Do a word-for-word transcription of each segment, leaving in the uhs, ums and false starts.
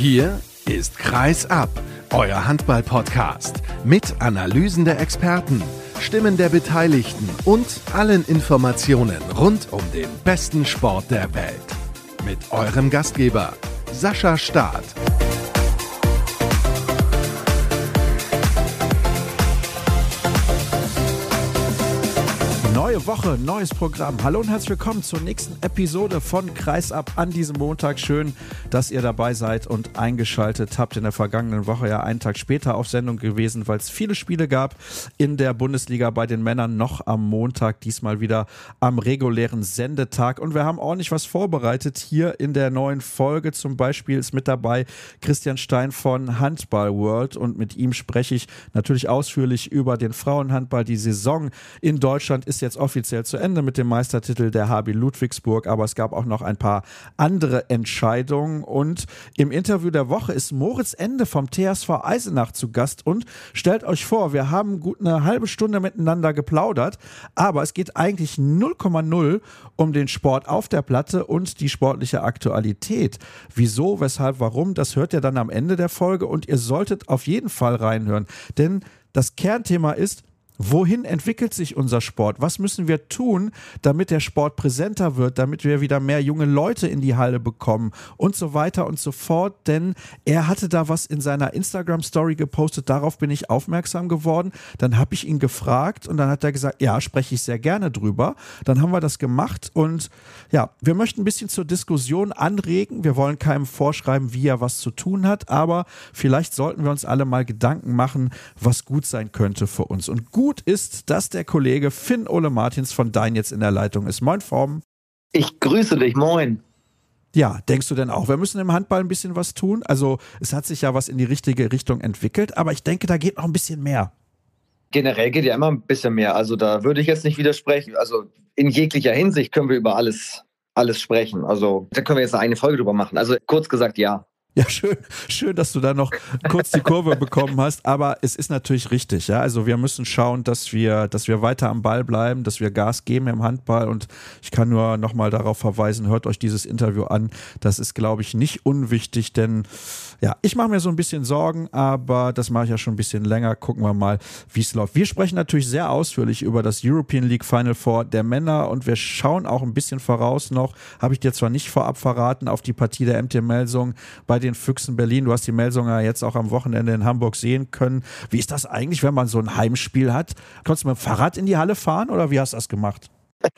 Hier ist Kreis ab, euer Handball-Podcast mit Analysen der Experten, Stimmen der Beteiligten und allen Informationen rund um den besten Sport der Welt. Mit eurem Gastgeber Sascha Staat. Neue Woche, neues Programm. Hallo und herzlich willkommen zur nächsten Episode von Kreis ab an diesem Montag. Schön, dass ihr dabei seid und eingeschaltet habt. In der vergangenen Woche ja einen Tag später auf Sendung gewesen, weil es viele Spiele gab in der Bundesliga bei den Männern noch am Montag, diesmal wieder am regulären Sendetag. Und wir haben ordentlich was vorbereitet hier in der neuen Folge. Zum Beispiel ist mit dabei Christian Stein von Handball World und mit ihm spreche ich natürlich ausführlich über den Frauenhandball. Die Saison in Deutschland ist jetzt offiziell zu Ende mit dem Meistertitel der H B Ludwigsburg, aber es gab auch noch ein paar andere Entscheidungen und im Interview der Woche ist Moritz Ende vom T S V Eisenach zu Gast und stellt euch vor, wir haben gut eine halbe Stunde miteinander geplaudert, aber es geht eigentlich null Komma null um den Sport auf der Platte und die sportliche Aktualität. Wieso, weshalb, warum, das hört ihr dann am Ende der Folge und ihr solltet auf jeden Fall reinhören, denn das Kernthema ist: Wohin entwickelt sich unser Sport? Was müssen wir tun, damit der Sport präsenter wird, damit wir wieder mehr junge Leute in die Halle bekommen und so weiter und so fort? Denn er hatte da was in seiner Instagram-Story gepostet, darauf bin ich aufmerksam geworden. Dann habe ich ihn gefragt und dann hat er gesagt, ja, spreche ich sehr gerne drüber. Dann haben wir das gemacht und ja, wir möchten ein bisschen zur Diskussion anregen. Wir wollen keinem vorschreiben, wie er was zu tun hat, aber vielleicht sollten wir uns alle mal Gedanken machen, was gut sein könnte für uns. Und gut ist, dass der Kollege Finn Ole Martins von Dein jetzt in der Leitung ist. Moin, Form. Ich grüße dich, moin. Ja, denkst du denn auch, wir müssen im Handball ein bisschen was tun? Also es hat sich ja was in die richtige Richtung entwickelt, aber ich denke, da geht noch ein bisschen mehr. Generell geht ja immer ein bisschen mehr. Also da würde ich jetzt nicht widersprechen. Also in jeglicher Hinsicht können wir über alles, alles sprechen. Also da können wir jetzt eine Folge drüber machen. Also kurz gesagt, ja. Ja, schön, schön, dass du da noch kurz die Kurve bekommen hast, aber es ist natürlich richtig, ja, also wir müssen schauen, dass wir, dass wir weiter am Ball bleiben, dass wir Gas geben im Handball und ich kann nur nochmal darauf verweisen, hört euch dieses Interview an, das ist, glaube ich, nicht unwichtig, denn ja, ich mache mir so ein bisschen Sorgen, aber das mache ich ja schon ein bisschen länger, gucken wir mal, wie es läuft. Wir sprechen natürlich sehr ausführlich über das European League Final Four der Männer und wir schauen auch ein bisschen voraus noch, habe ich dir zwar nicht vorab verraten, auf die Partie der M T Melsung bei den Füchsen Berlin. Du hast die Melsunger jetzt auch am Wochenende in Hamburg sehen können. Wie ist das eigentlich, wenn man so ein Heimspiel hat? Konntest du mit dem Fahrrad in die Halle fahren oder wie hast du das gemacht?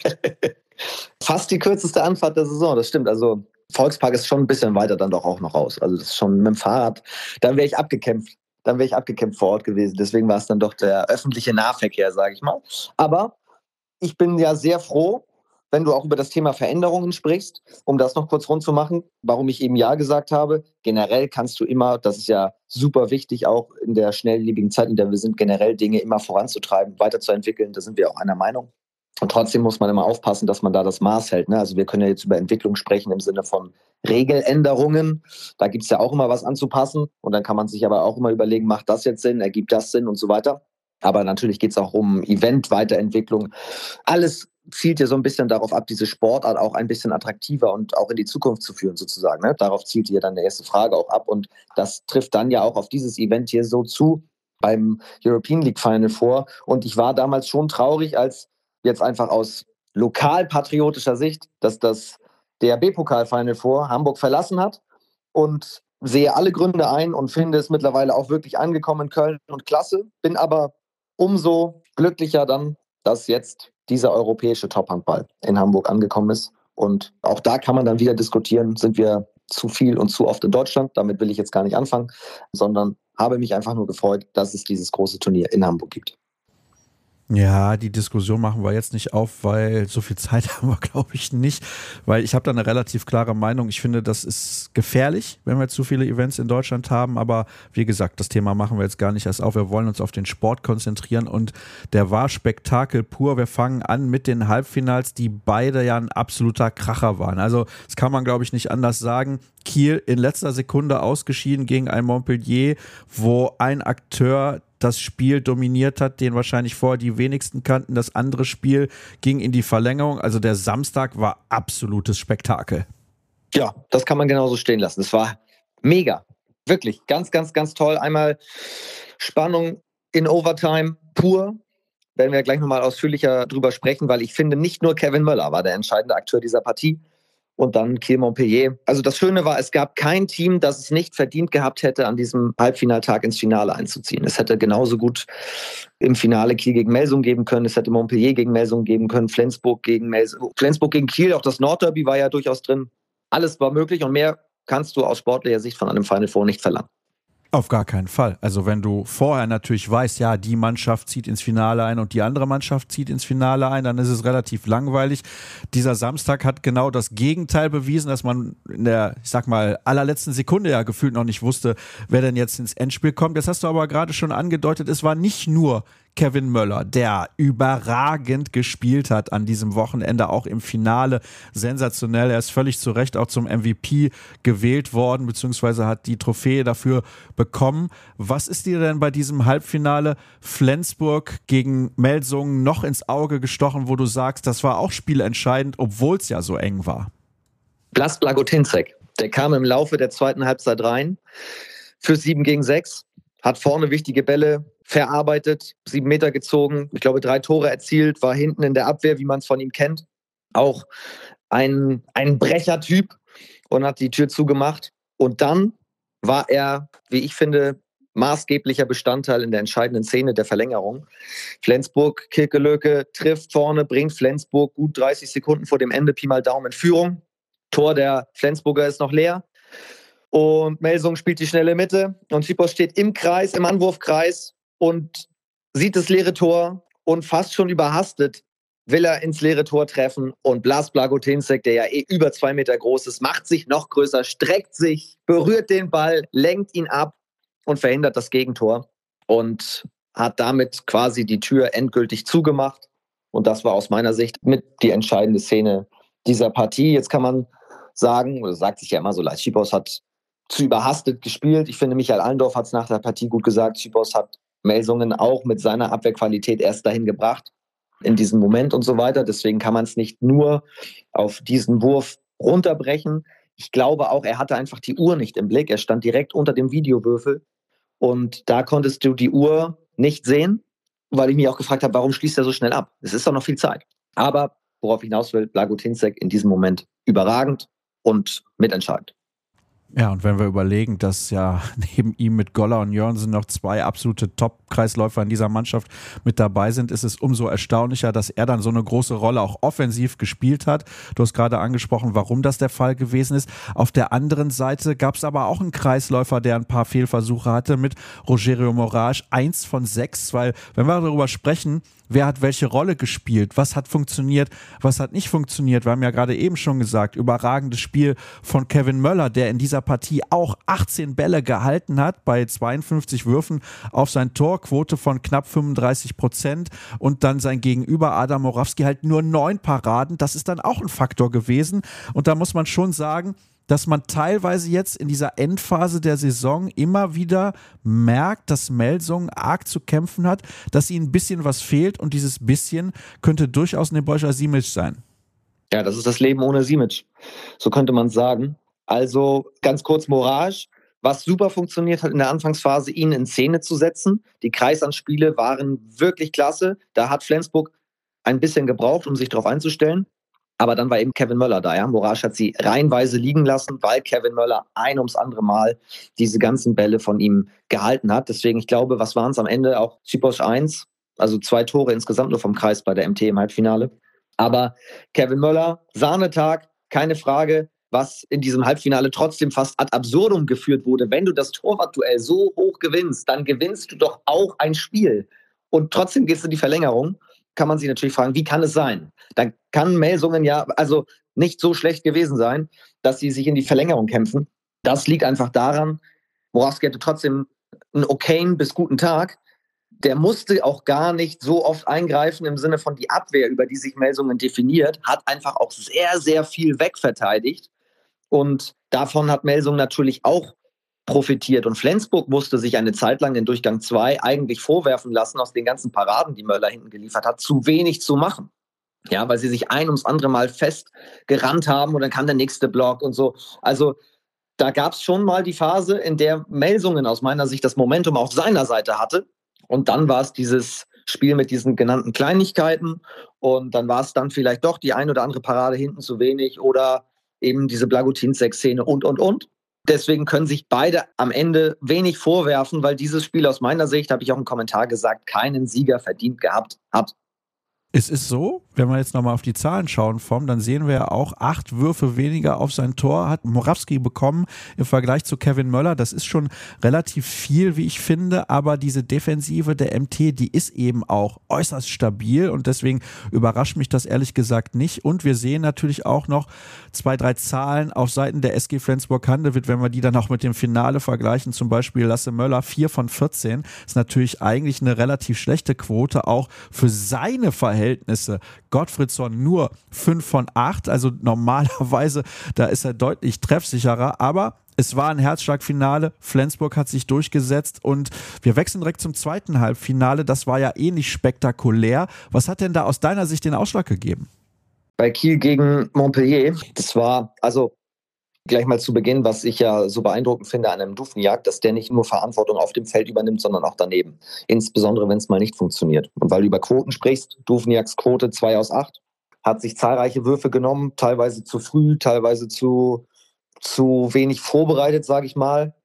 Fast die kürzeste Anfahrt der Saison, das stimmt. Also Volkspark ist schon ein bisschen weiter dann doch auch noch raus. Also das ist schon mit dem Fahrrad, dann wäre ich abgekämpft. Dann wäre ich abgekämpft vor Ort gewesen. Deswegen war es dann doch der öffentliche Nahverkehr, sage ich mal. Aber ich bin ja sehr froh, wenn du auch über das Thema Veränderungen sprichst, um das noch kurz rund zu machen, warum ich eben Ja gesagt habe. Generell kannst du immer, das ist ja super wichtig, auch in der schnelllebigen Zeit, in der wir sind, generell Dinge immer voranzutreiben, weiterzuentwickeln. Da sind wir auch einer Meinung. Und trotzdem muss man immer aufpassen, dass man da das Maß hält. Ne? Also wir können ja jetzt über Entwicklung sprechen im Sinne von Regeländerungen. Da gibt es ja auch immer was anzupassen. Und dann kann man sich aber auch immer überlegen, macht das jetzt Sinn, ergibt das Sinn und so weiter. Aber natürlich geht es auch um Event-Weiterentwicklung. Alles zielt ja so ein bisschen darauf ab, diese Sportart auch ein bisschen attraktiver und auch in die Zukunft zu führen sozusagen. Ne? Darauf zielt ja dann die erste Frage auch ab und das trifft dann ja auch auf dieses Event hier so zu beim European League Final Four. Und ich war damals schon traurig, als jetzt einfach aus lokalpatriotischer Sicht, dass das D H B-Pokal Final Four Hamburg verlassen hat und sehe alle Gründe ein und finde es mittlerweile auch wirklich angekommen in Köln und klasse. Bin aber umso glücklicher dann, dass jetzt dieser europäische Top-Handball in Hamburg angekommen ist. Und auch da kann man dann wieder diskutieren, sind wir zu viel und zu oft in Deutschland? Damit will ich jetzt gar nicht anfangen, sondern habe mich einfach nur gefreut, dass es dieses große Turnier in Hamburg gibt. Ja, die Diskussion machen wir jetzt nicht auf, weil so viel Zeit haben wir, glaube ich, nicht. Weil ich habe da eine relativ klare Meinung. Ich finde, das ist gefährlich, wenn wir zu viele Events in Deutschland haben. Aber wie gesagt, das Thema machen wir jetzt gar nicht erst auf. Wir wollen uns auf den Sport konzentrieren und der war Spektakel pur. Wir fangen an mit den Halbfinals, die beide ja ein absoluter Kracher waren. Also das kann man, glaube ich, nicht anders sagen. Kiel in letzter Sekunde ausgeschieden gegen ein Montpellier, wo ein Akteur das Spiel dominiert hat, den wahrscheinlich vorher die wenigsten kannten. Das andere Spiel ging in die Verlängerung. Also der Samstag war absolutes Spektakel. Ja, das kann man genauso stehen lassen. Es war mega. Wirklich, ganz, ganz, ganz toll. Einmal Spannung in Overtime pur. Werden wir gleich nochmal ausführlicher drüber sprechen, weil ich finde, nicht nur Kevin Möller war der entscheidende Akteur dieser Partie. Und dann Kiel Montpellier. Also das Schöne war, es gab kein Team, das es nicht verdient gehabt hätte, an diesem Halbfinaltag ins Finale einzuziehen. Es hätte genauso gut im Finale Kiel gegen Melsung geben können, es hätte Montpellier gegen Melsung geben können, Flensburg gegen Melsung, Flensburg gegen Kiel, auch das Nordderby war ja durchaus drin. Alles war möglich und mehr kannst du aus sportlicher Sicht von einem Final Four nicht verlangen. Auf gar keinen Fall. Also wenn du vorher natürlich weißt, ja, die Mannschaft zieht ins Finale ein und die andere Mannschaft zieht ins Finale ein, dann ist es relativ langweilig. Dieser Samstag hat genau das Gegenteil bewiesen, dass man in der, ich sag mal, allerletzten Sekunde ja gefühlt noch nicht wusste, wer denn jetzt ins Endspiel kommt. Jetzt hast du aber gerade schon angedeutet, es war nicht nur Kevin Möller, der überragend gespielt hat an diesem Wochenende, auch im Finale. Sensationell, er ist völlig zu Recht auch zum M V P gewählt worden, beziehungsweise hat die Trophäe dafür bekommen. Was ist dir denn bei diesem Halbfinale Flensburg gegen Melsungen noch ins Auge gestochen, wo du sagst, das war auch spielentscheidend, obwohl es ja so eng war? Blas Blagotinzek, der kam im Laufe der zweiten Halbzeit rein für sieben gegen sechs, hat vorne wichtige Bälle verarbeitet, sieben Meter gezogen, ich glaube drei Tore erzielt, war hinten in der Abwehr, wie man es von ihm kennt. Auch ein, ein Brechertyp und hat die Tür zugemacht. Und dann war er, wie ich finde, maßgeblicher Bestandteil in der entscheidenden Szene der Verlängerung. Flensburg, Kirkelöke trifft vorne, bringt Flensburg gut dreißig Sekunden vor dem Ende Pi mal Daumen in Führung. Tor der Flensburger ist noch leer. Und Melsung spielt die schnelle Mitte und Sipos steht im Kreis, im Anwurfkreis und sieht das leere Tor und fast schon überhastet will er ins leere Tor treffen und Blas Blagotinzek, der ja eh über zwei Meter groß ist, macht sich noch größer, streckt sich, berührt den Ball, lenkt ihn ab und verhindert das Gegentor und hat damit quasi die Tür endgültig zugemacht. Und das war aus meiner Sicht mit die entscheidende Szene dieser Partie. Jetzt kann man sagen, oder sagt sich ja immer so leicht, Sipos hat zu überhastet gespielt. Ich finde, Michael Allendorf hat es nach der Partie gut gesagt. Sipos hat Melsungen auch mit seiner Abwehrqualität erst dahin gebracht, in diesem Moment und so weiter. Deswegen kann man es nicht nur auf diesen Wurf runterbrechen. Ich glaube auch, er hatte einfach die Uhr nicht im Blick. Er stand direkt unter dem Videowürfel und da konntest du die Uhr nicht sehen, weil ich mich auch gefragt habe, warum schließt er so schnell ab? Es ist doch noch viel Zeit. Aber worauf ich hinaus will, Blagotinzek in diesem Moment überragend und mitentscheidend. Ja, und wenn wir überlegen, dass ja neben ihm mit Goller und Jörnsen noch zwei absolute Top-Kreisläufer in dieser Mannschaft mit dabei sind, ist es umso erstaunlicher, dass er dann so eine große Rolle auch offensiv gespielt hat. Du hast gerade angesprochen, warum das der Fall gewesen ist. Auf der anderen Seite gab es aber auch einen Kreisläufer, der ein paar Fehlversuche hatte mit Rogerio Moraes, eins von sechs, weil wenn wir darüber sprechen, wer hat welche Rolle gespielt, was hat funktioniert, was hat nicht funktioniert. Wir haben ja gerade eben schon gesagt, überragendes Spiel von Kevin Möller, der in dieser Partie auch achtzehn Bälle gehalten hat, bei zweiundfünfzig Würfen auf sein Tor, Quote von knapp fünfunddreißig Prozent und dann sein Gegenüber Adam Morawski halt nur neun Paraden. Das ist dann auch ein Faktor gewesen und da muss man schon sagen, dass man teilweise jetzt in dieser Endphase der Saison immer wieder merkt, dass Melsungen arg zu kämpfen hat, dass ihnen ein bisschen was fehlt und dieses bisschen könnte durchaus Nebojša Simic sein. Ja, das ist das Leben ohne Simic. So könnte man es sagen. Also ganz kurz Moraes, was super funktioniert hat in der Anfangsphase, ihn in Szene zu setzen. Die Kreisanspiele waren wirklich klasse. Da hat Flensburg ein bisschen gebraucht, um sich darauf einzustellen. Aber dann war eben Kevin Möller da. Ja? Moraes hat sie reihenweise liegen lassen, weil Kevin Möller ein ums andere Mal diese ganzen Bälle von ihm gehalten hat. Deswegen, ich glaube, was waren es am Ende? Auch Sipos eins, also zwei Tore insgesamt nur vom Kreis bei der M T im Halbfinale. Aber Kevin Möller, Sahnetag, keine Frage, was in diesem Halbfinale trotzdem fast ad absurdum geführt wurde. Wenn du das Torwartduell so hoch gewinnst, dann gewinnst du doch auch ein Spiel. Und trotzdem gehst du in die Verlängerung. Kann man sich natürlich fragen, wie kann es sein? Dann kann Melsungen ja also nicht so schlecht gewesen sein, dass sie sich in die Verlängerung kämpfen. Das liegt einfach daran, Morawski hatte trotzdem einen okayen bis guten Tag. Der musste auch gar nicht so oft eingreifen im Sinne von die Abwehr, über die sich Melsungen definiert, hat einfach auch sehr, sehr viel wegverteidigt. Und davon hat Melsungen natürlich auch profitiert. Und Flensburg musste sich eine Zeit lang in Durchgang zwei eigentlich vorwerfen lassen, aus den ganzen Paraden, die Möller hinten geliefert hat, zu wenig zu machen. Ja, weil sie sich ein ums andere Mal festgerannt haben und dann kam der nächste Block und so. Also da gab es schon mal die Phase, in der Melsungen aus meiner Sicht das Momentum auf seiner Seite hatte. Und dann war es dieses Spiel mit diesen genannten Kleinigkeiten. Und dann war es dann vielleicht doch die ein oder andere Parade hinten zu wenig oder eben diese Blagotinszek-Szene und, und, und. Deswegen können sich beide am Ende wenig vorwerfen, weil dieses Spiel aus meiner Sicht, habe ich auch im Kommentar gesagt, keinen Sieger verdient gehabt hat. Es ist so, wenn wir jetzt nochmal auf die Zahlen schauen, Vom, dann sehen wir ja auch, acht Würfe weniger auf sein Tor hat Morawski bekommen im Vergleich zu Kevin Möller. Das ist schon relativ viel, wie ich finde, aber diese Defensive der M T, die ist eben auch äußerst stabil und deswegen überrascht mich das ehrlich gesagt nicht. Und wir sehen natürlich auch noch zwei, drei Zahlen auf Seiten der S G Flensburg-Handewitt, wenn wir die dann auch mit dem Finale vergleichen, zum Beispiel Lasse Möller, vier von vierzehn, ist natürlich eigentlich eine relativ schlechte Quote, auch für seine Verhältnisse. Verhältnisse. Gottfriedson nur fünf von acht, also normalerweise, da ist er deutlich treffsicherer, aber es war ein Herzschlagfinale, Flensburg hat sich durchgesetzt und wir wechseln direkt zum zweiten Halbfinale, das war ja ähnlich spektakulär. Was hat denn da aus deiner Sicht den Ausschlag gegeben? Bei Kiel gegen Montpellier, das war, also gleich mal zu Beginn, was ich ja so beeindruckend finde an einem Dufniak, dass der nicht nur Verantwortung auf dem Feld übernimmt, sondern auch daneben. Insbesondere, wenn es mal nicht funktioniert. Und weil du über Quoten sprichst, Dufniaks Quote zwei aus acht, hat sich zahlreiche Würfe genommen, teilweise zu früh, teilweise zu, zu wenig vorbereitet, sage ich mal.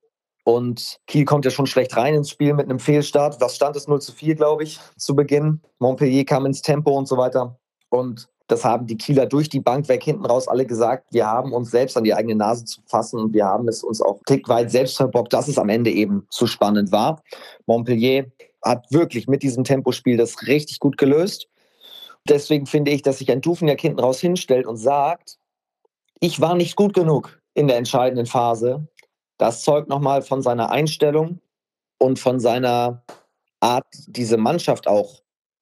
Und Kiel kommt ja schon schlecht rein ins Spiel mit einem Fehlstart. Was stand es? null zu vier, glaube ich, zu Beginn. Montpellier kam ins Tempo und so weiter. Und das haben die Kieler durch die Bank weg hinten raus alle gesagt. Wir haben uns selbst an die eigene Nase zu fassen und wir haben es uns auch einen Tick weit selbst verbockt, dass es am Ende eben zu spannend war. Montpellier hat wirklich mit diesem Tempospiel das richtig gut gelöst. Deswegen finde ich, dass sich ein Dufniak hinten raus hinstellt und sagt, ich war nicht gut genug in der entscheidenden Phase. Das zeugt nochmal von seiner Einstellung und von seiner Art, diese Mannschaft auch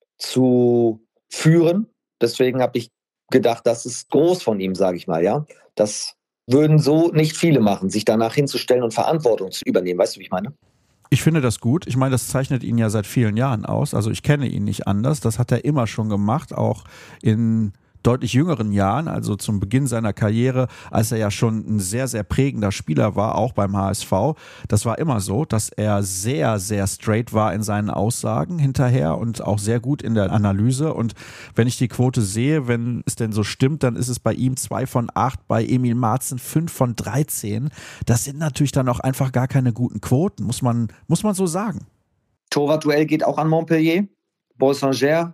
zu führen. Deswegen habe ich gedacht, das ist groß von ihm, sage ich mal, ja. Das würden so nicht viele machen, sich danach hinzustellen und Verantwortung zu übernehmen. Weißt du, wie ich meine? Ich finde das gut. Ich meine, das zeichnet ihn ja seit vielen Jahren aus. Also ich kenne ihn nicht anders. Das hat er immer schon gemacht, auch in deutlich jüngeren Jahren, also zum Beginn seiner Karriere, als er ja schon ein sehr, sehr prägender Spieler war, auch beim H S V. Das war immer so, dass er sehr, sehr straight war in seinen Aussagen hinterher und auch sehr gut in der Analyse. Und wenn ich die Quote sehe, wenn es denn so stimmt, dann ist es bei ihm zwei von acht, bei Emil Marzen fünf von dreizehn. Das sind natürlich dann auch einfach gar keine guten Quoten, muss man, muss man so sagen. Torwartduell geht auch an Montpellier. Bolsanger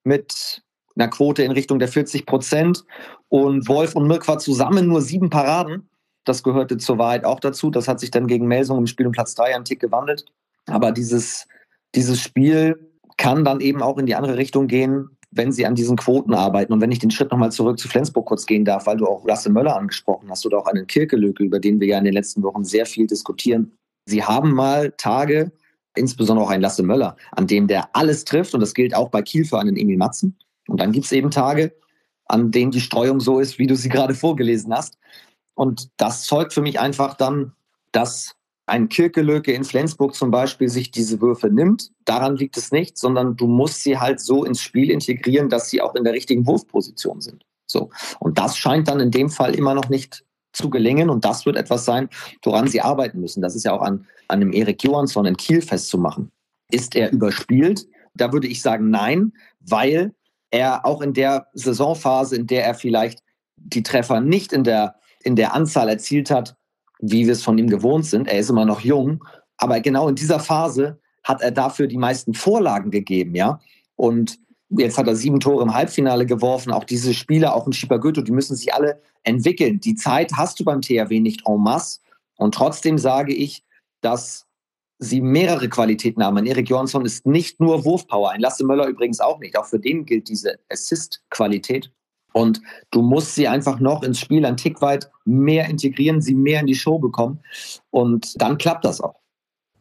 mit einer Quote in Richtung der vierzig Prozent und Wolf und Mirkwa zusammen nur sieben Paraden. Das gehörte zur Wahrheit auch dazu. Das hat sich dann gegen Melsung im Spiel um Platz drei einen Tick gewandelt. Aber dieses, dieses Spiel kann dann eben auch in die andere Richtung gehen, wenn sie an diesen Quoten arbeiten. Und wenn ich den Schritt nochmal zurück zu Flensburg kurz gehen darf, weil du auch Lasse Möller angesprochen hast oder auch einen Kirkelöke, über den wir ja in den letzten Wochen sehr viel diskutieren. Sie haben mal Tage, insbesondere auch ein Lasse Möller, an dem der alles trifft. Und das gilt auch bei Kiel für einen Emil Matzen. Und dann gibt es eben Tage, an denen die Streuung so ist, wie du sie gerade vorgelesen hast. Und das zeugt für mich einfach dann, dass ein Kirkelöke in Flensburg zum Beispiel sich diese Würfe nimmt. Daran liegt es nicht, sondern du musst sie halt so ins Spiel integrieren, dass sie auch in der richtigen Wurfposition sind. So. Und das scheint dann in dem Fall immer noch nicht zu gelingen. Und das wird etwas sein, woran sie arbeiten müssen. Das ist ja auch an, an dem Erik Johansson in Kiel festzumachen. Ist er überspielt? Da würde ich sagen, nein, weil er auch in der Saisonphase, in der er vielleicht die Treffer nicht in der, in der Anzahl erzielt hat, wie wir es von ihm gewohnt sind, er ist immer noch jung, aber genau in dieser Phase hat er dafür die meisten Vorlagen gegeben, ja. Und jetzt hat er sieben Tore im Halbfinale geworfen, auch diese Spieler, auch ein Schieber-Goethe, die müssen sich alle entwickeln. Die Zeit hast du beim T H W nicht en masse und trotzdem sage ich, dass sie mehrere Qualitäten haben. Ein Erik Johansson ist nicht nur Wurfpower, ein Lasse Möller übrigens auch nicht. Auch für den gilt diese Assist-Qualität. Und du musst sie einfach noch ins Spiel ein Tick weit mehr integrieren, sie mehr in die Show bekommen. Und dann klappt das auch.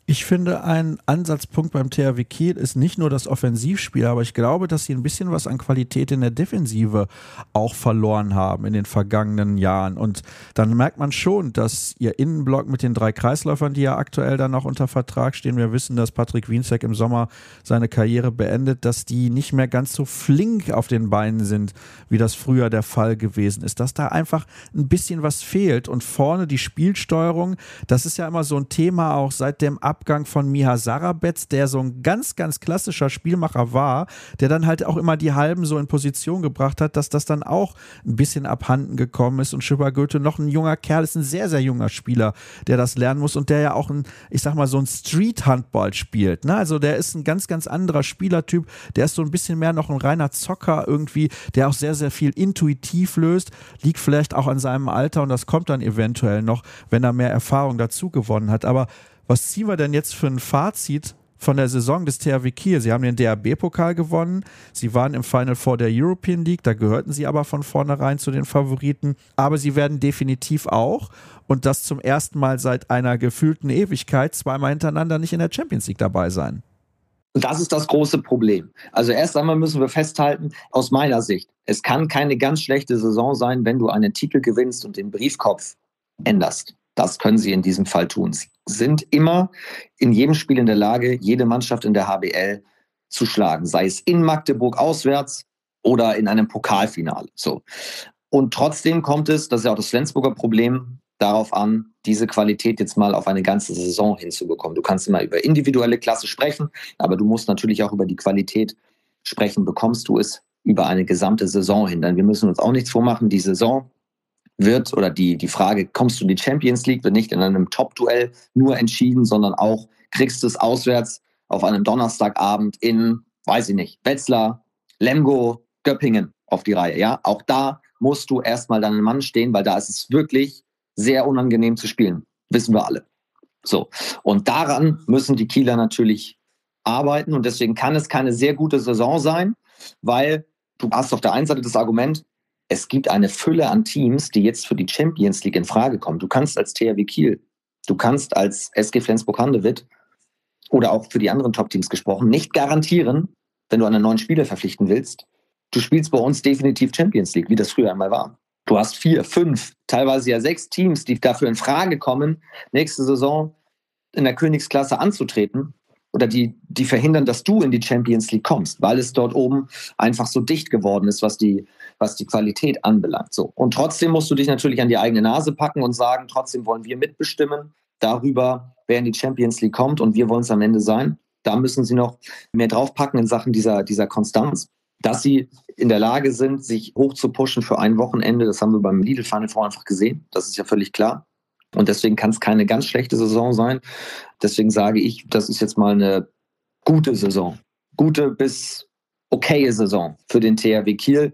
Ich finde, ein Ansatzpunkt beim T H W Kiel ist nicht nur das Offensivspiel, aber ich glaube, dass sie ein bisschen was an Qualität in der Defensive auch verloren haben in den vergangenen Jahren. Und dann merkt man schon, dass ihr Innenblock mit den drei Kreisläufern, die ja aktuell dann noch unter Vertrag stehen, wir wissen, dass Patrick Wienzek im Sommer seine Karriere beendet, dass die nicht mehr ganz so flink auf den Beinen sind, wie das früher der Fall gewesen ist. Dass da einfach ein bisschen was fehlt. Und vorne die Spielsteuerung, das ist ja immer so ein Thema auch seit dem Ab Abgang von Miha Sarabetz, der so ein ganz, ganz klassischer Spielmacher war, der dann halt auch immer die Halben so in Position gebracht hat, dass das dann auch ein bisschen abhanden gekommen ist und Schipper Goethe noch ein junger Kerl ist, ein sehr, sehr junger Spieler, der das lernen muss und der ja auch ein, ich sag mal, so ein Street-Handball spielt, ne? Also der ist ein ganz, ganz anderer Spielertyp, der ist so ein bisschen mehr noch ein reiner Zocker irgendwie, der auch sehr, sehr viel intuitiv löst, liegt vielleicht auch an seinem Alter und das kommt dann eventuell noch, wenn er mehr Erfahrung dazu gewonnen hat, aber was ziehen wir denn jetzt für ein Fazit von der Saison des T H W Kiel? Sie haben den D A B-Pokal gewonnen, sie waren im Final Four der European League, da gehörten sie aber von vornherein zu den Favoriten, aber sie werden definitiv auch, und das zum ersten Mal seit einer gefühlten Ewigkeit, zweimal hintereinander nicht in der Champions League dabei sein. Und das ist das große Problem. Also erst einmal müssen wir festhalten, aus meiner Sicht, es kann keine ganz schlechte Saison sein, wenn du einen Titel gewinnst und den Briefkopf änderst. Das können sie in diesem Fall tun. Sie sind immer in jedem Spiel in der Lage, jede Mannschaft in der H B L zu schlagen. Sei es in Magdeburg auswärts oder in einem Pokalfinale. So. Und trotzdem kommt es, das ist ja auch das Flensburger Problem, darauf an, diese Qualität jetzt mal auf eine ganze Saison hinzubekommen. Du kannst immer über individuelle Klasse sprechen, aber du musst natürlich auch über die Qualität sprechen. Bekommst du es über eine gesamte Saison hin? Denn wir müssen uns auch nichts vormachen. Die Saison wird, oder die, die Frage, kommst du in die Champions League, wird nicht in einem Top-Duell nur entschieden, sondern auch kriegst du es auswärts auf einem Donnerstagabend in, weiß ich nicht, Wetzlar, Lemgo, Göppingen auf die Reihe. Ja, auch da musst du erstmal deinen Mann stehen, weil da ist es wirklich sehr unangenehm zu spielen. Wissen wir alle. So. Und daran müssen die Kieler natürlich arbeiten und deswegen kann es keine sehr gute Saison sein, weil du hast auf der einen Seite das Argument, es gibt eine Fülle an Teams, die jetzt für die Champions League in Frage kommen. Du kannst als T H W Kiel, du kannst als S G Flensburg-Handewitt oder auch für die anderen Top-Teams gesprochen, nicht garantieren, wenn du einen neuen Spieler verpflichten willst, du spielst bei uns definitiv Champions League, wie das früher einmal war. Du hast vier, fünf, teilweise ja sechs Teams, die dafür in Frage kommen, nächste Saison in der Königsklasse anzutreten. Oder die, die verhindern, dass du in die Champions League kommst, weil es dort oben einfach so dicht geworden ist, was die, was die Qualität anbelangt. So. Und trotzdem musst du dich natürlich an die eigene Nase packen und sagen, trotzdem wollen wir mitbestimmen darüber, wer in die Champions League kommt und wir wollen es am Ende sein. Da müssen sie noch mehr draufpacken in Sachen dieser, dieser Konstanz, dass sie in der Lage sind, sich hoch zu pushen für ein Wochenende. Das haben wir beim Lidl Final Four einfach gesehen. Das ist ja völlig klar. Und deswegen kann es keine ganz schlechte Saison sein. Deswegen sage ich, das ist jetzt mal eine gute Saison. Gute bis okaye Saison für den T H W Kiel.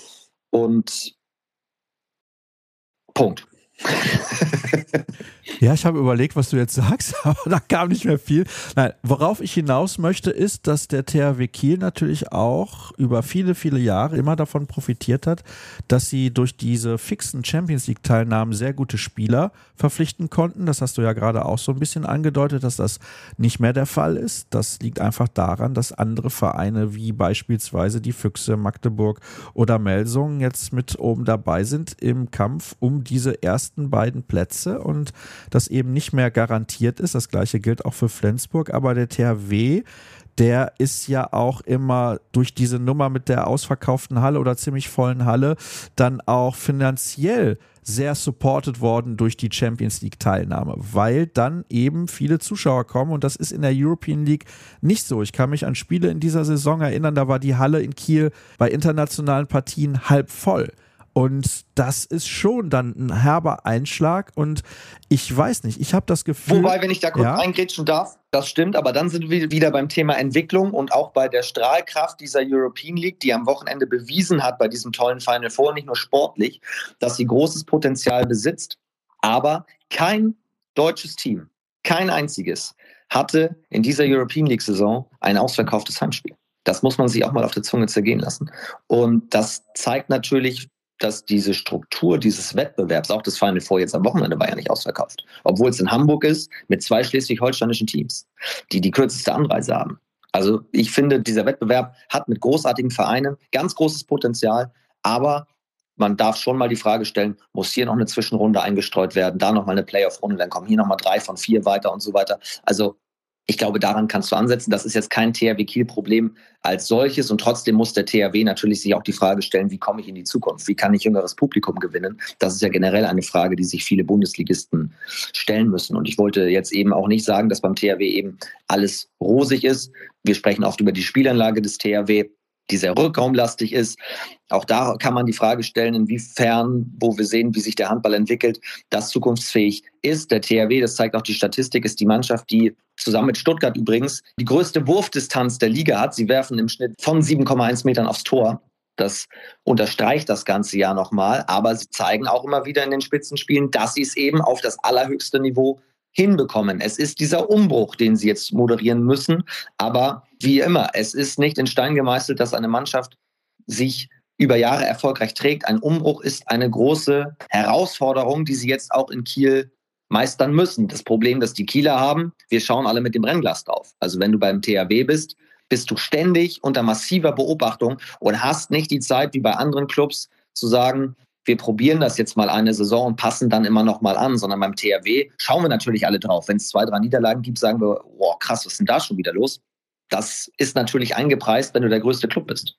Und Punkt. Ja, ich habe überlegt, was du jetzt sagst, aber da kam nicht mehr viel. Nein, worauf ich hinaus möchte, ist, dass der T H W Kiel natürlich auch über viele, viele Jahre immer davon profitiert hat, dass sie durch diese fixen Champions-League-Teilnahmen sehr gute Spieler verpflichten konnten. Das hast du ja gerade auch so ein bisschen angedeutet, dass das nicht mehr der Fall ist. Das liegt einfach daran, dass andere Vereine wie beispielsweise die Füchse, Magdeburg oder Melsungen jetzt mit oben dabei sind im Kampf um diese ersten beiden Plätze und das eben nicht mehr garantiert ist. Das gleiche gilt auch für Flensburg, aber der T H W, der ist ja auch immer durch diese Nummer mit der ausverkauften Halle oder ziemlich vollen Halle dann auch finanziell sehr supported worden durch die Champions League Teilnahme, weil dann eben viele Zuschauer kommen und das ist in der European League nicht so. Ich kann mich an Spiele in dieser Saison erinnern, da war die Halle in Kiel bei internationalen Partien halb voll. Und das ist schon dann ein herber Einschlag und ich weiß nicht, ich habe das Gefühl... Wobei, wenn ich da kurz ja? eingrätschen darf, das stimmt, aber dann sind wir wieder beim Thema Entwicklung und auch bei der Strahlkraft dieser European League, die am Wochenende bewiesen hat bei diesem tollen Final Four, nicht nur sportlich, dass sie großes Potenzial besitzt, aber kein deutsches Team, kein einziges, hatte in dieser European League-Saison ein ausverkauftes Heimspiel. Das muss man sich auch mal auf der Zunge zergehen lassen. Und das zeigt natürlich, dass diese Struktur dieses Wettbewerbs, auch das Final Four jetzt am Wochenende war ja nicht ausverkauft, obwohl es in Hamburg ist, mit zwei schleswig-holsteinischen Teams, die die kürzeste Anreise haben. Also ich finde, dieser Wettbewerb hat mit großartigen Vereinen ganz großes Potenzial, aber man darf schon mal die Frage stellen, muss hier noch eine Zwischenrunde eingestreut werden, da nochmal eine Playoff-Runde, dann kommen hier nochmal drei von vier weiter und so weiter. Also ich glaube, daran kannst du ansetzen. Das ist jetzt kein T H W Kiel-Problem als solches und trotzdem muss der T H W natürlich sich auch die Frage stellen, wie komme ich in die Zukunft? Wie kann ich jüngeres Publikum gewinnen? Das ist ja generell eine Frage, die sich viele Bundesligisten stellen müssen. Und ich wollte jetzt eben auch nicht sagen, dass beim T H W eben alles rosig ist. Wir sprechen oft über die Spielanlage des T H W, die sehr rückraumlastig ist. Auch da kann man die Frage stellen, inwiefern, wo wir sehen, wie sich der Handball entwickelt, das zukunftsfähig ist. Der T H W, das zeigt auch die Statistik, ist die Mannschaft, die zusammen mit Stuttgart übrigens die größte Wurfdistanz der Liga hat. Sie werfen im Schnitt von sieben Komma eins Metern aufs Tor. Das unterstreicht das ganze Jahr nochmal. Aber sie zeigen auch immer wieder in den Spitzenspielen, dass sie es eben auf das allerhöchste Niveau hinbekommen. Es ist dieser Umbruch, den sie jetzt moderieren müssen. Aber wie immer, es ist nicht in Stein gemeißelt, dass eine Mannschaft sich über Jahre erfolgreich trägt. Ein Umbruch ist eine große Herausforderung, die sie jetzt auch in Kiel meistern müssen. Das Problem, das die Kieler haben, wir schauen alle mit dem Brennglas drauf. Also wenn du beim T H W bist, bist du ständig unter massiver Beobachtung und hast nicht die Zeit, wie bei anderen Clubs, zu sagen, wir probieren das jetzt mal eine Saison und passen dann immer noch mal an, sondern beim T H W schauen wir natürlich alle drauf. Wenn es zwei, drei Niederlagen gibt, sagen wir, wow, krass, was ist denn da schon wieder los? Das ist natürlich eingepreist, wenn du der größte Club bist.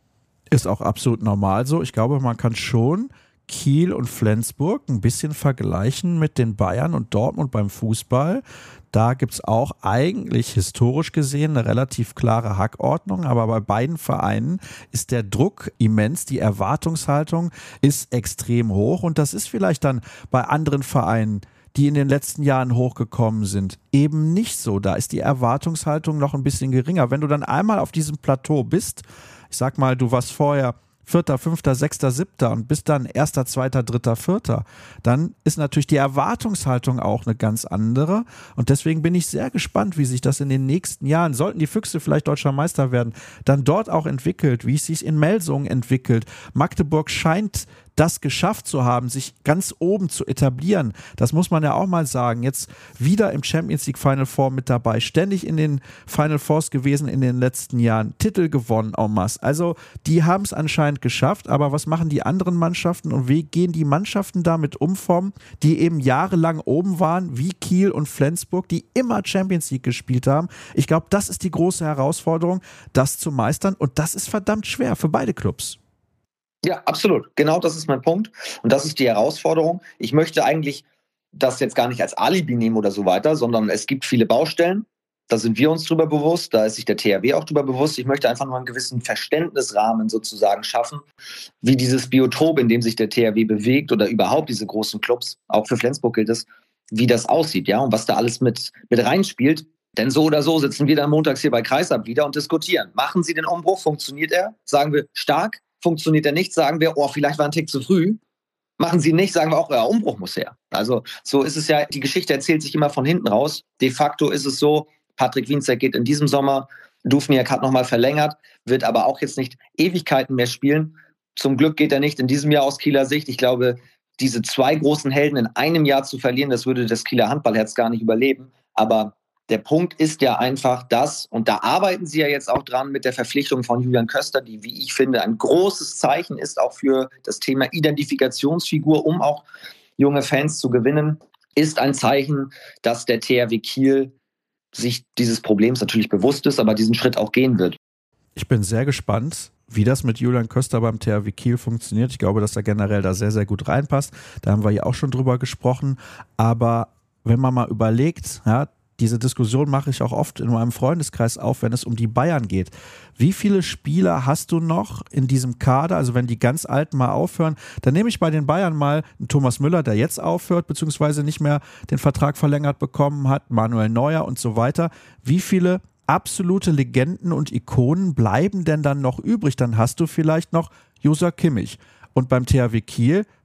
Ist auch absolut normal so. Ich glaube, man kann schon Kiel und Flensburg ein bisschen vergleichen mit den Bayern und Dortmund beim Fußball. Da gibt es auch eigentlich historisch gesehen eine relativ klare Hackordnung, aber bei beiden Vereinen ist der Druck immens, die Erwartungshaltung ist extrem hoch und das ist vielleicht dann bei anderen Vereinen, die in den letzten Jahren hochgekommen sind, eben nicht so. Da ist die Erwartungshaltung noch ein bisschen geringer. Wenn du dann einmal auf diesem Plateau bist, ich sag mal, du warst vorher Vierter, Fünfter, Sechster, Siebter und bist dann Erster, Zweiter, Dritter, Vierter, dann ist natürlich die Erwartungshaltung auch eine ganz andere und deswegen bin ich sehr gespannt, wie sich das in den nächsten Jahren, sollten die Füchse vielleicht Deutscher Meister werden, dann dort auch entwickelt, wie es sich in Melsungen entwickelt. Magdeburg scheint das geschafft zu haben, sich ganz oben zu etablieren. Das muss man ja auch mal sagen. Jetzt wieder im Champions League Final Four mit dabei, ständig in den Final Fours gewesen in den letzten Jahren, Titel gewonnen en masse. Also die haben es anscheinend geschafft, aber was machen die anderen Mannschaften und wie gehen die Mannschaften damit um, vom, die eben jahrelang oben waren, wie Kiel und Flensburg, die immer Champions League gespielt haben. Ich glaube, das ist die große Herausforderung, das zu meistern und das ist verdammt schwer für beide Clubs. Ja, absolut. Genau das ist mein Punkt. Und das ist die Herausforderung. Ich möchte eigentlich das jetzt gar nicht als Alibi nehmen oder so weiter, sondern es gibt viele Baustellen. Da sind wir uns drüber bewusst. Da ist sich der T H W auch drüber bewusst. Ich möchte einfach nur einen gewissen Verständnisrahmen sozusagen schaffen, wie dieses Biotop, in dem sich der T H W bewegt oder überhaupt diese großen Clubs, auch für Flensburg gilt es, wie das aussieht, ja, und was da alles mit, mit reinspielt. Denn so oder so sitzen wir dann montags hier bei Kreisab wieder und diskutieren. Machen Sie den Umbruch? Funktioniert er? Sagen wir stark. Funktioniert er nicht, sagen wir, oh, vielleicht war ein Tick zu früh. Machen sie nicht, sagen wir auch, ja, Umbruch muss her. Also so ist es ja, die Geschichte erzählt sich immer von hinten raus. De facto ist es so, Patrick Wienzek geht in diesem Sommer, Dufniak hat nochmal verlängert, wird aber auch jetzt nicht Ewigkeiten mehr spielen. Zum Glück geht er nicht in diesem Jahr aus Kieler Sicht. Ich glaube, diese zwei großen Helden in einem Jahr zu verlieren, das würde das Kieler Handballherz gar nicht überleben. Aber der Punkt ist ja einfach das, und da arbeiten sie ja jetzt auch dran mit der Verpflichtung von Julian Köster, die, wie ich finde, ein großes Zeichen ist auch für das Thema Identifikationsfigur, um auch junge Fans zu gewinnen, ist ein Zeichen, dass der T H W Kiel sich dieses Problems natürlich bewusst ist, aber diesen Schritt auch gehen wird. Ich bin sehr gespannt, wie das mit Julian Köster beim T H W Kiel funktioniert. Ich glaube, dass er generell da sehr, sehr gut reinpasst. Da haben wir ja auch schon drüber gesprochen. Aber wenn man mal überlegt, ja, diese Diskussion mache ich auch oft in meinem Freundeskreis auf, wenn es um die Bayern geht. Wie viele Spieler hast du noch in diesem Kader? Also wenn die ganz Alten mal aufhören, dann nehme ich bei den Bayern mal einen Thomas Müller, der jetzt aufhört, beziehungsweise nicht mehr den Vertrag verlängert bekommen hat, Manuel Neuer und so weiter. Wie viele absolute Legenden und Ikonen bleiben denn dann noch übrig? Dann hast du vielleicht noch Joshua Kimmich. Und beim T H W Kiel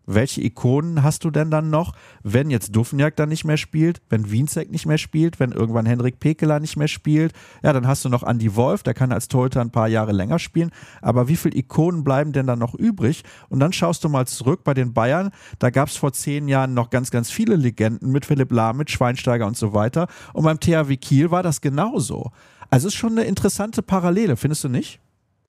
welche Ikonen hast du denn dann noch, wenn jetzt Dufniak dann nicht mehr spielt, wenn Wienzek nicht mehr spielt, wenn irgendwann Henrik Pekeler nicht mehr spielt, ja, dann hast du noch Andi Wolf, der kann als Torhüter ein paar Jahre länger spielen, aber wie viele Ikonen bleiben denn dann noch übrig? Und dann schaust du mal zurück bei den Bayern, da gab es vor zehn Jahren noch ganz, ganz viele Legenden mit Philipp Lahm, mit Schweinsteiger und so weiter, und beim T H W Kiel war das genauso. Also es ist schon eine interessante Parallele, findest du nicht?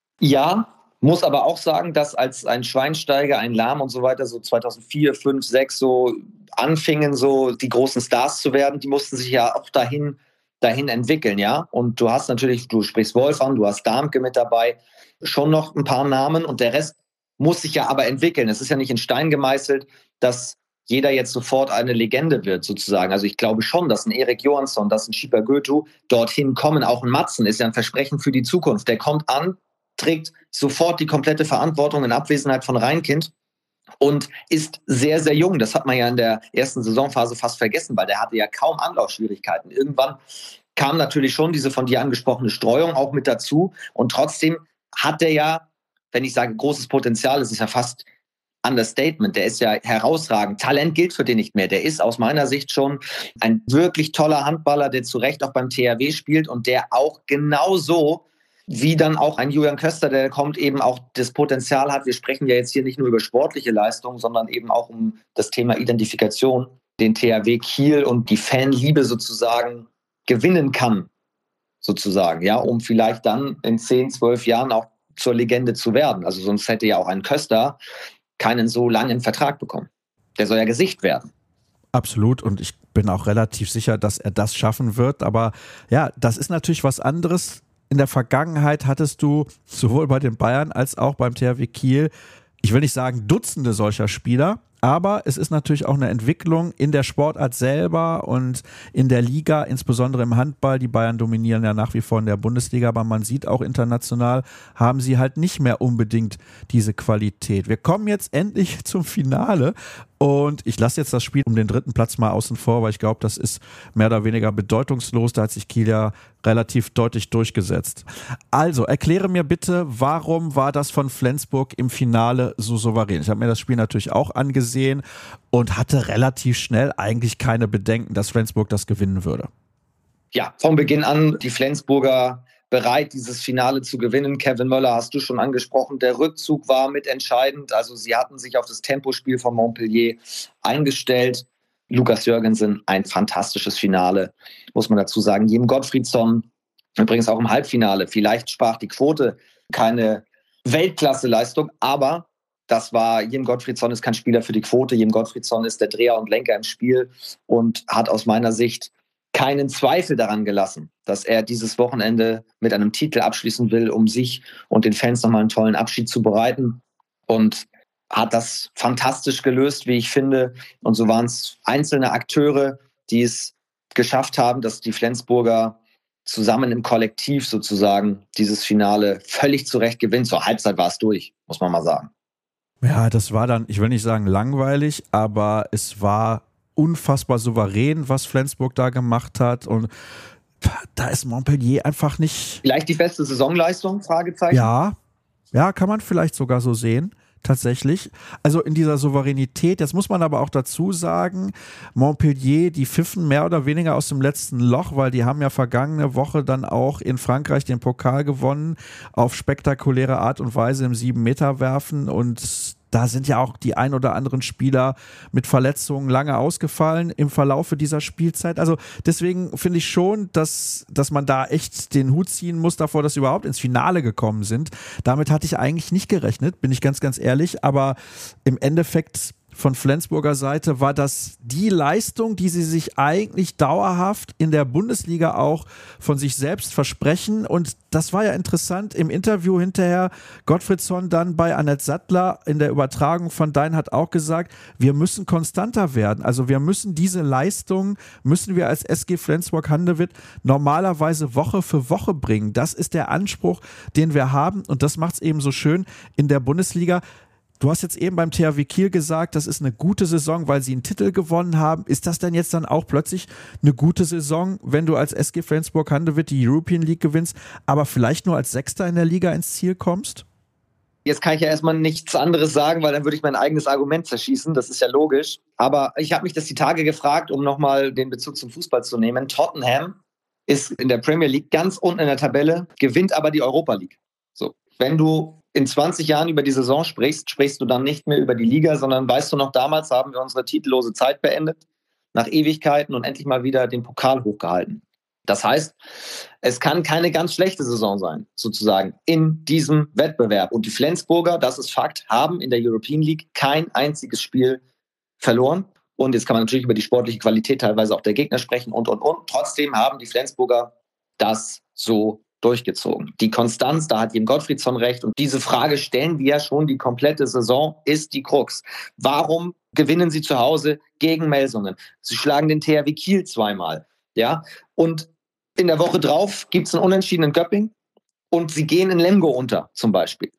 Ja, muss aber auch sagen, dass als ein Schweinsteiger, ein Lahm und so weiter so zweitausendvier, fünf, sechs so anfingen, so die großen Stars zu werden, die mussten sich ja auch dahin, dahin entwickeln, ja. Und du hast natürlich, du sprichst Wolf an, du hast Darmke mit dabei, schon noch ein paar Namen und der Rest muss sich ja aber entwickeln. Es ist ja nicht in Stein gemeißelt, dass jeder jetzt sofort eine Legende wird, sozusagen. Also ich glaube schon, dass ein Erik Johansson, dass ein Schieber Goethe dorthin kommen. Auch ein Matzen ist ja ein Versprechen für die Zukunft. Der kommt an, trägt sofort die komplette Verantwortung in Abwesenheit von Reinkind und ist sehr, sehr jung. Das hat man ja in der ersten Saisonphase fast vergessen, weil der hatte ja kaum Anlaufschwierigkeiten. Irgendwann kam natürlich schon diese von dir angesprochene Streuung auch mit dazu. Und trotzdem hat der ja, wenn ich sage großes Potenzial, es ist ja fast Understatement, der ist ja herausragend. Talent gilt für den nicht mehr. Der ist aus meiner Sicht schon ein wirklich toller Handballer, der zu Recht auch beim T H W spielt und der auch genauso wie dann auch ein Julian Köster, der kommt, eben auch das Potenzial hat. Wir sprechen ja jetzt hier nicht nur über sportliche Leistungen, sondern eben auch um das Thema Identifikation, den T H W Kiel und die Fanliebe sozusagen gewinnen kann, sozusagen, ja, um vielleicht dann in zehn, zwölf Jahren auch zur Legende zu werden. Also sonst hätte ja auch ein Köster keinen so langen Vertrag bekommen. Der soll ja Gesicht werden. Absolut, und ich bin auch relativ sicher, dass er das schaffen wird. Aber ja, das ist natürlich was anderes. In der Vergangenheit hattest du sowohl bei den Bayern als auch beim T H W Kiel, ich will nicht sagen Dutzende solcher Spieler, aber es ist natürlich auch eine Entwicklung in der Sportart selber und in der Liga, insbesondere im Handball. Die Bayern dominieren ja nach wie vor in der Bundesliga, aber man sieht auch international, haben sie halt nicht mehr unbedingt diese Qualität. Wir kommen jetzt endlich zum Finale. Und ich lasse jetzt das Spiel um den dritten Platz mal außen vor, weil ich glaube, das ist mehr oder weniger bedeutungslos. Da hat sich Kiel ja relativ deutlich durchgesetzt. Also, erkläre mir bitte, warum war das von Flensburg im Finale so souverän? Ich habe mir das Spiel natürlich auch angesehen und hatte relativ schnell eigentlich keine Bedenken, dass Flensburg das gewinnen würde. Ja, von Beginn an die Flensburger bereit, dieses Finale zu gewinnen. Kevin Möller hast du schon angesprochen. Der Rückzug war mitentscheidend. Also sie hatten sich auf das Tempospiel von Montpellier eingestellt. Lukas Jürgensen, ein fantastisches Finale, muss man dazu sagen. Jim Gottfriedson, übrigens auch im Halbfinale. Vielleicht sprach die Quote keine Weltklasse-Leistung, aber das war, Jim Gottfriedson ist kein Spieler für die Quote. Jim Gottfriedson ist der Dreher und Lenker im Spiel und hat aus meiner Sicht keinen Zweifel daran gelassen, dass er dieses Wochenende mit einem Titel abschließen will, um sich und den Fans nochmal einen tollen Abschied zu bereiten. Und hat das fantastisch gelöst, wie ich finde. Und so waren es einzelne Akteure, die es geschafft haben, dass die Flensburger zusammen im Kollektiv sozusagen dieses Finale völlig zu Recht gewinnen. Zur Halbzeit war es durch, muss man mal sagen. Ja, das war dann, ich will nicht sagen langweilig, aber es war unfassbar souverän, was Flensburg da gemacht hat, und da ist Montpellier einfach nicht... Vielleicht die beste Saisonleistung, Fragezeichen? Ja, ja, kann man vielleicht sogar so sehen, tatsächlich. Also in dieser Souveränität, jetzt muss man aber auch dazu sagen, Montpellier, die pfiffen mehr oder weniger aus dem letzten Loch, weil die haben ja vergangene Woche dann auch in Frankreich den Pokal gewonnen, auf spektakuläre Art und Weise im sieben-Meter-Werfen, und da sind ja auch die ein oder anderen Spieler mit Verletzungen lange ausgefallen im Verlaufe dieser Spielzeit. Also deswegen finde ich schon, dass, dass man da echt den Hut ziehen muss davor, dass sie überhaupt ins Finale gekommen sind. Damit hatte ich eigentlich nicht gerechnet, bin ich ganz, ganz ehrlich. Aber im Endeffekt von Flensburger Seite war das die Leistung, die sie sich eigentlich dauerhaft in der Bundesliga auch von sich selbst versprechen. Und das war ja interessant im Interview hinterher. Gottfriedson dann bei Annette Sattler in der Übertragung von Dein hat auch gesagt, wir müssen konstanter werden. Also wir müssen diese Leistung, müssen wir als S G Flensburg-Handewitt normalerweise Woche für Woche bringen. Das ist der Anspruch, den wir haben, und das macht es eben so schön in der Bundesliga. Du hast jetzt eben beim T H W Kiel gesagt, das ist eine gute Saison, weil sie einen Titel gewonnen haben. Ist das denn jetzt dann auch plötzlich eine gute Saison, wenn du als S G Flensburg-Handewitt die European League gewinnst, aber vielleicht nur als Sechster in der Liga ins Ziel kommst? Jetzt kann ich ja erstmal nichts anderes sagen, weil dann würde ich mein eigenes Argument zerschießen. Das ist ja logisch. Aber ich habe mich das die Tage gefragt, um nochmal den Bezug zum Fußball zu nehmen. Tottenham ist in der Premier League ganz unten in der Tabelle, gewinnt aber die Europa League. So, wenn du in zwanzig Jahren über die Saison sprichst, sprichst du dann nicht mehr über die Liga, sondern weißt du noch, damals haben wir unsere titellose Zeit beendet, nach Ewigkeiten und endlich mal wieder den Pokal hochgehalten. Das heißt, es kann keine ganz schlechte Saison sein, sozusagen, in diesem Wettbewerb. Und die Flensburger, das ist Fakt, haben in der European League kein einziges Spiel verloren. Und jetzt kann man natürlich über die sportliche Qualität teilweise auch der Gegner sprechen und, und, und. Trotzdem haben die Flensburger das so durchgezogen. Die Konstanz, da hat Jim Gottfriedsson recht. Und diese Frage stellen wir ja schon die komplette Saison, ist die Krux. Warum gewinnen sie zu Hause gegen Melsungen? Sie schlagen den T H W Kiel zweimal. Ja, und in der Woche drauf gibt es einen Unentschieden in Göppingen und sie gehen in Lemgo unter zum Beispiel.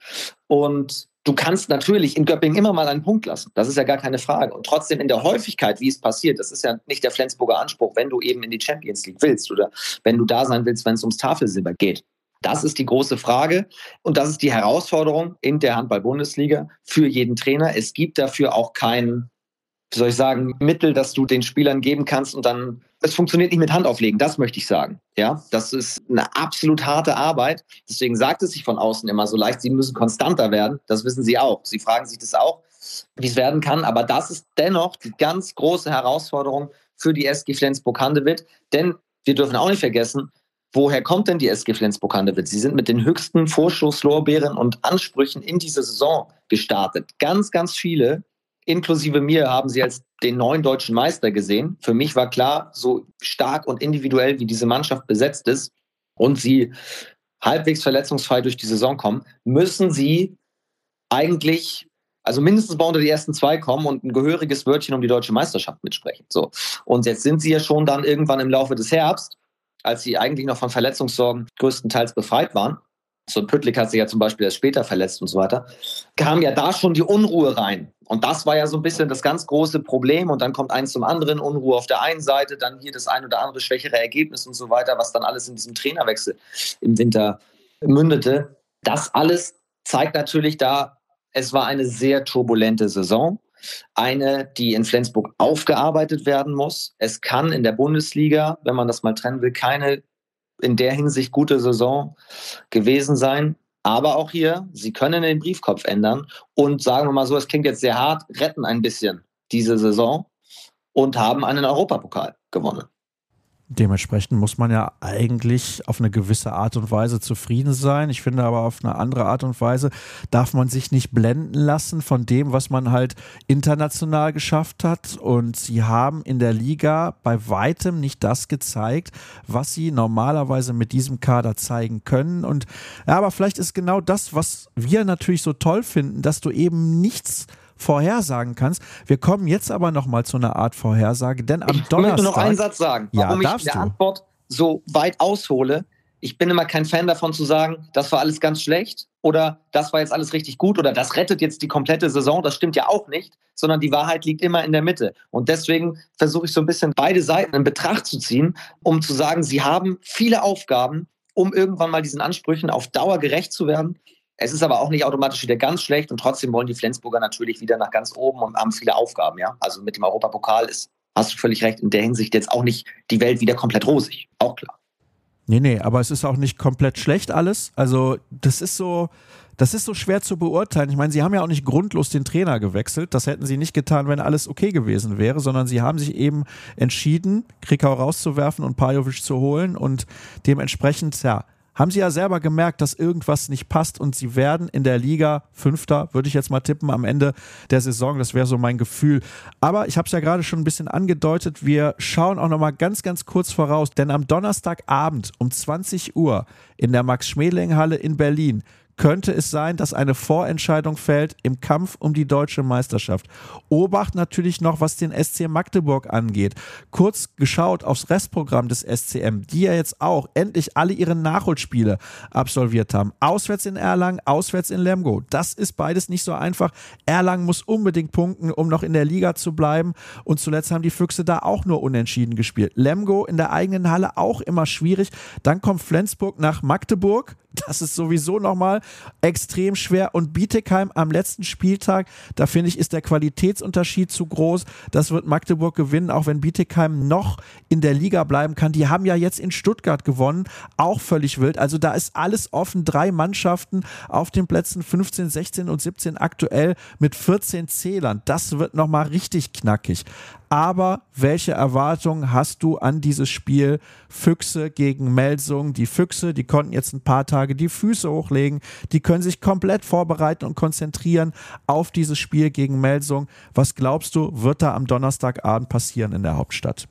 Und du kannst natürlich in Göppingen immer mal einen Punkt lassen. Das ist ja gar keine Frage. Und trotzdem in der Häufigkeit, wie es passiert, das ist ja nicht der Flensburger Anspruch, wenn du eben in die Champions League willst oder wenn du da sein willst, wenn es ums Tafelsilber geht. Das ist die große Frage und das ist die Herausforderung in der Handball-Bundesliga für jeden Trainer. Es gibt dafür auch kein, wie soll ich sagen, Mittel, das du den Spielern geben kannst und dann, es funktioniert nicht mit Hand auflegen, das möchte ich sagen. Ja, das ist eine absolut harte Arbeit. Deswegen sagt es sich von außen immer so leicht, sie müssen konstanter werden. Das wissen sie auch. Sie fragen sich das auch, wie es werden kann. Aber das ist dennoch die ganz große Herausforderung für die S G Flensburg-Handewitt. Denn wir dürfen auch nicht vergessen, woher kommt denn die S G Flensburg-Handewitt? Sie sind mit den höchsten Vorschusslorbeeren und Ansprüchen in diese Saison gestartet. Ganz, ganz viele, inklusive mir, haben sie als den neuen deutschen Meister gesehen. Für mich war klar, so stark und individuell wie diese Mannschaft besetzt ist und sie halbwegs verletzungsfrei durch die Saison kommen, müssen sie eigentlich, also mindestens mal unter die ersten zwei kommen und ein gehöriges Wörtchen um die deutsche Meisterschaft mitsprechen. So. Und jetzt sind sie ja schon dann irgendwann im Laufe des Herbst, als sie eigentlich noch von Verletzungssorgen größtenteils befreit waren. So Püttlik hat sich ja zum Beispiel erst später verletzt und so weiter, kam ja da schon die Unruhe rein. Und das war ja so ein bisschen das ganz große Problem. Und dann kommt eins zum anderen, Unruhe auf der einen Seite, dann hier das ein oder andere schwächere Ergebnis und so weiter, was dann alles in diesem Trainerwechsel im Winter mündete. Das alles zeigt natürlich da, es war eine sehr turbulente Saison. Eine, die in Flensburg aufgearbeitet werden muss. Es kann in der Bundesliga, wenn man das mal trennen will, keine in der Hinsicht gute Saison gewesen sein. Aber auch hier, sie können den Briefkopf ändern und sagen wir mal so, es klingt jetzt sehr hart, retten ein bisschen diese Saison und haben einen Europapokal gewonnen. Dementsprechend muss man ja eigentlich auf eine gewisse Art und Weise zufrieden sein. Ich finde aber auf eine andere Art und Weise darf man sich nicht blenden lassen von dem, was man halt international geschafft hat. Und sie haben in der Liga bei weitem nicht das gezeigt, was sie normalerweise mit diesem Kader zeigen können. Und ja, aber vielleicht ist genau das, was wir natürlich so toll finden, dass du eben nichts vorhersagen kannst. Wir kommen jetzt aber nochmal zu einer Art Vorhersage, denn am ich Donnerstag... Ich möchte noch einen Satz sagen, warum ja, ich in der du. Antwort so weit aushole. Ich bin immer kein Fan davon zu sagen, das war alles ganz schlecht oder das war jetzt alles richtig gut oder das rettet jetzt die komplette Saison. Das stimmt ja auch nicht, sondern die Wahrheit liegt immer in der Mitte. Und deswegen versuche ich so ein bisschen beide Seiten in Betracht zu ziehen, um zu sagen, sie haben viele Aufgaben, um irgendwann mal diesen Ansprüchen auf Dauer gerecht zu werden. Es ist aber auch nicht automatisch wieder ganz schlecht und trotzdem wollen die Flensburger natürlich wieder nach ganz oben und haben viele Aufgaben. Ja, also mit dem Europapokal ist, hast du völlig recht, in der Hinsicht jetzt auch nicht die Welt wieder komplett rosig. Auch klar. Nee, nee, aber es ist auch nicht komplett schlecht alles. Also das ist so, das ist so schwer zu beurteilen. Ich meine, sie haben ja auch nicht grundlos den Trainer gewechselt. Das hätten sie nicht getan, wenn alles okay gewesen wäre, sondern sie haben sich eben entschieden, Krikau rauszuwerfen und Pajovic zu holen und dementsprechend, ja, haben sie ja selber gemerkt, dass irgendwas nicht passt und sie werden in der Liga Fünfter, würde ich jetzt mal tippen, am Ende der Saison. Das wäre so mein Gefühl. Aber ich habe es ja gerade schon ein bisschen angedeutet, wir schauen auch noch mal ganz, ganz kurz voraus, denn am Donnerstagabend um zwanzig Uhr in der Max-Schmeling-Halle in Berlin könnte es sein, dass eine Vorentscheidung fällt im Kampf um die deutsche Meisterschaft. Obacht natürlich noch, was den S C Magdeburg angeht. Kurz geschaut aufs Restprogramm des S C M, die ja jetzt auch endlich alle ihre Nachholspiele absolviert haben. Auswärts in Erlangen, auswärts in Lemgo. Das ist beides nicht so einfach. Erlangen muss unbedingt punkten, um noch in der Liga zu bleiben. Und zuletzt haben die Füchse da auch nur unentschieden gespielt. Lemgo in der eigenen Halle auch immer schwierig. Dann kommt Flensburg nach Magdeburg. Das ist sowieso nochmal extrem schwer. Und Bietigheim am letzten Spieltag, da finde ich, ist der Qualitätsunterschied zu groß. Das wird Magdeburg gewinnen, auch wenn Bietigheim noch in der Liga bleiben kann. Die haben ja jetzt in Stuttgart gewonnen, auch völlig wild. Also da ist alles offen. Drei Mannschaften auf den Plätzen fünfzehn, sechzehn und siebzehn aktuell mit vierzehn Zählern. Das wird nochmal richtig knackig. Aber welche Erwartungen hast du an dieses Spiel? Füchse gegen Melsung. Die Füchse, die konnten jetzt ein paar Tage die Füße hochlegen. Die können sich komplett vorbereiten und konzentrieren auf dieses Spiel gegen Melsung. Was glaubst du, wird da am Donnerstagabend passieren in der Hauptstadt?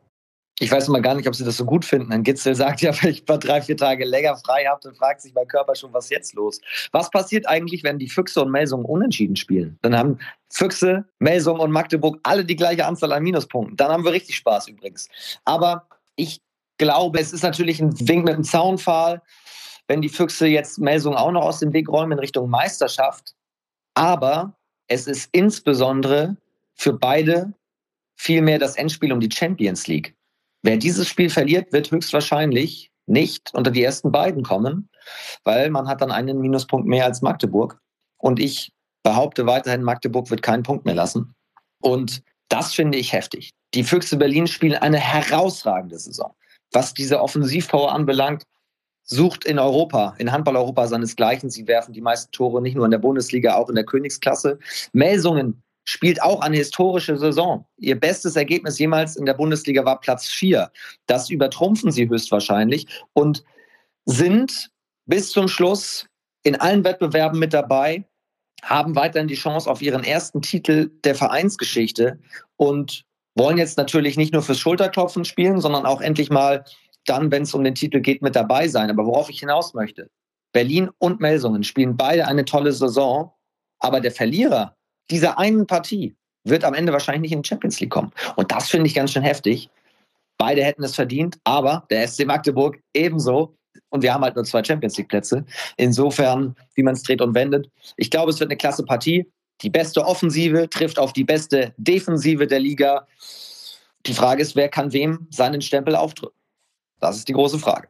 Ich weiß immer gar nicht, ob sie das so gut finden. Ein Gitzel sagt ja, wenn ich mal drei, vier Tage länger frei habe, dann fragt sich mein Körper schon, was jetzt los? Was passiert eigentlich, wenn die Füchse und Melsung unentschieden spielen? Dann haben Füchse, Melsung und Magdeburg alle die gleiche Anzahl an Minuspunkten. Dann haben wir richtig Spaß übrigens. Aber ich glaube, es ist natürlich ein Wink mit dem Zaunpfahl, wenn die Füchse jetzt Melsung auch noch aus dem Weg räumen in Richtung Meisterschaft. Aber es ist insbesondere für beide vielmehr das Endspiel um die Champions League. Wer dieses Spiel verliert, wird höchstwahrscheinlich nicht unter die ersten beiden kommen, weil man hat dann einen Minuspunkt mehr als Magdeburg. Und ich behaupte weiterhin, Magdeburg wird keinen Punkt mehr lassen. Und das finde ich heftig. Die Füchse Berlin spielen eine herausragende Saison. Was diese Offensivpower anbelangt, sucht in Europa, in Handball-Europa seinesgleichen. Sie werfen die meisten Tore nicht nur in der Bundesliga, auch in der Königsklasse. Melsungen spielt auch eine historische Saison. Ihr bestes Ergebnis jemals in der Bundesliga war Platz vier. Das übertrumpfen sie höchstwahrscheinlich und sind bis zum Schluss in allen Wettbewerben mit dabei, haben weiterhin die Chance auf ihren ersten Titel der Vereinsgeschichte und wollen jetzt natürlich nicht nur fürs Schulterklopfen spielen, sondern auch endlich mal dann, wenn es um den Titel geht, mit dabei sein. Aber worauf ich hinaus möchte, Berlin und Melsungen spielen beide eine tolle Saison, aber der Verlierer dieser einen Partie wird am Ende wahrscheinlich nicht in die Champions League kommen. Und das finde ich ganz schön heftig. Beide hätten es verdient, aber der S C Magdeburg ebenso. Und wir haben halt nur zwei Champions League Plätze. Insofern, wie man es dreht und wendet. Ich glaube, es wird eine klasse Partie. Die beste Offensive trifft auf die beste Defensive der Liga. Die Frage ist, wer kann wem seinen Stempel aufdrücken? Das ist die große Frage.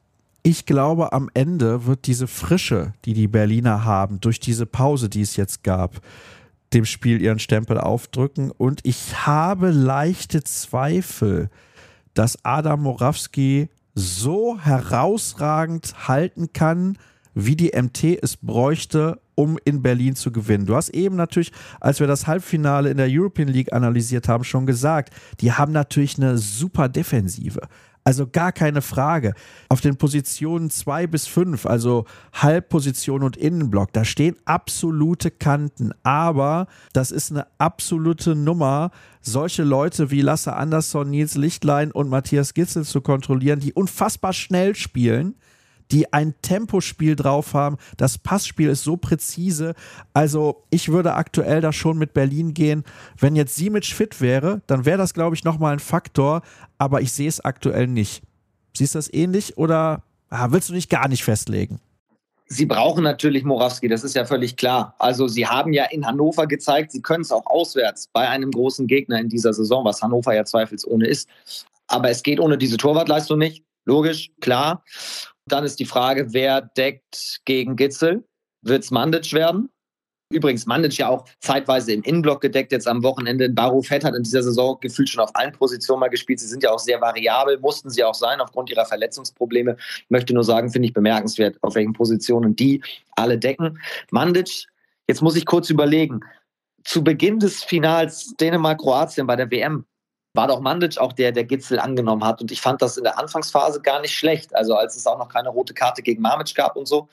Ich glaube, am Ende wird diese Frische, die die Berliner haben, durch diese Pause, die es jetzt gab, dem Spiel ihren Stempel aufdrücken. Und ich habe leichte Zweifel, dass Adam Morawski so herausragend halten kann, wie die M T es bräuchte, um in Berlin zu gewinnen. Du hast eben natürlich, als wir das Halbfinale in der European League analysiert haben, schon gesagt, die haben natürlich eine super Defensive. Also gar keine Frage. Auf den Positionen zwei bis fünf, also Halbposition und Innenblock, da stehen absolute Kanten. Aber das ist eine absolute Nummer, solche Leute wie Lasse Andersson, Nils Lichtlein und Matthias Gitzel zu kontrollieren, die unfassbar schnell spielen, die ein Tempospiel drauf haben. Das Passspiel ist so präzise. Also ich würde aktuell da schon mit Berlin gehen. Wenn jetzt Simic fit wäre, dann wäre das, glaube ich, nochmal ein Faktor. Aber ich sehe es aktuell nicht. Siehst du das ähnlich oder ah, willst du dich gar nicht festlegen? Sie brauchen natürlich Morawski, das ist ja völlig klar. Also sie haben ja in Hannover gezeigt, sie können es auch auswärts bei einem großen Gegner in dieser Saison, was Hannover ja zweifelsohne ist. Aber es geht ohne diese Torwartleistung nicht. Logisch, klar. Dann ist die Frage, wer deckt gegen Gitzel? Wird es Mandic werden? Übrigens, Mandic ja auch zeitweise im Innenblock gedeckt, jetzt am Wochenende. Baro Fett hat in dieser Saison gefühlt schon auf allen Positionen mal gespielt. Sie sind ja auch sehr variabel, mussten sie auch sein aufgrund ihrer Verletzungsprobleme. Ich möchte nur sagen, finde ich bemerkenswert, auf welchen Positionen die alle decken. Mandic, jetzt muss ich kurz überlegen. Zu Beginn des Finals Dänemark-Kroatien bei der W M war doch Mandic auch der, der Gitzel angenommen hat. Und ich fand das in der Anfangsphase gar nicht schlecht. Also als es auch noch keine rote Karte gegen Mamic gab und so.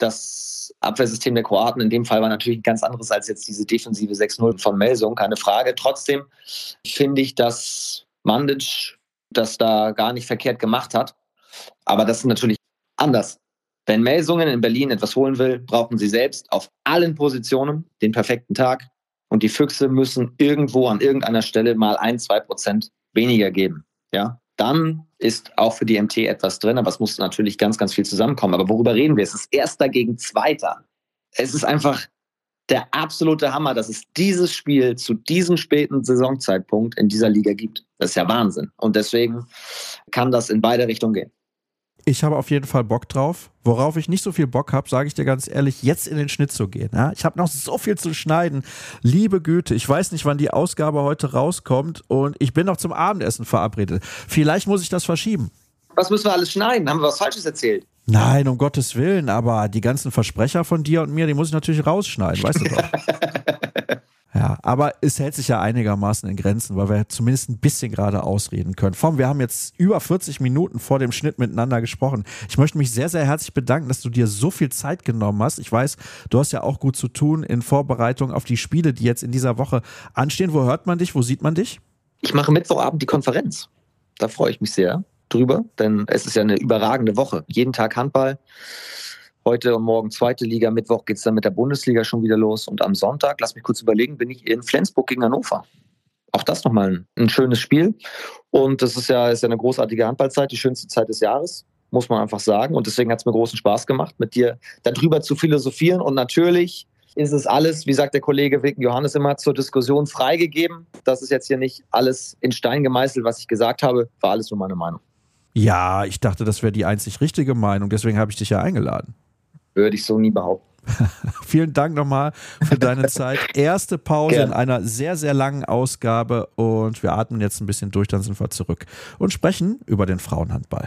Das Abwehrsystem der Kroaten in dem Fall war natürlich ein ganz anderes als jetzt diese defensive sechs null von Melsung, keine Frage. Trotzdem finde ich, dass Mandic das da gar nicht verkehrt gemacht hat. Aber das ist natürlich anders. Wenn Melsungen in Berlin etwas holen will, brauchen sie selbst auf allen Positionen den perfekten Tag. Und die Füchse müssen irgendwo an irgendeiner Stelle mal ein, zwei Prozent weniger geben. Ja, dann ist auch für die M T etwas drin, aber es muss natürlich ganz, ganz viel zusammenkommen. Aber worüber reden wir? Es ist Erster gegen Zweiter. Es ist einfach der absolute Hammer, dass es dieses Spiel zu diesem späten Saisonzeitpunkt in dieser Liga gibt. Das ist ja Wahnsinn. Und deswegen kann das in beide Richtungen gehen. Ich habe auf jeden Fall Bock drauf. Worauf ich nicht so viel Bock habe, sage ich dir ganz ehrlich, jetzt in den Schnitt zu gehen. Ja? Ich habe noch so viel zu schneiden. Liebe Güte, ich weiß nicht, wann die Ausgabe heute rauskommt und ich bin noch zum Abendessen verabredet. Vielleicht muss ich das verschieben. Was müssen wir alles schneiden? Haben wir was Falsches erzählt? Nein, um Gottes Willen, aber die ganzen Versprecher von dir und mir, die muss ich natürlich rausschneiden, weißt du doch. Ja, aber es hält sich ja einigermaßen in Grenzen, weil wir zumindest ein bisschen gerade ausreden können. Vom, wir haben jetzt über vierzig Minuten vor dem Schnitt miteinander gesprochen. Ich möchte mich sehr, sehr herzlich bedanken, dass du dir so viel Zeit genommen hast. Ich weiß, du hast ja auch gut zu tun in Vorbereitung auf die Spiele, die jetzt in dieser Woche anstehen. Wo hört man dich? Wo sieht man dich? Ich mache Mittwochabend die Konferenz. Da freue ich mich sehr drüber, denn es ist ja eine überragende Woche. Jeden Tag Handball. Heute und morgen zweite Liga, Mittwoch geht es dann mit der Bundesliga schon wieder los. Und am Sonntag, lass mich kurz überlegen, bin ich in Flensburg gegen Hannover. Auch das nochmal ein, ein schönes Spiel. Und das ist ja, ist ja eine großartige Handballzeit, die schönste Zeit des Jahres, muss man einfach sagen. Und deswegen hat es mir großen Spaß gemacht, mit dir darüber zu philosophieren. Und natürlich ist es alles, wie sagt der Kollege Wilken Johannes immer, zur Diskussion freigegeben. Das ist jetzt hier nicht alles in Stein gemeißelt, was ich gesagt habe, war alles nur meine Meinung. Ja, ich dachte, das wäre die einzig richtige Meinung. Deswegen habe ich dich ja eingeladen. Würde ich so nie behaupten. Vielen Dank nochmal für deine Zeit. Erste Pause Gerne. in einer sehr, sehr langen Ausgabe und wir atmen jetzt ein bisschen durch, dann sind wir zurück und sprechen über den Frauenhandball.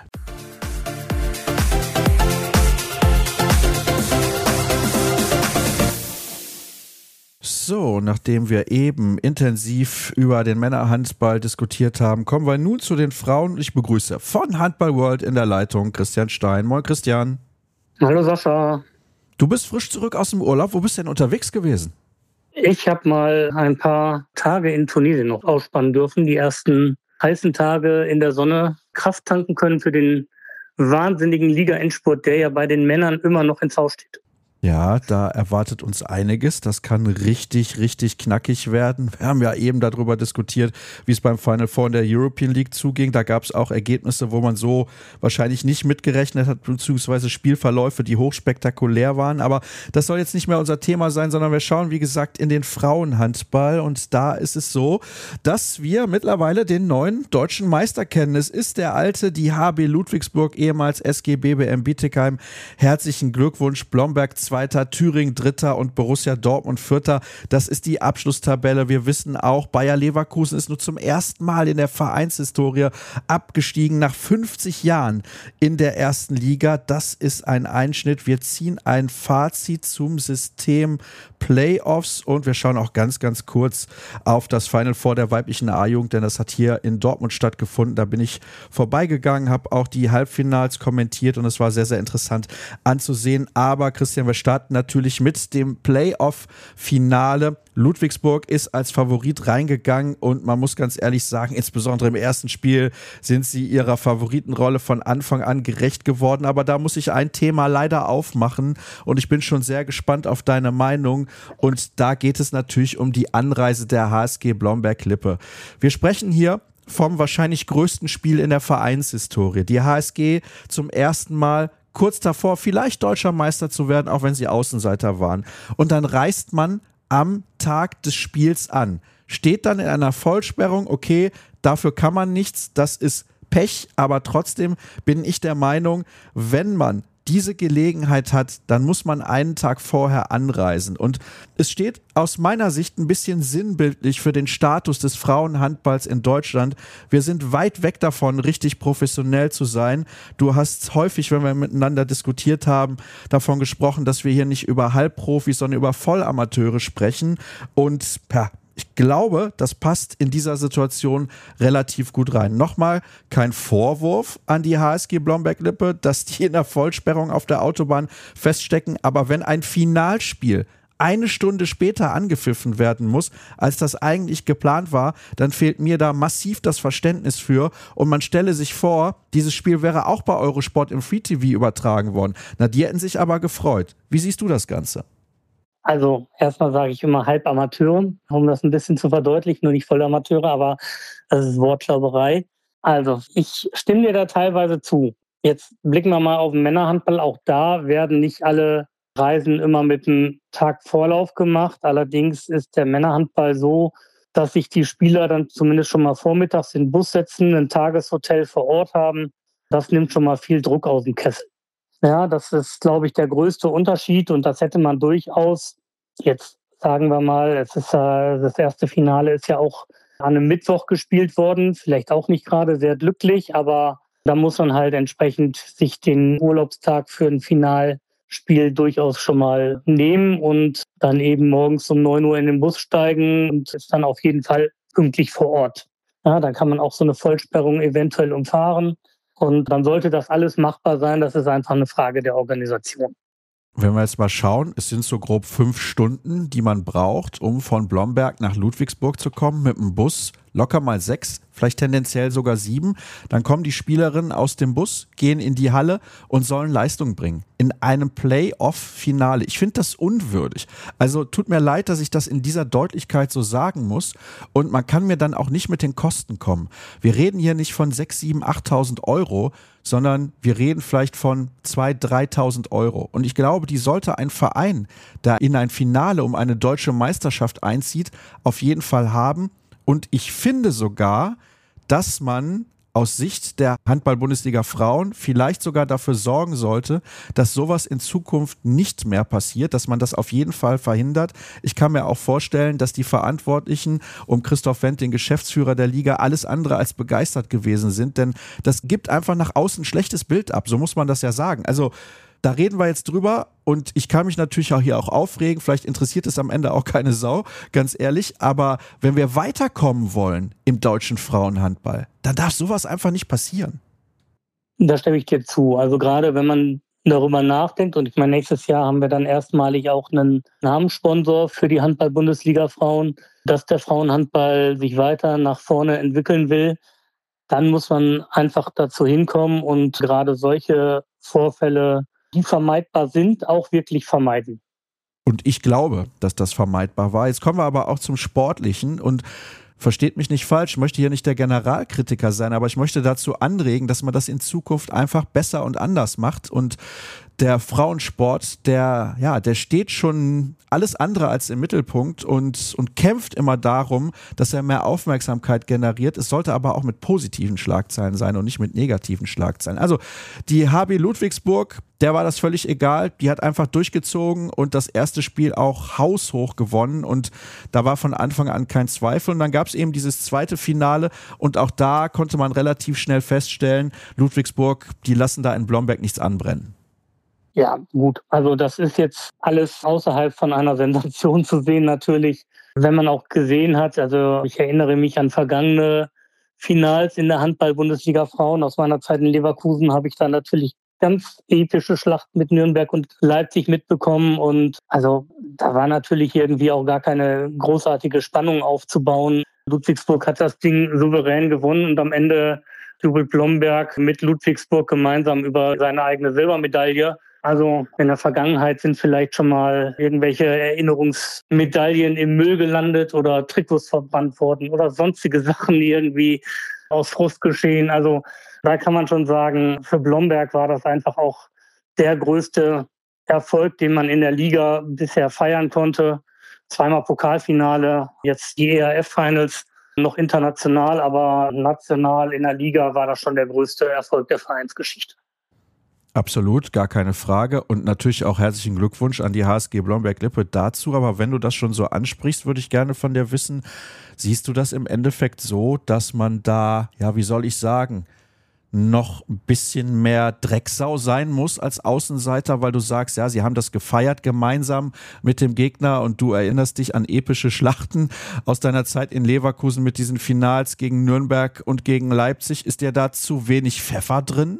So, nachdem wir eben intensiv über den Männerhandball diskutiert haben, kommen wir nun zu den Frauen. Ich begrüße von Handball World in der Leitung Christian Stein. Moin Christian. Hallo Sascha. Du bist frisch zurück aus dem Urlaub. Wo bist du denn unterwegs gewesen? Ich habe mal ein paar Tage in Tunesien noch ausspannen dürfen. Die ersten heißen Tage in der Sonne Kraft tanken können für den wahnsinnigen Liga-Endspurt, der ja bei den Männern immer noch ins Haus steht. Ja, da erwartet uns einiges. Das kann richtig, richtig knackig werden. Wir haben ja eben darüber diskutiert, wie es beim Final Four in der European League zuging. Da gab es auch Ergebnisse, wo man so wahrscheinlich nicht mitgerechnet hat, beziehungsweise Spielverläufe, die hochspektakulär waren. Aber das soll jetzt nicht mehr unser Thema sein, sondern wir schauen, wie gesagt, in den Frauenhandball. Und da ist es so, dass wir mittlerweile den neuen deutschen Meister kennen. Es ist der alte, die H B Ludwigsburg, ehemals S G B B M Bietigheim. Herzlichen Glückwunsch, Blomberg Zweiter, Thüringen Dritter und Borussia Dortmund Vierter. Das ist die Abschlusstabelle. Wir wissen auch, Bayer Leverkusen ist nur zum ersten Mal in der Vereinshistorie abgestiegen nach fünfzig Jahren in der ersten Liga. Das ist ein Einschnitt. Wir ziehen ein Fazit zum System Playoffs und wir schauen auch ganz, ganz kurz auf das Final Four der weiblichen A-Jugend, denn das hat hier in Dortmund stattgefunden. Da bin ich vorbeigegangen, habe auch die Halbfinals kommentiert und es war sehr, sehr interessant anzusehen. Aber Christian, wir starten natürlich mit dem Playoff-Finale. Ludwigsburg ist als Favorit reingegangen und man muss ganz ehrlich sagen, insbesondere im ersten Spiel sind sie ihrer Favoritenrolle von Anfang an gerecht geworden. Aber da muss ich ein Thema leider aufmachen und ich bin schon sehr gespannt auf deine Meinung. Und da geht es natürlich um die Anreise der H S G Blomberg-Lippe. Wir sprechen hier vom wahrscheinlich größten Spiel in der Vereinshistorie. Die H S G zum ersten Mal kurz davor, vielleicht deutscher Meister zu werden, auch wenn sie Außenseiter waren. Und dann reist man am Tag des Spiels an. Steht dann in einer Vollsperrung, okay, dafür kann man nichts, das ist Pech, aber trotzdem bin ich der Meinung, wenn man diese Gelegenheit hat, dann muss man einen Tag vorher anreisen. Und es steht aus meiner Sicht ein bisschen sinnbildlich für den Status des Frauenhandballs in Deutschland. Wir sind weit weg davon, richtig professionell zu sein. Du hast häufig, wenn wir miteinander diskutiert haben, davon gesprochen, dass wir hier nicht über Halbprofis, sondern über Vollamateure sprechen. Und ja, ich glaube, das passt in dieser Situation relativ gut rein. Nochmal, kein Vorwurf an die H S G Blomberg-Lippe, dass die in der Vollsperrung auf der Autobahn feststecken. Aber wenn ein Finalspiel eine Stunde später angepfiffen werden muss, als das eigentlich geplant war, dann fehlt mir da massiv das Verständnis für. Und man stelle sich vor, dieses Spiel wäre auch bei Eurosport im Free T V übertragen worden. Na, die hätten sich aber gefreut. Wie siehst du das Ganze? Also erstmal sage ich immer Halbamateur, um das ein bisschen zu verdeutlichen, nur nicht Vollamateure, aber das ist Wortklauberei. Also ich stimme dir da teilweise zu. Jetzt blicken wir mal auf den Männerhandball. Auch da werden nicht alle Reisen immer mit einem Tag Vorlauf gemacht. Allerdings ist der Männerhandball so, dass sich die Spieler dann zumindest schon mal vormittags in den Bus setzen, ein Tageshotel vor Ort haben Das nimmt schon mal viel Druck aus dem Kessel. Ja, das ist, glaube ich, der größte Unterschied und das hätte man durchaus, jetzt sagen wir mal, es ist äh, das erste Finale ist ja auch an einem Mittwoch gespielt worden, vielleicht auch nicht gerade sehr glücklich, aber da muss man halt entsprechend sich den Urlaubstag für ein Finalspiel durchaus schon mal nehmen und dann eben morgens um neun Uhr in den Bus steigen und ist dann auf jeden Fall pünktlich vor Ort. Ja, dann kann man auch so eine Vollsperrung eventuell umfahren. Und dann sollte das alles machbar sein. Das ist einfach eine Frage der Organisation. Wenn wir jetzt mal schauen, es sind so grob fünf Stunden, die man braucht, um von Blomberg nach Ludwigsburg zu kommen mit dem Bus. Locker mal sechs, vielleicht tendenziell sogar sieben. Dann kommen die Spielerinnen aus dem Bus, gehen in die Halle und sollen Leistung bringen. In einem Play-Off-Finale. Ich finde das unwürdig. Also tut mir leid, dass ich das in dieser Deutlichkeit so sagen muss. Und man kann mir dann auch nicht mit den Kosten kommen. Wir reden hier nicht von sechstausend, siebentausend, achttausend Euro, sondern wir reden vielleicht von zweitausend, dreitausend Euro. Und ich glaube, die sollte ein Verein, der in ein Finale um eine deutsche Meisterschaft einzieht, auf jeden Fall haben. Und ich finde sogar, dass man aus Sicht der Handball-Bundesliga Frauen vielleicht sogar dafür sorgen sollte, dass sowas in Zukunft nicht mehr passiert, dass man das auf jeden Fall verhindert. Ich kann mir auch vorstellen, dass die Verantwortlichen um Christoph Wendt, den Geschäftsführer der Liga, alles andere als begeistert gewesen sind, denn das gibt einfach nach außen ein schlechtes Bild ab, so muss man das ja sagen. Also da reden wir jetzt drüber und ich kann mich natürlich auch hier auch aufregen, vielleicht interessiert es am Ende auch keine Sau, ganz ehrlich, aber wenn wir weiterkommen wollen im deutschen Frauenhandball, dann darf sowas einfach nicht passieren. Da stimme ich dir zu. Also gerade wenn man darüber nachdenkt und ich meine, nächstes Jahr haben wir dann erstmalig auch einen Namenssponsor für die Handball-Bundesliga Frauen, dass der Frauenhandball sich weiter nach vorne entwickeln will, dann muss man einfach dazu hinkommen und gerade solche Vorfälle, die vermeidbar sind, auch wirklich vermeiden. Und ich glaube, dass das vermeidbar war. Jetzt kommen wir aber auch zum Sportlichen und versteht mich nicht falsch, ich möchte hier nicht der Generalkritiker sein, aber ich möchte dazu anregen, dass man das in Zukunft einfach besser und anders macht und der Frauensport, der, ja, der steht schon alles andere als im Mittelpunkt und, und kämpft immer darum, dass er mehr Aufmerksamkeit generiert. Es sollte aber auch mit positiven Schlagzeilen sein und nicht mit negativen Schlagzeilen. Also die H B Ludwigsburg, der war das völlig egal. Die hat einfach durchgezogen und das erste Spiel auch haushoch gewonnen und da war von Anfang an kein Zweifel. Und dann gab es eben dieses zweite Finale und auch da konnte man relativ schnell feststellen, Ludwigsburg, die lassen da in Blomberg nichts anbrennen. Ja, gut. Also das ist jetzt alles außerhalb von einer Sensation zu sehen natürlich. Wenn man auch gesehen hat, also ich erinnere mich an vergangene Finals in der Handball-Bundesliga Frauen. Aus meiner Zeit in Leverkusen habe ich da natürlich ganz epische Schlachten mit Nürnberg und Leipzig mitbekommen. Und also da war natürlich irgendwie auch gar keine großartige Spannung aufzubauen. Ludwigsburg hat das Ding souverän gewonnen und am Ende jubelt Blomberg mit Ludwigsburg gemeinsam über seine eigene Silbermedaille. Also in der Vergangenheit sind vielleicht schon mal irgendwelche Erinnerungsmedaillen im Müll gelandet oder Trikots verbrannt worden oder sonstige Sachen irgendwie aus Frust geschehen. Also da kann man schon sagen, für Blomberg war das einfach auch der größte Erfolg, den man in der Liga bisher feiern konnte. Zweimal Pokalfinale, jetzt die E R F-Finals, noch international, aber national in der Liga war das schon der größte Erfolg der Vereinsgeschichte. Absolut, gar keine Frage und natürlich auch herzlichen Glückwunsch an die H S G Blomberg-Lippe dazu, aber wenn du das schon so ansprichst, würde ich gerne von dir wissen, siehst du das im Endeffekt so, dass man da, ja, wie soll ich sagen, noch ein bisschen mehr Drecksau sein muss als Außenseiter, weil du sagst, ja, sie haben das gefeiert gemeinsam mit dem Gegner und du erinnerst dich an epische Schlachten aus deiner Zeit in Leverkusen mit diesen Finals gegen Nürnberg und gegen Leipzig. Ist dir da zu wenig Pfeffer drin?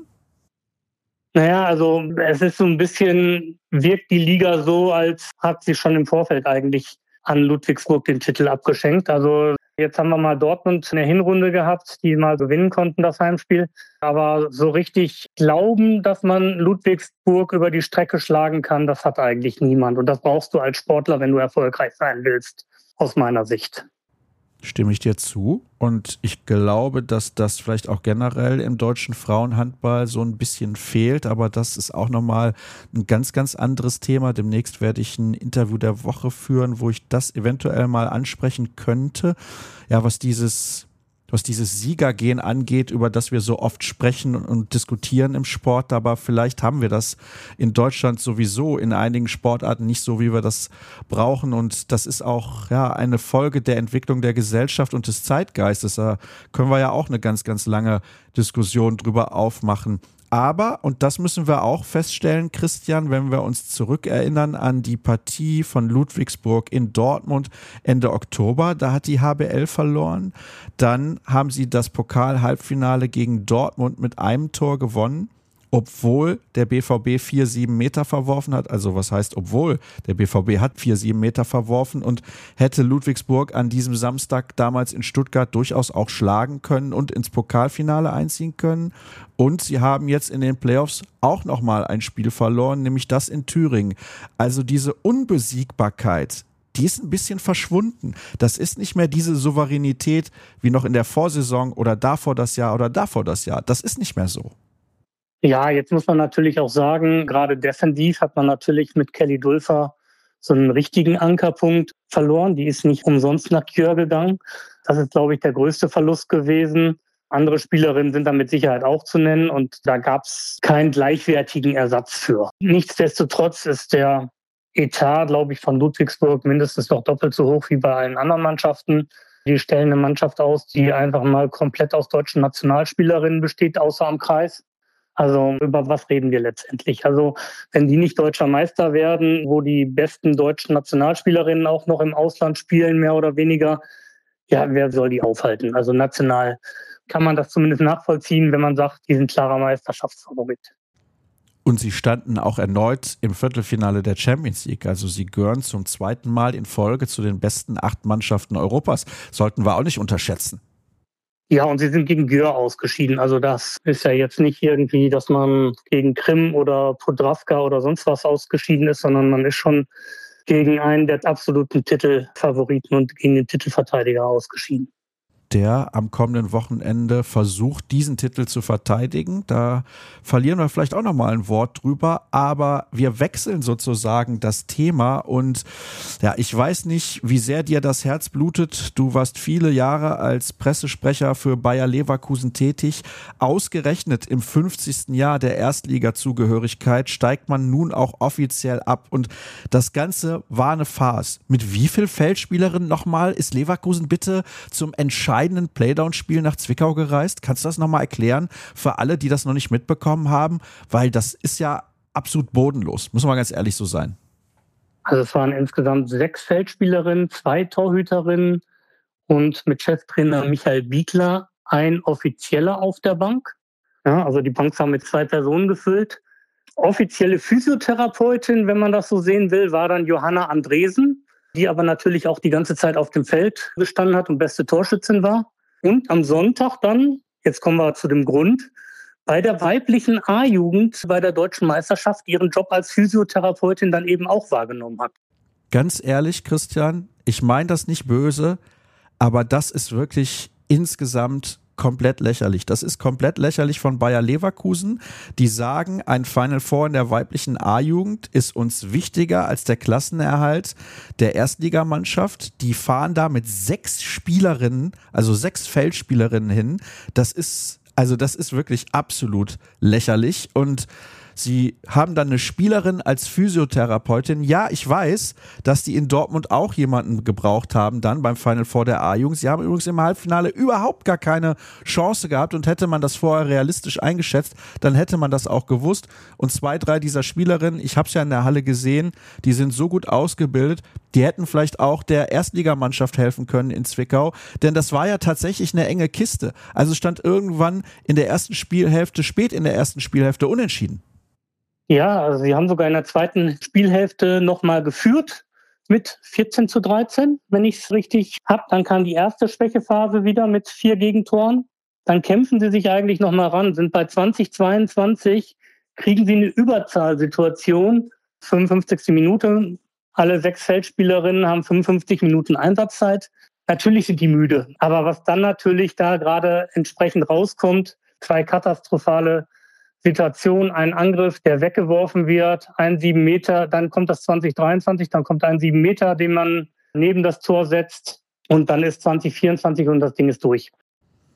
Naja, also es ist so ein bisschen, wirkt die Liga so, als hat sie schon im Vorfeld eigentlich an Ludwigsburg den Titel abgeschenkt. Also jetzt haben wir mal Dortmund in der Hinrunde gehabt, die mal gewinnen konnten, das Heimspiel. Aber so richtig glauben, dass man Ludwigsburg über die Strecke schlagen kann, das hat eigentlich niemand. Und das brauchst du als Sportler, wenn du erfolgreich sein willst, aus meiner Sicht. Stimme ich dir zu und ich glaube, dass das vielleicht auch generell im deutschen Frauenhandball so ein bisschen fehlt, aber das ist auch nochmal ein ganz, ganz anderes Thema. Demnächst werde ich ein Interview der Woche führen, wo ich das eventuell mal ansprechen könnte, ja, was dieses was dieses Siegergehen angeht, über das wir so oft sprechen und diskutieren im Sport. Aber vielleicht haben wir das in Deutschland sowieso in einigen Sportarten nicht so, wie wir das brauchen. Und das ist auch ja eine Folge der Entwicklung der Gesellschaft und des Zeitgeistes. Da können wir ja auch eine ganz, ganz lange Diskussion drüber aufmachen. Aber, und das müssen wir auch feststellen, Christian, wenn wir uns zurückerinnern an die Partie von Ludwigsburg in Dortmund Ende Oktober, da hat die H B L verloren. Dann haben sie das Pokal-Halbfinale gegen Dortmund mit einem Tor gewonnen, obwohl der B V B vier sieben Meter verworfen hat. Also was heißt obwohl? Der B V B hat vier sieben Meter verworfen und hätte Ludwigsburg an diesem Samstag damals in Stuttgart durchaus auch schlagen können und ins Pokalfinale einziehen können. Und sie haben jetzt in den Playoffs auch nochmal ein Spiel verloren, nämlich das in Thüringen. Also diese Unbesiegbarkeit, die ist ein bisschen verschwunden. Das ist nicht mehr diese Souveränität wie noch in der Vorsaison oder davor das Jahr oder davor das Jahr. Das ist nicht mehr so. Ja, jetzt muss man natürlich auch sagen, gerade defensiv hat man natürlich mit Kelly Dulfer so einen richtigen Ankerpunkt verloren. Die ist nicht umsonst nach Kjör gegangen. Das ist, glaube ich, der größte Verlust gewesen. Andere Spielerinnen sind da mit Sicherheit auch zu nennen und da gab es keinen gleichwertigen Ersatz für. Nichtsdestotrotz ist der Etat, glaube ich, von Ludwigsburg mindestens noch doppelt so hoch wie bei allen anderen Mannschaften. Die stellen eine Mannschaft aus, die einfach mal komplett aus deutschen Nationalspielerinnen besteht, außer am Kreis. Also über was reden wir letztendlich? Also wenn die nicht deutscher Meister werden, wo die besten deutschen Nationalspielerinnen auch noch im Ausland spielen, mehr oder weniger, ja, wer soll die aufhalten? Also national kann man das zumindest nachvollziehen, wenn man sagt, die sind klarer Meisterschaftsfavorit. Und sie standen auch erneut im Viertelfinale der Champions League. Also sie gehören zum zweiten Mal in Folge zu den besten acht Mannschaften Europas. Sollten wir auch nicht unterschätzen. Ja, und sie sind gegen Győr ausgeschieden. Also das ist ja jetzt nicht irgendwie, dass man gegen Krim oder Podravka oder sonst was ausgeschieden ist, sondern man ist schon gegen einen der absoluten Titelfavoriten und gegen den Titelverteidiger ausgeschieden. Der am kommenden Wochenende versucht, diesen Titel zu verteidigen. Da verlieren wir vielleicht auch nochmal ein Wort drüber, aber wir wechseln sozusagen das Thema und ja, ich weiß nicht, wie sehr dir das Herz blutet. Du warst viele Jahre als Pressesprecher für Bayer Leverkusen tätig. Ausgerechnet im fünfzigsten Jahr der Erstliga-Zugehörigkeit steigt man nun auch offiziell ab und das Ganze war eine Farce. Mit wie viel Feldspielerinnen nochmal ist Leverkusen bitte zum Entscheidenden Playdown-Spiel nach Zwickau gereist? Kannst du das nochmal erklären für alle, die das noch nicht mitbekommen haben? Weil das ist ja absolut bodenlos, muss man ganz ehrlich so sein. Also es waren insgesamt sechs Feldspielerinnen, zwei Torhüterinnen und mit Cheftrainer Michael Biegler ein Offizieller auf der Bank. Ja, also die Bank war mit zwei Personen gefüllt. Offizielle Physiotherapeutin, wenn man das so sehen will, war dann Johanna Andresen, die aber natürlich auch die ganze Zeit auf dem Feld gestanden hat und beste Torschützin war. Und am Sonntag dann, jetzt kommen wir zu dem Grund, bei der weiblichen A-Jugend bei der Deutschen Meisterschaft ihren Job als Physiotherapeutin dann eben auch wahrgenommen hat. Ganz ehrlich, Christian, ich meine das nicht böse, aber das ist wirklich insgesamt komplett lächerlich. Das ist komplett lächerlich von Bayer Leverkusen. Die sagen, ein Final Four in der weiblichen A-Jugend ist uns wichtiger als der Klassenerhalt der Erstligamannschaft. Die fahren da mit sechs Spielerinnen, also sechs Feldspielerinnen hin. Das ist, also das ist wirklich absolut lächerlich und sie haben dann eine Spielerin als Physiotherapeutin. Ja, ich weiß, dass die in Dortmund auch jemanden gebraucht haben dann beim Final Four der A-Jugend. Sie haben übrigens im Halbfinale überhaupt gar keine Chance gehabt und hätte man das vorher realistisch eingeschätzt, dann hätte man das auch gewusst. Und zwei, drei dieser Spielerinnen, ich habe es ja in der Halle gesehen, die sind so gut ausgebildet, die hätten vielleicht auch der Erstligamannschaft helfen können in Zwickau, denn das war ja tatsächlich eine enge Kiste. Also stand irgendwann in der ersten Spielhälfte, spät in der ersten Spielhälfte unentschieden. Ja, also sie haben sogar in der zweiten Spielhälfte nochmal geführt mit vierzehn zu dreizehn, wenn ich es richtig habe. Dann kam die erste Schwächephase wieder mit vier Gegentoren. Dann kämpfen sie sich eigentlich nochmal ran, sind bei zwanzig zweiundzwanzig, kriegen sie eine Überzahlsituation, fünfundfünfzigste Minute. Alle sechs Feldspielerinnen haben fünfundfünfzig Minuten Einsatzzeit. Natürlich sind die müde, aber was dann natürlich da gerade entsprechend rauskommt, zwei katastrophale Situation, ein Angriff, der weggeworfen wird, ein sieben Meter, dann kommt das zwanzig dreiundzwanzig, dann kommt ein sieben Meter, den man neben das Tor setzt und dann ist zwanzig vierundzwanzig und das Ding ist durch.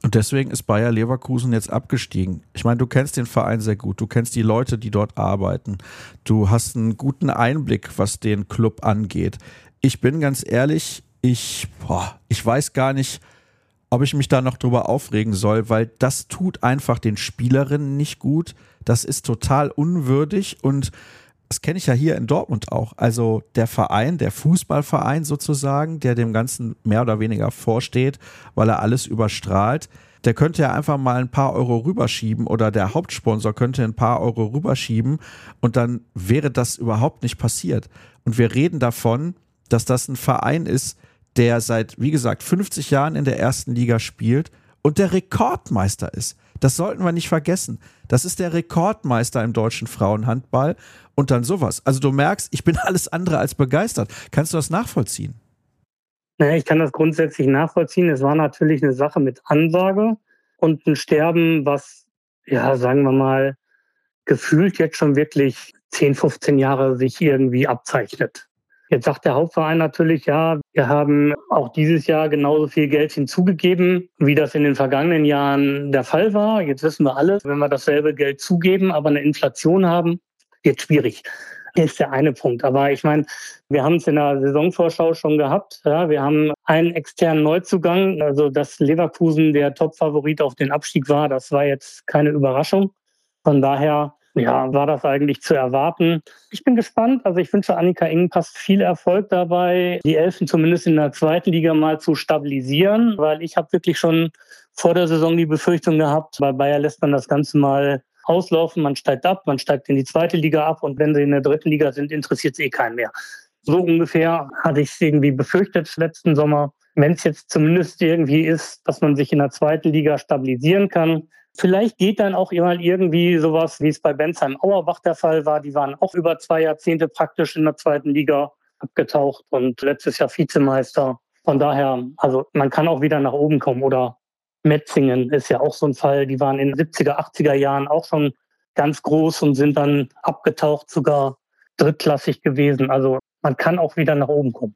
Und deswegen ist Bayer Leverkusen jetzt abgestiegen. Ich meine, du kennst den Verein sehr gut, du kennst die Leute, die dort arbeiten. Du hast einen guten Einblick, was den Club angeht. Ich bin ganz ehrlich, ich, boah, ich weiß gar nicht, ob ich mich da noch drüber aufregen soll, weil das tut einfach den Spielerinnen nicht gut. Das ist total unwürdig und das kenne ich ja hier in Dortmund auch. Also der Verein, der Fußballverein sozusagen, der dem Ganzen mehr oder weniger vorsteht, weil er alles überstrahlt, der könnte ja einfach mal ein paar Euro rüberschieben oder der Hauptsponsor könnte ein paar Euro rüberschieben und dann wäre das überhaupt nicht passiert. Und wir reden davon, dass das ein Verein ist, der seit, wie gesagt, fünfzig Jahren in der ersten Liga spielt und der Rekordmeister ist. Das sollten wir nicht vergessen. Das ist der Rekordmeister im deutschen Frauenhandball und dann sowas. Also du merkst, ich bin alles andere als begeistert. Kannst du das nachvollziehen? Naja, ich kann das grundsätzlich nachvollziehen. Es war natürlich eine Sache mit Ansage und ein Sterben, was, ja, sagen wir mal, gefühlt jetzt schon wirklich zehn, fünfzehn Jahre sich irgendwie abzeichnet. Jetzt sagt der Hauptverein natürlich, ja, wir haben auch dieses Jahr genauso viel Geld hinzugegeben, wie das in den vergangenen Jahren der Fall war. Jetzt wissen wir alle, wenn wir dasselbe Geld zugeben, aber eine Inflation haben, wird schwierig. Das ist der eine Punkt. Aber ich meine, wir haben es in der Saisonvorschau schon gehabt. Ja, wir haben einen externen Neuzugang, also dass Leverkusen der Top-Favorit auf den Abstieg war. Das war jetzt keine Überraschung. Von daher, ja, war das eigentlich zu erwarten. Ich bin gespannt. Also ich wünsche Annika Engenpass viel Erfolg dabei, die Elfen zumindest in der zweiten Liga mal zu stabilisieren, weil ich habe wirklich schon vor der Saison die Befürchtung gehabt, bei Bayer lässt man das Ganze mal auslaufen, man steigt ab, man steigt in die zweite Liga ab und wenn sie in der dritten Liga sind, interessiert es eh keinen mehr. So ungefähr hatte ich es irgendwie befürchtet letzten Sommer. Wenn es jetzt zumindest irgendwie ist, dass man sich in der zweiten Liga stabilisieren kann, vielleicht geht dann auch mal irgendwie sowas, wie es bei Bensheim-Auerbach der Fall war. Die waren auch über zwei Jahrzehnte praktisch in der zweiten Liga abgetaucht und letztes Jahr Vizemeister. Von daher, also man kann auch wieder nach oben kommen. Oder Metzingen ist ja auch so ein Fall. Die waren in den siebziger, achtziger Jahren auch schon ganz groß und sind dann abgetaucht, sogar drittklassig gewesen. Also man kann auch wieder nach oben kommen.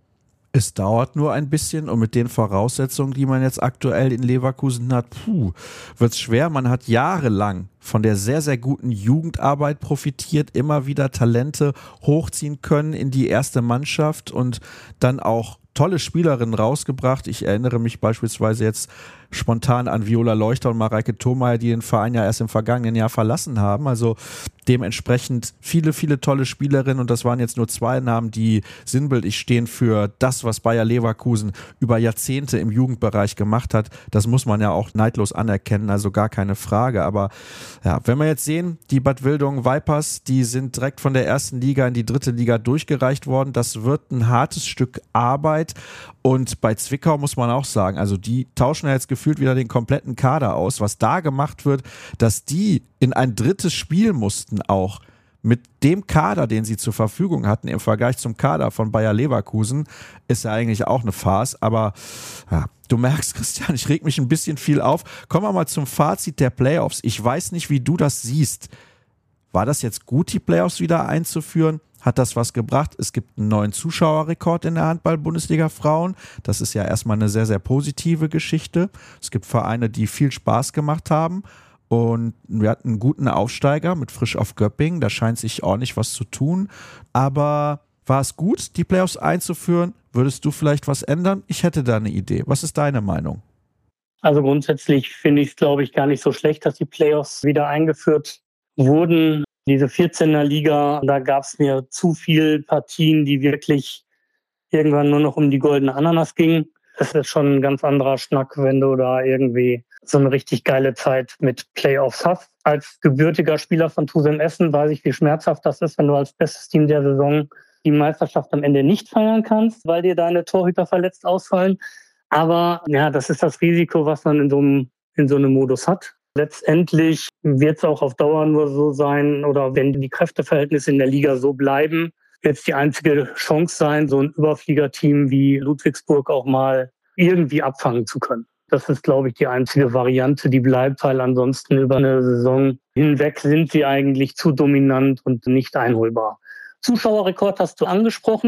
Es dauert nur ein bisschen und mit den Voraussetzungen, die man jetzt aktuell in Leverkusen hat, puh, wird's schwer. Man hat jahrelang von der sehr, sehr guten Jugendarbeit profitiert, immer wieder Talente hochziehen können in die erste Mannschaft und dann auch tolle Spielerinnen rausgebracht. Ich erinnere mich beispielsweise jetzt spontan an Viola Leuchter und Mareike Thomeier, die den Verein ja erst im vergangenen Jahr verlassen haben. Also dementsprechend viele, viele tolle Spielerinnen und das waren jetzt nur zwei Namen, die sinnbildlich stehen für das, was Bayer Leverkusen über Jahrzehnte im Jugendbereich gemacht hat. Das muss man ja auch neidlos anerkennen, also gar keine Frage. Aber ja, wenn wir jetzt sehen, die Bad Wildungen Vipers, die sind direkt von der ersten Liga in die dritte Liga durchgereicht worden. Das wird ein hartes Stück Arbeit. Und bei Zwickau muss man auch sagen, also die tauschen ja jetzt gefühlt wieder den kompletten Kader aus. Was da gemacht wird, dass die in ein drittes Spiel mussten auch mit dem Kader, den sie zur Verfügung hatten im Vergleich zum Kader von Bayer Leverkusen, ist ja eigentlich auch eine Farce. Aber ja, du merkst, Christian, ich reg mich ein bisschen viel auf. Kommen wir mal zum Fazit der Playoffs. Ich weiß nicht, wie du das siehst. War das jetzt gut, die Playoffs wieder einzuführen? Hat das was gebracht? Es gibt einen neuen Zuschauerrekord in der Handball-Bundesliga Frauen. Das ist ja erstmal eine sehr, sehr positive Geschichte. Es gibt Vereine, die viel Spaß gemacht haben. Und wir hatten einen guten Aufsteiger mit Frisch auf Göppingen. Da scheint sich ordentlich was zu tun. Aber war es gut, die Playoffs einzuführen? Würdest du vielleicht was ändern? Ich hätte da eine Idee. Was ist deine Meinung? Also grundsätzlich finde ich es, glaube ich, gar nicht so schlecht, dass die Playoffs wieder eingeführt wurden. Diese vierzehner Liga, da gab es mir zu viele Partien, die wirklich irgendwann nur noch um die goldene Ananas gingen. Es ist schon ein ganz anderer Schnack, wenn du da irgendwie so eine richtig geile Zeit mit Playoffs hast. Als gebürtiger Spieler von Tusem Essen weiß ich, wie schmerzhaft das ist, wenn du als bestes Team der Saison die Meisterschaft am Ende nicht feiern kannst, weil dir deine Torhüter verletzt ausfallen. Aber ja, das ist das Risiko, was man in so einem, in so einem Modus hat. Letztendlich wird es auch auf Dauer nur so sein, oder wenn die Kräfteverhältnisse in der Liga so bleiben, wird es die einzige Chance sein, so ein Überfliegerteam wie Ludwigsburg auch mal irgendwie abfangen zu können. Das ist, glaube ich, die einzige Variante, die bleibt, weil ansonsten über eine Saison hinweg sind sie eigentlich zu dominant und nicht einholbar. Zuschauerrekord hast du angesprochen.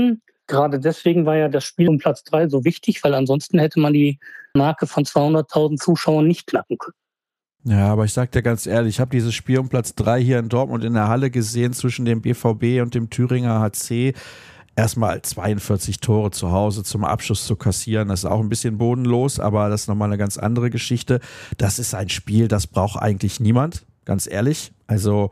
gerade deswegen war ja das Spiel um Platz drei so wichtig, weil ansonsten hätte man die Marke von zweihunderttausend Zuschauern nicht knacken können. Ja, aber ich sag dir ganz ehrlich, ich habe dieses Spiel um Platz drei hier in Dortmund in der Halle gesehen zwischen dem B V B und dem Thüringer H C. Erstmal zweiundvierzig Tore zu Hause zum Abschluss zu kassieren, das ist auch ein bisschen bodenlos, aber das ist nochmal eine ganz andere Geschichte. Das ist ein Spiel, das braucht eigentlich niemand, ganz ehrlich. Also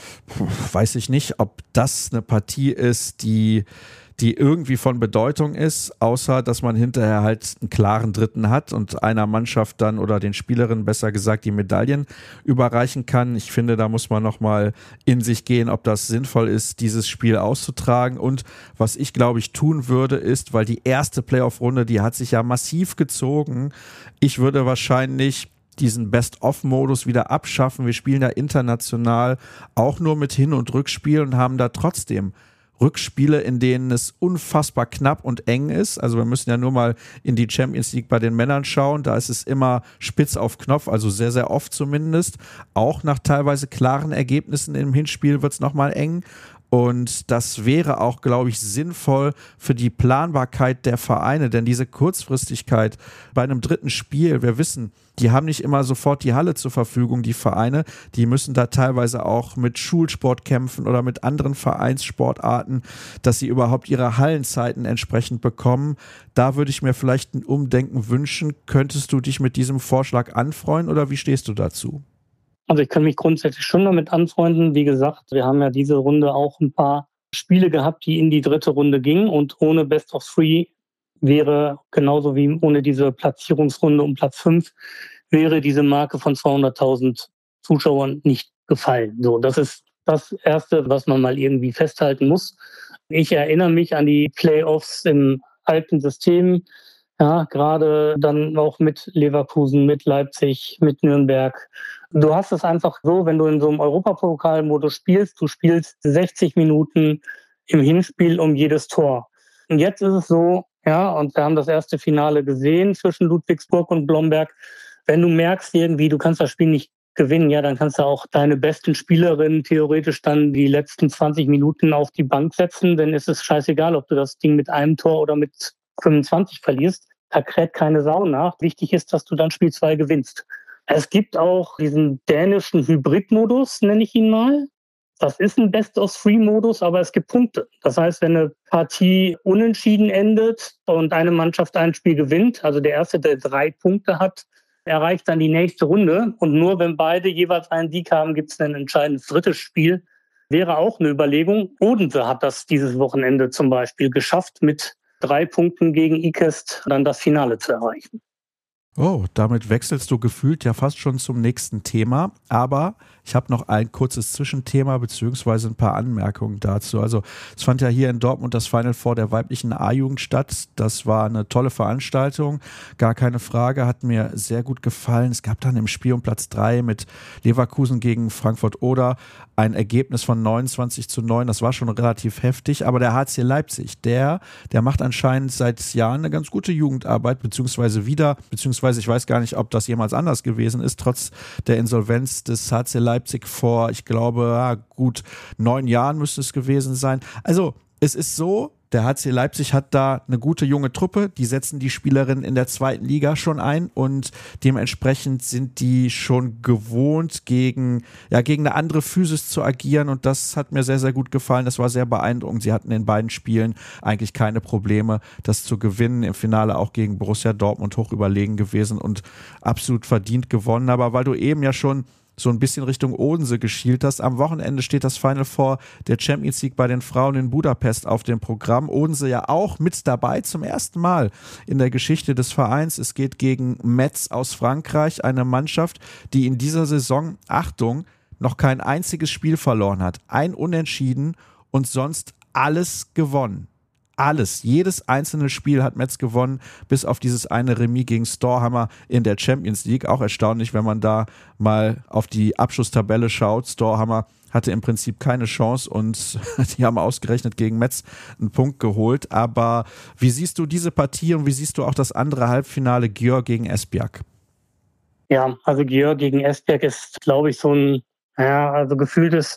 weiß ich nicht, ob das eine Partie ist, die, die irgendwie von Bedeutung ist, außer dass man hinterher halt einen klaren Dritten hat und einer Mannschaft dann oder den Spielerinnen besser gesagt die Medaillen überreichen kann. Ich finde, da muss man nochmal in sich gehen, ob das sinnvoll ist, dieses Spiel auszutragen. Und was ich, glaube ich, tun würde, ist, weil die erste Playoff-Runde, die hat sich ja massiv gezogen, ich würde wahrscheinlich diesen Best-of-Modus wieder abschaffen. Wir spielen ja international auch nur mit Hin- und Rückspiel und haben da trotzdem Rückspiele, in denen es unfassbar knapp und eng ist. Also wir müssen ja nur mal in die Champions League bei den Männern schauen. Da ist es immer spitz auf Knopf, also sehr, sehr oft zumindest. Auch nach teilweise klaren Ergebnissen im Hinspiel wird es nochmal eng. Und das wäre auch, glaube ich, sinnvoll für die Planbarkeit der Vereine, denn diese Kurzfristigkeit bei einem dritten Spiel, wir wissen, die haben nicht immer sofort die Halle zur Verfügung, die Vereine, die müssen da teilweise auch mit Schulsport kämpfen oder mit anderen Vereinssportarten, dass sie überhaupt ihre Hallenzeiten entsprechend bekommen. Da würde ich mir vielleicht ein Umdenken wünschen. Könntest du dich mit diesem Vorschlag anfreuen oder wie stehst du dazu? Also ich kann mich grundsätzlich schon damit anfreunden. Wie gesagt, wir haben ja diese Runde auch ein paar Spiele gehabt, die in die dritte Runde gingen. Und ohne Best of Three wäre, genauso wie ohne diese Platzierungsrunde um Platz fünf, wäre diese Marke von zweihunderttausend Zuschauern nicht gefallen. So, das ist das Erste, was man mal irgendwie festhalten muss. Ich erinnere mich an die Playoffs im alten System. Ja, gerade dann auch mit Leverkusen, mit Leipzig, mit Nürnberg. Du hast es einfach so, wenn du in so einem Europapokalmodus spielst, du spielst sechzig Minuten im Hinspiel um jedes Tor. Und jetzt ist es so, ja, und wir haben das erste Finale gesehen zwischen Ludwigsburg und Blomberg. Wenn du merkst irgendwie, du kannst das Spiel nicht gewinnen, ja, dann kannst du auch deine besten Spielerinnen theoretisch dann die letzten zwanzig Minuten auf die Bank setzen, dann ist es scheißegal, ob du das Ding mit einem Tor oder mit fünfundzwanzig verlierst. Da kräht keine Sau nach. Wichtig ist, dass du dann Spiel zwei gewinnst. Es gibt auch diesen dänischen Hybrid-Modus, nenne ich ihn mal. Das ist ein Best-of-Three-Modus, aber es gibt Punkte. Das heißt, wenn eine Partie unentschieden endet und eine Mannschaft ein Spiel gewinnt, also der Erste, der drei Punkte hat, erreicht dann die nächste Runde. Und nur wenn beide jeweils einen Sieg haben, gibt es ein entscheidendes drittes Spiel. Wäre auch eine Überlegung. Odense hat das dieses Wochenende zum Beispiel geschafft, mit drei Punkten gegen Ikest dann das Finale zu erreichen. Oh, damit wechselst du gefühlt ja fast schon zum nächsten Thema, aber ich habe noch ein kurzes Zwischenthema beziehungsweise ein paar Anmerkungen dazu. Also es fand ja hier in Dortmund das Final Four der weiblichen A-Jugend statt. Das war eine tolle Veranstaltung, gar keine Frage, hat mir sehr gut gefallen. Es gab dann im Spiel um Platz drei mit Leverkusen gegen Frankfurt-Oder ein Ergebnis von neunundzwanzig zu neun. Das war schon relativ heftig, aber der H C Leipzig, der, der macht anscheinend seit Jahren eine ganz gute Jugendarbeit, beziehungsweise wieder, beziehungsweise ich weiß gar nicht, ob das jemals anders gewesen ist, trotz der Insolvenz des H C Leipzig vor, ich glaube, ja, gut neun Jahren müsste es gewesen sein. Also es ist so, der H C Leipzig hat da eine gute junge Truppe, die setzen die Spielerinnen in der zweiten Liga schon ein und dementsprechend sind die schon gewohnt, gegen, ja, gegen eine andere Physis zu agieren und das hat mir sehr, sehr gut gefallen. Das war sehr beeindruckend. Sie hatten in beiden Spielen eigentlich keine Probleme, das zu gewinnen. Im Finale auch gegen Borussia Dortmund hoch überlegen gewesen und absolut verdient gewonnen. Aber weil du eben ja schon so ein bisschen Richtung Odense geschielt hast. Am Wochenende steht das Final Four der Champions League bei den Frauen in Budapest auf dem Programm. Odense ja auch mit dabei zum ersten Mal in der Geschichte des Vereins. Es geht gegen Metz aus Frankreich, eine Mannschaft, die in dieser Saison, Achtung, noch kein einziges Spiel verloren hat. Ein Unentschieden und sonst alles gewonnen. Alles, jedes einzelne Spiel hat Metz gewonnen, bis auf dieses eine Remis gegen Storhammer in der Champions League. Auch erstaunlich, wenn man da mal auf die Abschlusstabelle schaut. Storhammer hatte im Prinzip keine Chance und die haben ausgerechnet gegen Metz einen Punkt geholt. Aber wie siehst du diese Partie und wie siehst du auch das andere Halbfinale Győr gegen Esbjerg? Ja, also Győr gegen Esbjerg ist, glaube ich, so ein, ja, also gefühltes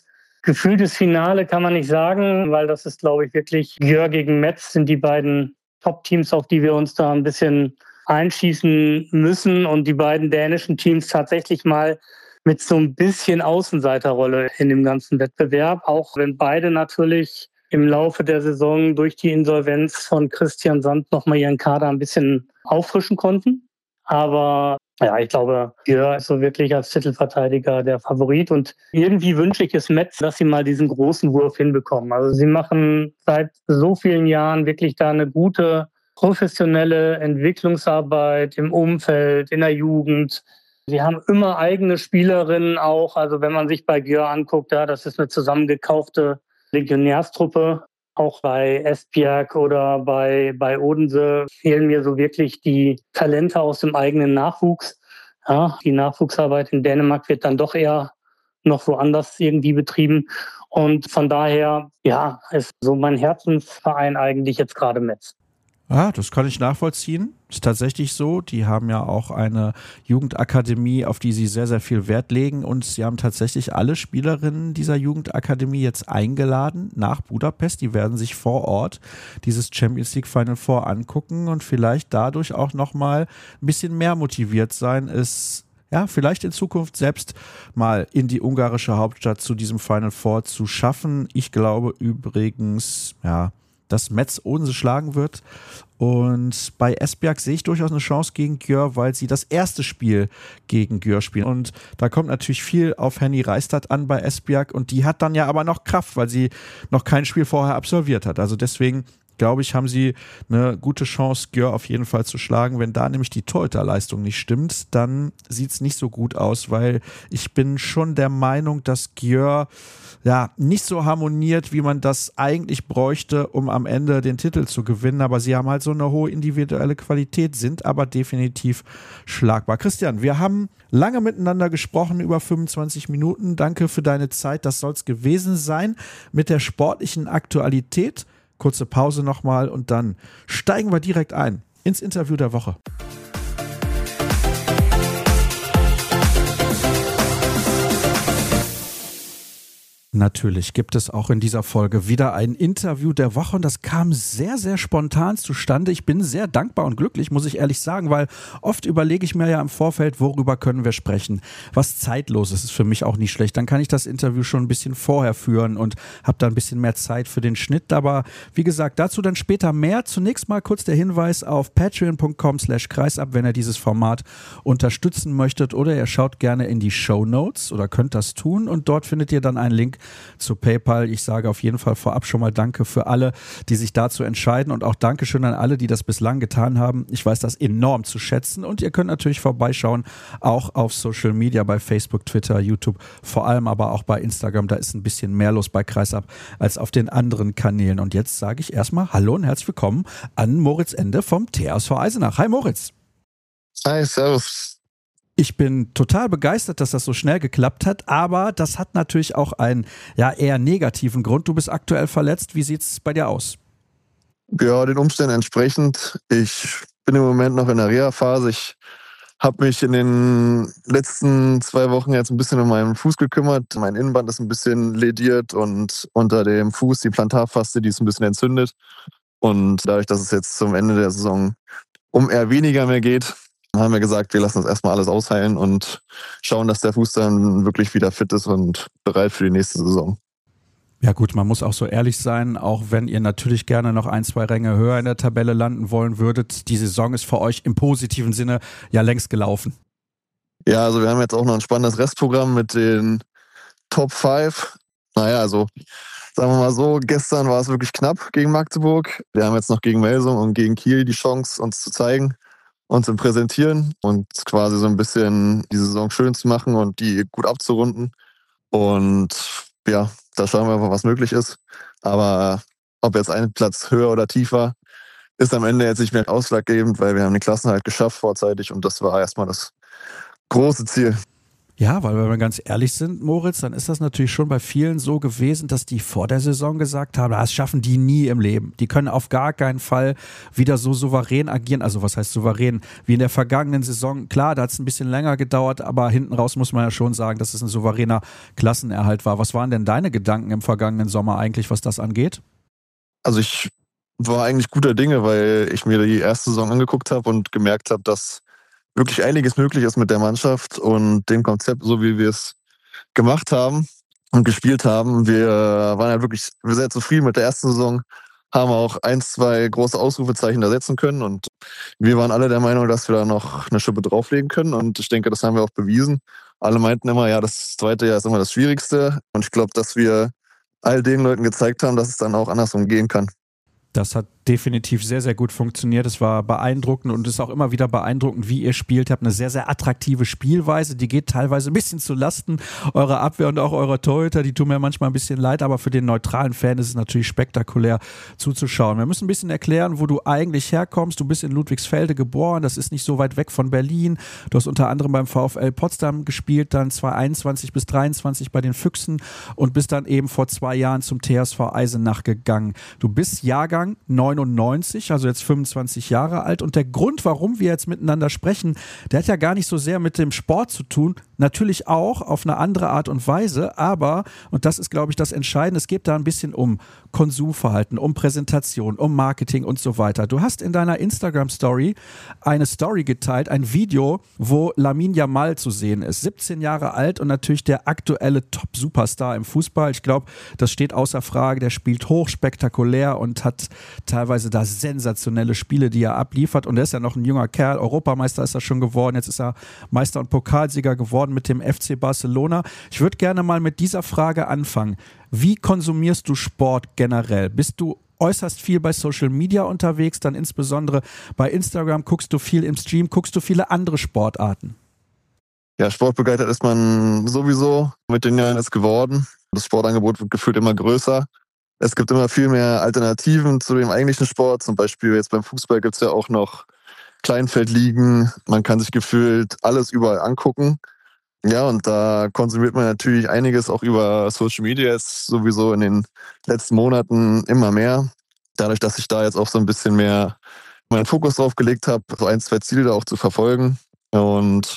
gefühltes Finale kann man nicht sagen, weil das ist, glaube ich, wirklich Györ gegen Metz sind die beiden Top-Teams, auf die wir uns da ein bisschen einschießen müssen und die beiden dänischen Teams tatsächlich mal mit so ein bisschen Außenseiterrolle in dem ganzen Wettbewerb, auch wenn beide natürlich im Laufe der Saison durch die Insolvenz von Christian Sand nochmal ihren Kader ein bisschen auffrischen konnten. Aber ja, ich glaube, Györ ist so wirklich als Titelverteidiger der Favorit und irgendwie wünsche ich es Metz, dass sie mal diesen großen Wurf hinbekommen. Also sie machen seit so vielen Jahren wirklich da eine gute professionelle Entwicklungsarbeit im Umfeld, in der Jugend. Sie haben immer eigene Spielerinnen auch. Also wenn man sich bei Györ anguckt, ja, das ist eine zusammengekaufte Legionärstruppe. Auch bei Esbjerg oder bei, bei Odense fehlen mir so wirklich die Talente aus dem eigenen Nachwuchs. Ja, die Nachwuchsarbeit in Dänemark wird dann doch eher noch woanders irgendwie betrieben. Und von daher, ja, ist so mein Herzensverein eigentlich jetzt gerade Metz. Ja, das kann ich nachvollziehen. Ist tatsächlich so. Die haben ja auch eine Jugendakademie, auf die sie sehr, sehr viel Wert legen. Und sie haben tatsächlich alle Spielerinnen dieser Jugendakademie jetzt eingeladen nach Budapest. Die werden sich vor Ort dieses Champions League Final Four angucken und vielleicht dadurch auch nochmal ein bisschen mehr motiviert sein, es ja, vielleicht in Zukunft selbst mal in die ungarische Hauptstadt zu diesem Final Four zu schaffen. Ich glaube übrigens, ja, dass Metz Odense schlagen wird. Und bei Esbjerg sehe ich durchaus eine Chance gegen Györ, weil sie das erste Spiel gegen Györ spielen. Und da kommt natürlich viel auf Henny Reistad an bei Esbjerg. Und die hat dann ja aber noch Kraft, weil sie noch kein Spiel vorher absolviert hat. Also deswegen glaube ich, haben sie eine gute Chance, Györ auf jeden Fall zu schlagen. Wenn da nämlich die Torhüterleistung nicht stimmt, dann sieht es nicht so gut aus, weil ich bin schon der Meinung, dass Györ ja nicht so harmoniert, wie man das eigentlich bräuchte, um am Ende den Titel zu gewinnen. Aber sie haben halt so eine hohe individuelle Qualität, sind aber definitiv schlagbar. Christian, wir haben lange miteinander gesprochen, über fünfundzwanzig Minuten. Danke für deine Zeit. Das soll es gewesen sein mit der sportlichen Aktualität. Kurze Pause nochmal und dann steigen wir direkt ein ins Interview der Woche. Natürlich gibt es auch in dieser Folge wieder ein Interview der Woche und das kam sehr, sehr spontan zustande. Ich bin sehr dankbar und glücklich, muss ich ehrlich sagen, weil oft überlege ich mir ja im Vorfeld, worüber können wir sprechen. Was Zeitloses ist für mich auch nicht schlecht. Dann kann ich das Interview schon ein bisschen vorher führen und habe da ein bisschen mehr Zeit für den Schnitt. Aber wie gesagt, dazu dann später mehr. Zunächst mal kurz der Hinweis auf patreon.com slash kreisab, wenn ihr dieses Format unterstützen möchtet, oder ihr schaut gerne in die Shownotes oder könnt das tun und dort findet ihr dann einen Link zu PayPal. Ich sage auf jeden Fall vorab schon mal Danke für alle, die sich dazu entscheiden und auch Dankeschön an alle, die das bislang getan haben. Ich weiß das enorm zu schätzen und ihr könnt natürlich vorbeischauen, auch auf Social Media, bei Facebook, Twitter, YouTube, vor allem aber auch bei Instagram. Da ist ein bisschen mehr los bei Kreisab als auf den anderen Kanälen. Und jetzt sage ich erstmal Hallo und herzlich willkommen an Moritz Ende vom T S V Eisenach. Hi Moritz. Hi, servus. Ich bin total begeistert, dass das so schnell geklappt hat, aber das hat natürlich auch einen ja, eher negativen Grund. Du bist aktuell verletzt. Wie sieht es bei dir aus? Ja, den Umständen entsprechend. Ich bin im Moment noch in der Reha-Phase. Ich habe mich in den letzten zwei Wochen jetzt ein bisschen um meinen Fuß gekümmert. Mein Innenband ist ein bisschen lediert und unter dem Fuß die Plantarfaszie, die ist ein bisschen entzündet. Und dadurch, dass es jetzt zum Ende der Saison um eher weniger mehr geht, haben wir gesagt, wir lassen das erstmal alles ausheilen und schauen, dass der Fuß dann wirklich wieder fit ist und bereit für die nächste Saison. Ja gut, man muss auch so ehrlich sein, auch wenn ihr natürlich gerne noch ein, zwei Ränge höher in der Tabelle landen wollen würdet. Die Saison ist für euch im positiven Sinne ja längst gelaufen. Ja, also wir haben jetzt auch noch ein spannendes Restprogramm mit den Top fünf. Naja, also sagen wir mal so, gestern war es wirklich knapp gegen Magdeburg. Wir haben jetzt noch gegen Melsung und gegen Kiel die Chance, uns zu zeigen, uns zu präsentieren und quasi so ein bisschen die Saison schön zu machen und die gut abzurunden. Und ja, da schauen wir einfach, was möglich ist. Aber ob jetzt ein Platz höher oder tiefer, ist am Ende jetzt nicht mehr ausschlaggebend, weil wir haben den Klassenerhalt geschafft vorzeitig und das war erstmal das große Ziel. Ja, weil wenn wir ganz ehrlich sind, Moritz, dann ist das natürlich schon bei vielen so gewesen, dass die vor der Saison gesagt haben, das schaffen die nie im Leben. Die können auf gar keinen Fall wieder so souverän agieren. Also was heißt souverän? Wie in der vergangenen Saison. Klar, da hat es ein bisschen länger gedauert, aber hinten raus muss man ja schon sagen, dass es ein souveräner Klassenerhalt war. Was waren denn deine Gedanken im vergangenen Sommer eigentlich, was das angeht? Also ich war eigentlich guter Dinge, weil ich mir die erste Saison angeguckt habe und gemerkt habe, dass wirklich einiges möglich ist mit der Mannschaft und dem Konzept, so wie wir es gemacht haben und gespielt haben. Wir waren ja wirklich sehr zufrieden mit der ersten Saison, haben auch ein, zwei große Ausrufezeichen da setzen können und wir waren alle der Meinung, dass wir da noch eine Schippe drauflegen können und ich denke, das haben wir auch bewiesen. Alle meinten immer, ja, das zweite Jahr ist immer das Schwierigste und ich glaube, dass wir all den Leuten gezeigt haben, dass es dann auch andersrum gehen kann. Das hat definitiv sehr, sehr gut funktioniert. Es war beeindruckend und es ist auch immer wieder beeindruckend, wie ihr spielt. Ihr habt eine sehr, sehr attraktive Spielweise. Die geht teilweise ein bisschen zu Lasten eurer Abwehr und auch eurer Torhüter. Die tun mir manchmal ein bisschen leid, aber für den neutralen Fan ist es natürlich spektakulär zuzuschauen. Wir müssen ein bisschen erklären, wo du eigentlich herkommst. Du bist in Ludwigsfelde geboren. Das ist nicht so weit weg von Berlin. Du hast unter anderem beim VfL Potsdam gespielt, dann zweitausendeinundzwanzig bis dreiundzwanzig bei den Füchsen und bist dann eben vor zwei Jahren zum T S V Eisenach gegangen. Du bist Jahrgang neunundneunzig, also jetzt fünfundzwanzig Jahre alt. Und der Grund, warum wir jetzt miteinander sprechen, der hat ja gar nicht so sehr mit dem Sport zu tun. Natürlich auch auf eine andere Art und Weise, aber, und das ist, glaube ich, das Entscheidende, es geht da ein bisschen um Konsumverhalten, um Präsentation, um Marketing und so weiter. Du hast in deiner Instagram-Story eine Story geteilt, ein Video, wo Lamine Yamal zu sehen ist. siebzehn Jahre alt und natürlich der aktuelle Top-Superstar im Fußball. Ich glaube, das steht außer Frage. Der spielt hochspektakulär und hat teilweise da sensationelle Spiele, die er abliefert. Und er ist ja noch ein junger Kerl. Europameister ist er schon geworden. Jetzt ist er Meister und Pokalsieger geworden mit dem F C Barcelona. Ich würde gerne mal mit dieser Frage anfangen. Wie konsumierst du Sport generell? Bist du äußerst viel bei Social Media unterwegs, dann insbesondere bei Instagram? Guckst du viel im Stream? Guckst du viele andere Sportarten? Ja, sportbegeistert ist man sowieso. Mit den Jahren ist geworden. Das Sportangebot wird gefühlt immer größer. Es gibt immer viel mehr Alternativen zu dem eigentlichen Sport. Zum Beispiel jetzt beim Fußball gibt es ja auch noch Kleinfeldligen. Man kann sich gefühlt alles überall angucken. Ja, und da konsumiert man natürlich einiges auch über Social Media. Jetzt sowieso in den letzten Monaten immer mehr. Dadurch, dass ich da jetzt auch so ein bisschen mehr meinen Fokus drauf gelegt habe, so ein, zwei Ziele da auch zu verfolgen. Und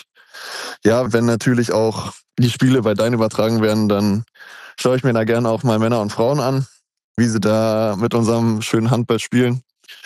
ja, wenn natürlich auch die Spiele bei Dein übertragen werden, dann schaue ich mir da gerne auch mal Männer und Frauen an, wie sie da mit unserem schönen Handball spielen.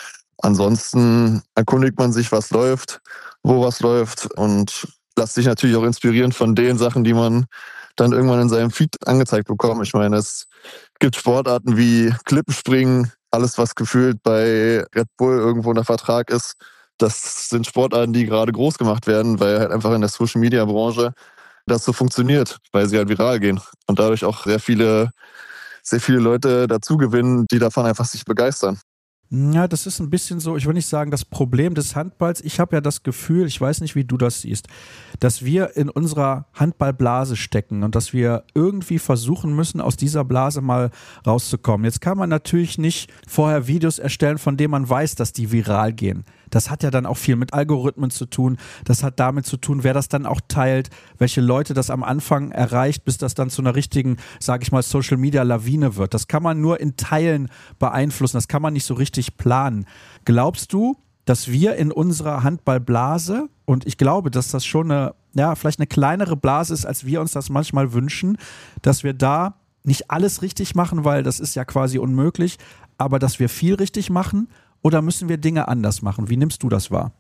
Ansonsten erkundigt man sich, was läuft, wo was läuft und lässt sich natürlich auch inspirieren von den Sachen, die man dann irgendwann in seinem Feed angezeigt bekommt. Ich meine, es gibt Sportarten wie Klippenspringen, alles was gefühlt bei Red Bull irgendwo unter Vertrag ist. Das sind Sportarten, die gerade groß gemacht werden, weil halt einfach in der Social-Media-Branche das so funktioniert, weil sie halt viral gehen und dadurch auch sehr viele, sehr viele Leute dazu gewinnen, die davon einfach sich begeistern. Ja, das ist ein bisschen so, ich will nicht sagen, das Problem des Handballs. Ich habe ja das Gefühl, ich weiß nicht, wie du das siehst, dass wir in unserer Handballblase stecken und dass wir irgendwie versuchen müssen, aus dieser Blase mal rauszukommen. Jetzt kann man natürlich nicht vorher Videos erstellen, von denen man weiß, dass die viral gehen. Das hat ja dann auch viel mit Algorithmen zu tun. Das hat damit zu tun, wer das dann auch teilt, welche Leute das am Anfang erreicht, bis das dann zu einer richtigen, sage ich mal, Social-Media-Lawine wird. Das kann man nur in Teilen beeinflussen. Das kann man nicht so richtig planen. Glaubst du, dass wir in unserer Handballblase, und ich glaube, dass das schon eine, ja, vielleicht eine kleinere Blase ist, als wir uns das manchmal wünschen, dass wir da nicht alles richtig machen, weil das ist ja quasi unmöglich, aber dass wir viel richtig machen? Oder müssen wir Dinge anders machen? Wie nimmst du das wahr?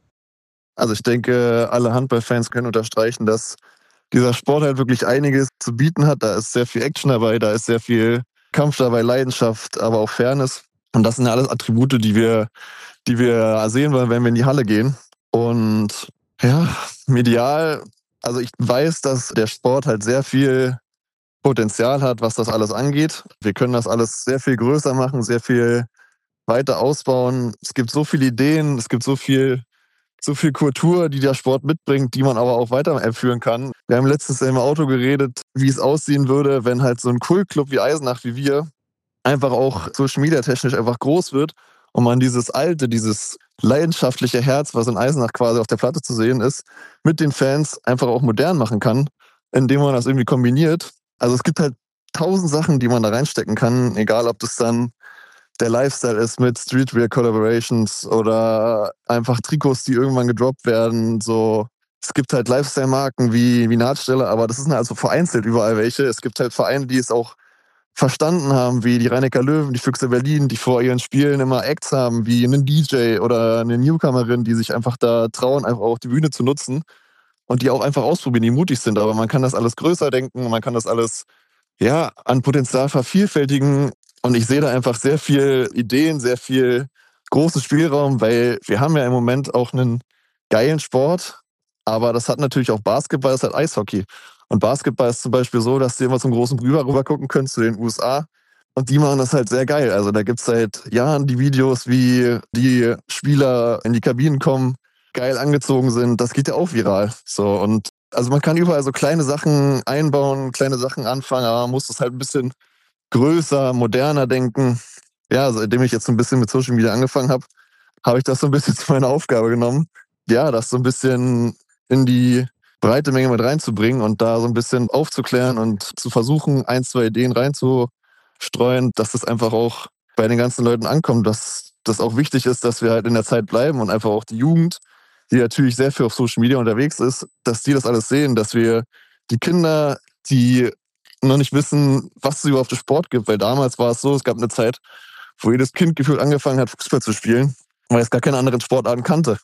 Also ich denke, alle Handballfans können unterstreichen, dass dieser Sport halt wirklich einiges zu bieten hat. Da ist sehr viel Action dabei, da ist sehr viel Kampf dabei, Leidenschaft, aber auch Fairness. Und das sind ja alles Attribute, die wir, die wir sehen wollen, wenn wir in die Halle gehen. Und ja, medial, also ich weiß, dass der Sport halt sehr viel Potenzial hat, was das alles angeht. Wir können das alles sehr viel größer machen, sehr viel weiter ausbauen. Es gibt so viele Ideen, es gibt so viel, so viel Kultur, die der Sport mitbringt, die man aber auch weiterführen kann. Wir haben letztens im Auto geredet, wie es aussehen würde, wenn halt so ein Kultclub wie Eisenach, wie wir, einfach auch Social Media technisch einfach groß wird und man dieses alte, dieses leidenschaftliche Herz, was in Eisenach quasi auf der Platte zu sehen ist, mit den Fans einfach auch modern machen kann indem man das irgendwie kombiniert. Also es gibt halt tausend Sachen, die man da reinstecken kann, egal ob das dann der Lifestyle ist mit Streetwear-Collaborations oder einfach Trikots, die irgendwann gedroppt werden. So, es gibt halt Lifestyle-Marken wie, wie Nahtstelle, aber das sind also vereinzelt überall welche. Es gibt halt Vereine, die es auch verstanden haben, wie die Rhein-Neckar Löwen, die Füchse Berlin, die vor ihren Spielen immer Acts haben, wie einen D J oder eine Newcomerin, die sich einfach da trauen, einfach auch die Bühne zu nutzen und die auch einfach ausprobieren, die mutig sind. Aber man kann das alles größer denken, man kann das alles ja an Potenzial vervielfältigen und ich sehe da einfach sehr viel Ideen, sehr viel großen Spielraum, weil wir haben ja im Moment auch einen geilen Sport, aber das hat natürlich auch Basketball, das hat Eishockey. Und Basketball ist zum Beispiel so, dass du immer zum großen Bruder rüber gucken können zu den U S A. Und die machen das halt sehr geil. Also da gibt es seit Jahren die Videos, wie die Spieler in die Kabinen kommen, geil angezogen sind. Das geht ja auch viral. So, und also man kann überall so kleine Sachen einbauen, kleine Sachen anfangen, aber man muss das halt ein bisschen größer, moderner denken. Ja, seitdem ich jetzt so ein bisschen mit Social Media angefangen habe, habe ich das so ein bisschen zu meiner Aufgabe genommen. Ja, das so ein bisschen in die breite Menge mit reinzubringen und da so ein bisschen aufzuklären und zu versuchen, ein, zwei Ideen reinzustreuen, dass das einfach auch bei den ganzen Leuten ankommt, dass das auch wichtig ist, dass wir halt in der Zeit bleiben und einfach auch die Jugend, die natürlich sehr viel auf Social Media unterwegs ist, dass die das alles sehen, dass wir die Kinder, die noch nicht wissen, was es überhaupt für Sport gibt, weil damals war es so, es gab eine Zeit, wo jedes Kind gefühlt angefangen hat, Fußball zu spielen, weil es gar keine anderen Sportarten kannte.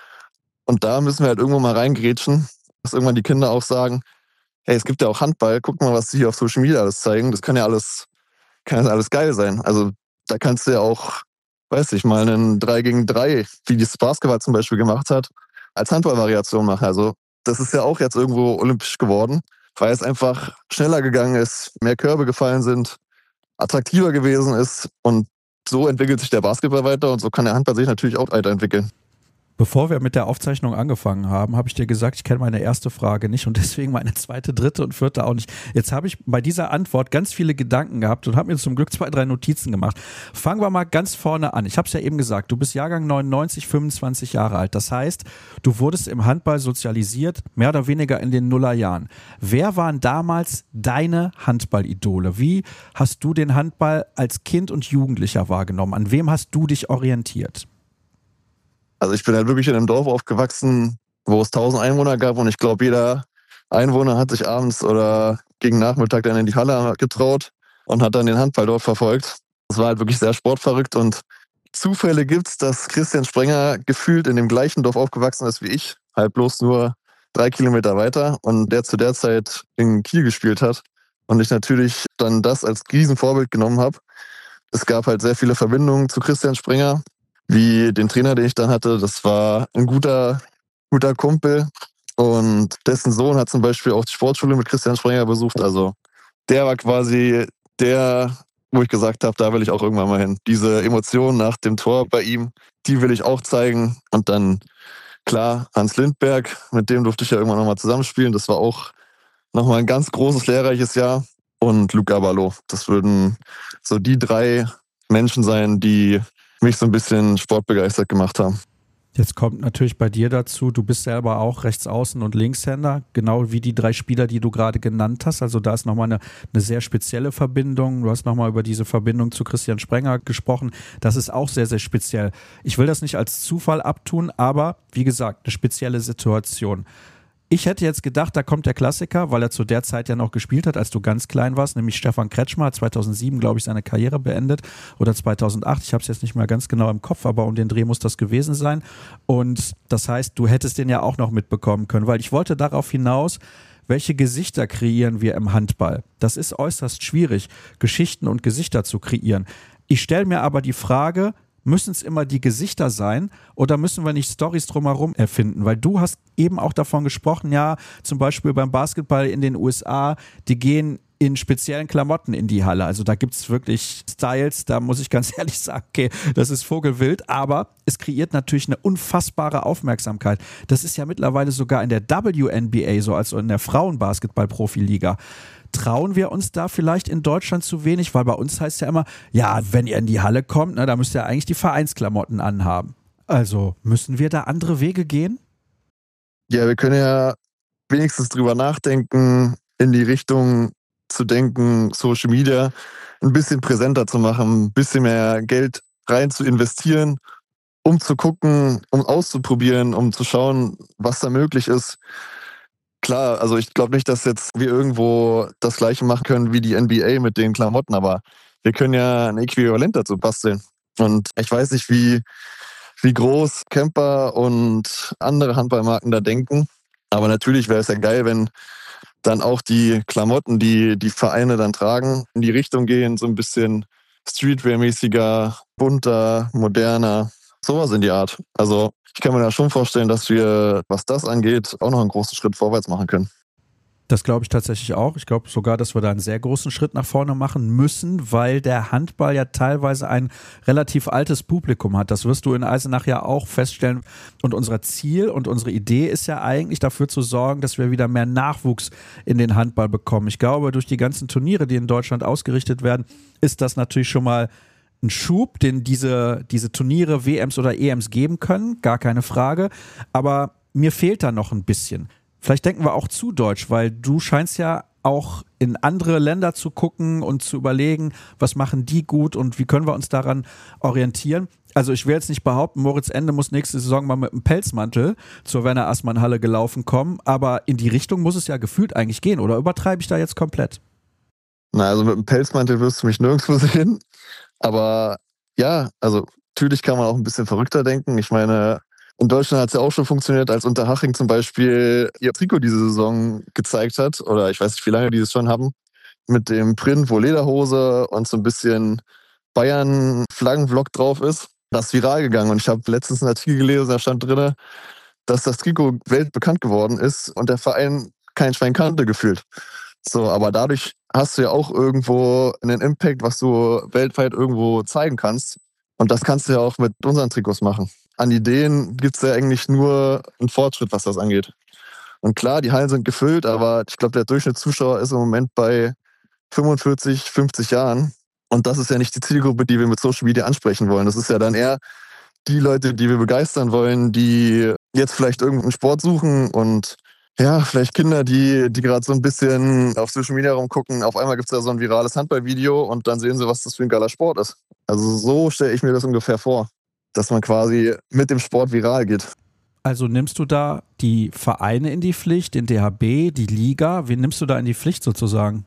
Und da müssen wir halt irgendwo mal reingrätschen, dass irgendwann die Kinder auch sagen, hey, es gibt ja auch Handball, guck mal, was die hier auf Social Media alles zeigen. Das kann ja alles, kann ja alles geil sein. Also da kannst du ja auch, weiß ich, mal einen drei gegen drei, wie das Basketball zum Beispiel gemacht hat, als Handballvariation machen. Also das ist ja auch jetzt irgendwo olympisch geworden, weil es einfach schneller gegangen ist, mehr Körbe gefallen sind, attraktiver gewesen ist und so entwickelt sich der Basketball weiter und so kann der Handball sich natürlich auch weiterentwickeln. Bevor wir mit der Aufzeichnung angefangen haben, habe ich dir gesagt, ich kenne meine erste Frage nicht und deswegen meine zweite, dritte und vierte auch nicht. Jetzt habe ich bei dieser Antwort ganz viele Gedanken gehabt und habe mir zum Glück zwei, drei Notizen gemacht. Fangen wir mal ganz vorne an. Ich habe es ja eben gesagt, du bist Jahrgang neunundneunzig, fünfundzwanzig Jahre alt. Das heißt, du wurdest im Handball sozialisiert, mehr oder weniger in den Nullerjahren. Wer waren damals deine Handballidole? Wie hast du den Handball als Kind und Jugendlicher wahrgenommen? An wem hast du dich orientiert? Also ich bin halt wirklich in einem Dorf aufgewachsen, wo es tausend Einwohner gab und ich glaube, jeder Einwohner hat sich abends oder gegen Nachmittag dann in die Halle getraut und hat dann den Handball dort verfolgt. Das war halt wirklich sehr sportverrückt und Zufälle gibt's, dass Christian Sprenger gefühlt in dem gleichen Dorf aufgewachsen ist wie ich, halt bloß nur drei Kilometer weiter und der zu der Zeit in Kiel gespielt hat und ich natürlich dann das als Riesenvorbild genommen habe. Es gab halt sehr viele Verbindungen zu Christian Sprenger. Wie den Trainer, den ich dann hatte, das war ein guter, guter Kumpel und dessen Sohn hat zum Beispiel auch die Sportschule mit Christian Sprenger besucht. Also der war quasi der, wo ich gesagt habe, da will ich auch irgendwann mal hin. Diese Emotion nach dem Tor bei ihm, die will ich auch zeigen. Und dann, klar, Hans Lindberg, mit dem durfte ich ja irgendwann nochmal zusammenspielen. Das war auch nochmal ein ganz großes, lehrreiches Jahr. Und Luc Abalo, das würden so die drei Menschen sein, die mich so ein bisschen sportbegeistert gemacht haben. Jetzt kommt natürlich bei dir dazu, du bist selber auch Rechtsaußen- und Linkshänder, genau wie die drei Spieler, die du gerade genannt hast. Also da ist nochmal eine, eine sehr spezielle Verbindung. Du hast nochmal über diese Verbindung zu Christian Sprenger gesprochen. Das ist auch sehr, sehr speziell. Ich will das nicht als Zufall abtun, aber wie gesagt, eine spezielle Situation. Ich hätte jetzt gedacht, da kommt der Klassiker, weil er zu der Zeit ja noch gespielt hat, als du ganz klein warst, nämlich Stefan Kretschmer hat zweitausendsieben, glaube ich, seine Karriere beendet oder zweitausendacht, ich habe es jetzt nicht mehr ganz genau im Kopf, aber um den Dreh muss das gewesen sein und das heißt, du hättest den ja auch noch mitbekommen können, weil ich wollte darauf hinaus, welche Gesichter kreieren wir im Handball? Das ist äußerst schwierig, Geschichten und Gesichter zu kreieren. Ich stelle mir aber die Frage, müssen es immer die Gesichter sein oder müssen wir nicht Storys drumherum erfinden? Weil du hast eben auch davon gesprochen, ja, zum Beispiel beim Basketball in den U S A, die gehen in speziellen Klamotten in die Halle. Also da gibt es wirklich Styles, da muss ich ganz ehrlich sagen, okay, das ist vogelwild, aber es kreiert natürlich eine unfassbare Aufmerksamkeit. Das ist ja mittlerweile sogar in der W N B A so, also in der Frauenbasketball-Profiliga. Trauen wir uns da vielleicht in Deutschland zu wenig? Weil bei uns heißt ja immer, ja, wenn ihr in die Halle kommt, ne, da müsst ihr eigentlich die Vereinsklamotten anhaben. Also müssen wir da andere Wege gehen? Ja, wir können ja wenigstens drüber nachdenken, in die Richtung zu denken, Social Media ein bisschen präsenter zu machen, ein bisschen mehr Geld rein zu investieren, um zu gucken, um auszuprobieren, um zu schauen, was da möglich ist. Klar, also ich glaube nicht, dass jetzt wir irgendwo das Gleiche machen können wie die N B A mit den Klamotten, aber wir können ja ein Äquivalent dazu basteln. Und ich weiß nicht, wie, wie groß Kemper und andere Handballmarken da denken. Aber natürlich wäre es ja geil, wenn dann auch die Klamotten, die die Vereine dann tragen, in die Richtung gehen, so ein bisschen Streetwear-mäßiger, bunter, moderner, sowas in die Art. Also ich kann mir da schon vorstellen, dass wir, was das angeht, auch noch einen großen Schritt vorwärts machen können. Das glaube ich tatsächlich auch. Ich glaube sogar, dass wir da einen sehr großen Schritt nach vorne machen müssen, weil der Handball ja teilweise ein relativ altes Publikum hat. Das wirst du in Eisenach ja auch feststellen. Und unser Ziel und unsere Idee ist ja eigentlich dafür zu sorgen, dass wir wieder mehr Nachwuchs in den Handball bekommen. Ich glaube, durch die ganzen Turniere, die in Deutschland ausgerichtet werden, ist das natürlich schon mal ein Schub, den diese, diese Turniere, W Ms oder E Ms geben können. Gar keine Frage. Aber mir fehlt da noch ein bisschen. Vielleicht denken wir auch zu deutsch, weil du scheinst ja auch in andere Länder zu gucken und zu überlegen, was machen die gut und wie können wir uns daran orientieren. Also ich will jetzt nicht behaupten, Moritz Ende muss nächste Saison mal mit einem Pelzmantel zur Werner-Assmann-Halle gelaufen kommen, aber in die Richtung muss es ja gefühlt eigentlich gehen, oder übertreibe ich da jetzt komplett? Na, also mit einem Pelzmantel wirst du mich nirgendwo sehen, aber ja, also natürlich kann man auch ein bisschen verrückter denken. Ich meine, in Deutschland hat es ja auch schon funktioniert, als Unterhaching zum Beispiel ihr Trikot diese Saison gezeigt hat, oder ich weiß nicht, wie lange die es schon haben, mit dem Print, wo Lederhose und so ein bisschen Bayern-Flaggenblock drauf ist. Das ist viral gegangen und ich habe letztens einen Artikel gelesen, da stand drin, dass das Trikot weltbekannt geworden ist und der Verein kein Schwein kannte gefühlt. So, aber dadurch hast du ja auch irgendwo einen Impact, was du weltweit irgendwo zeigen kannst. Und das kannst du ja auch mit unseren Trikots machen. An Ideen gibt es ja eigentlich nur einen Fortschritt, was das angeht. Und klar, die Hallen sind gefüllt, aber ich glaube, der Durchschnittszuschauer ist im Moment bei fünfundvierzig, fünfzig Jahren. Und das ist ja nicht die Zielgruppe, die wir mit Social Media ansprechen wollen. Das ist ja dann eher die Leute, die wir begeistern wollen, die jetzt vielleicht irgendeinen Sport suchen und ja, vielleicht Kinder, die, die gerade so ein bisschen auf Social Media rumgucken. Auf einmal gibt es da so ein virales Handballvideo und dann sehen sie, was das für ein geiler Sport ist. Also so stelle ich mir das ungefähr vor, dass man quasi mit dem Sport viral geht. Also nimmst du da die Vereine in die Pflicht, den D H B, die Liga? Wen nimmst du da in die Pflicht sozusagen?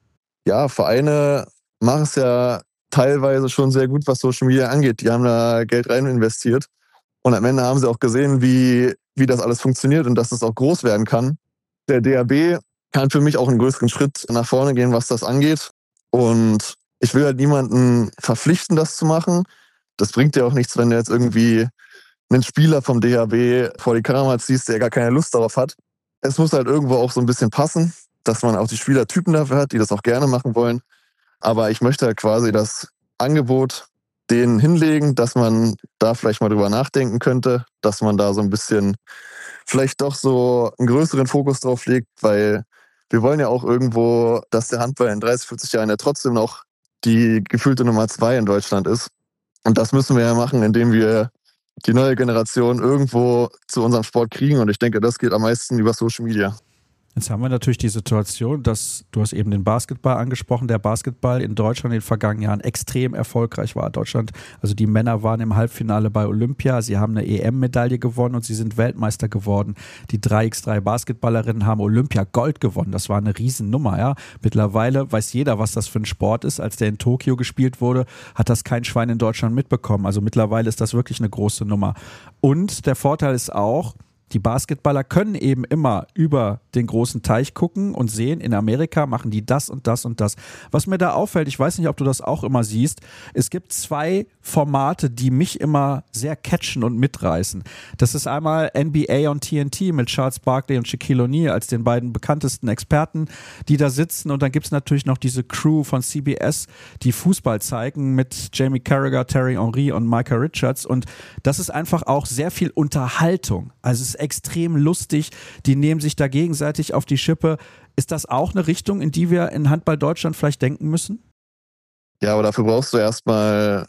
Ja, Vereine machen es ja teilweise schon sehr gut, was Social Media angeht. Die haben da Geld rein investiert. Und am Ende haben sie auch gesehen, wie, wie das alles funktioniert und dass es auch groß werden kann. Der D H B kann für mich auch einen größeren Schritt nach vorne gehen, was das angeht. Und ich will halt niemanden verpflichten, das zu machen. Das bringt dir auch nichts, wenn du jetzt irgendwie einen Spieler vom D H B vor die Kamera ziehst, der gar keine Lust darauf hat. Es muss halt irgendwo auch so ein bisschen passen, dass man auch die Spielertypen dafür hat, die das auch gerne machen wollen. Aber ich möchte halt quasi das Angebot denen hinlegen, dass man da vielleicht mal drüber nachdenken könnte, dass man da so ein bisschen vielleicht doch so einen größeren Fokus drauf legt, weil wir wollen ja auch irgendwo, dass der Handball in dreißig, vierzig Jahren ja trotzdem noch die gefühlte Nummer zwei in Deutschland ist. Und das müssen wir ja machen, indem wir die neue Generation irgendwo zu unserem Sport kriegen. Und ich denke, das geht am meisten über Social Media. Jetzt haben wir natürlich die Situation, dass, du hast eben den Basketball angesprochen, der Basketball in Deutschland in den vergangenen Jahren extrem erfolgreich war. Deutschland, also die Männer waren im Halbfinale bei Olympia, sie haben eine E M-Medaille gewonnen und sie sind Weltmeister geworden. Die drei gegen drei Basketballerinnen haben Olympia Gold gewonnen, das war eine Riesennummer. Ja. Mittlerweile weiß jeder, was das für ein Sport ist. Als der in Tokio gespielt wurde, hat das kein Schwein in Deutschland mitbekommen. Also mittlerweile ist das wirklich eine große Nummer. Und der Vorteil ist auch, die Basketballer können eben immer über den großen Teich gucken und sehen, in Amerika machen die das und das und das. Was mir da auffällt, ich weiß nicht, ob du das auch immer siehst, es gibt zwei Formate, die mich immer sehr catchen und mitreißen. Das ist einmal N B A on T N T mit Charles Barkley und Shaquille O'Neal als den beiden bekanntesten Experten, die da sitzen. Und dann gibt es natürlich noch diese Crew von C B S, die Fußball zeigen mit Jamie Carragher, Terry Henry und Micah Richards. Und das ist einfach auch sehr viel Unterhaltung. Also es ist extrem lustig, die nehmen sich da gegenseitig auf die Schippe. Ist das auch eine Richtung, in die wir in Handball Deutschland vielleicht denken müssen? Ja, aber dafür brauchst du erstmal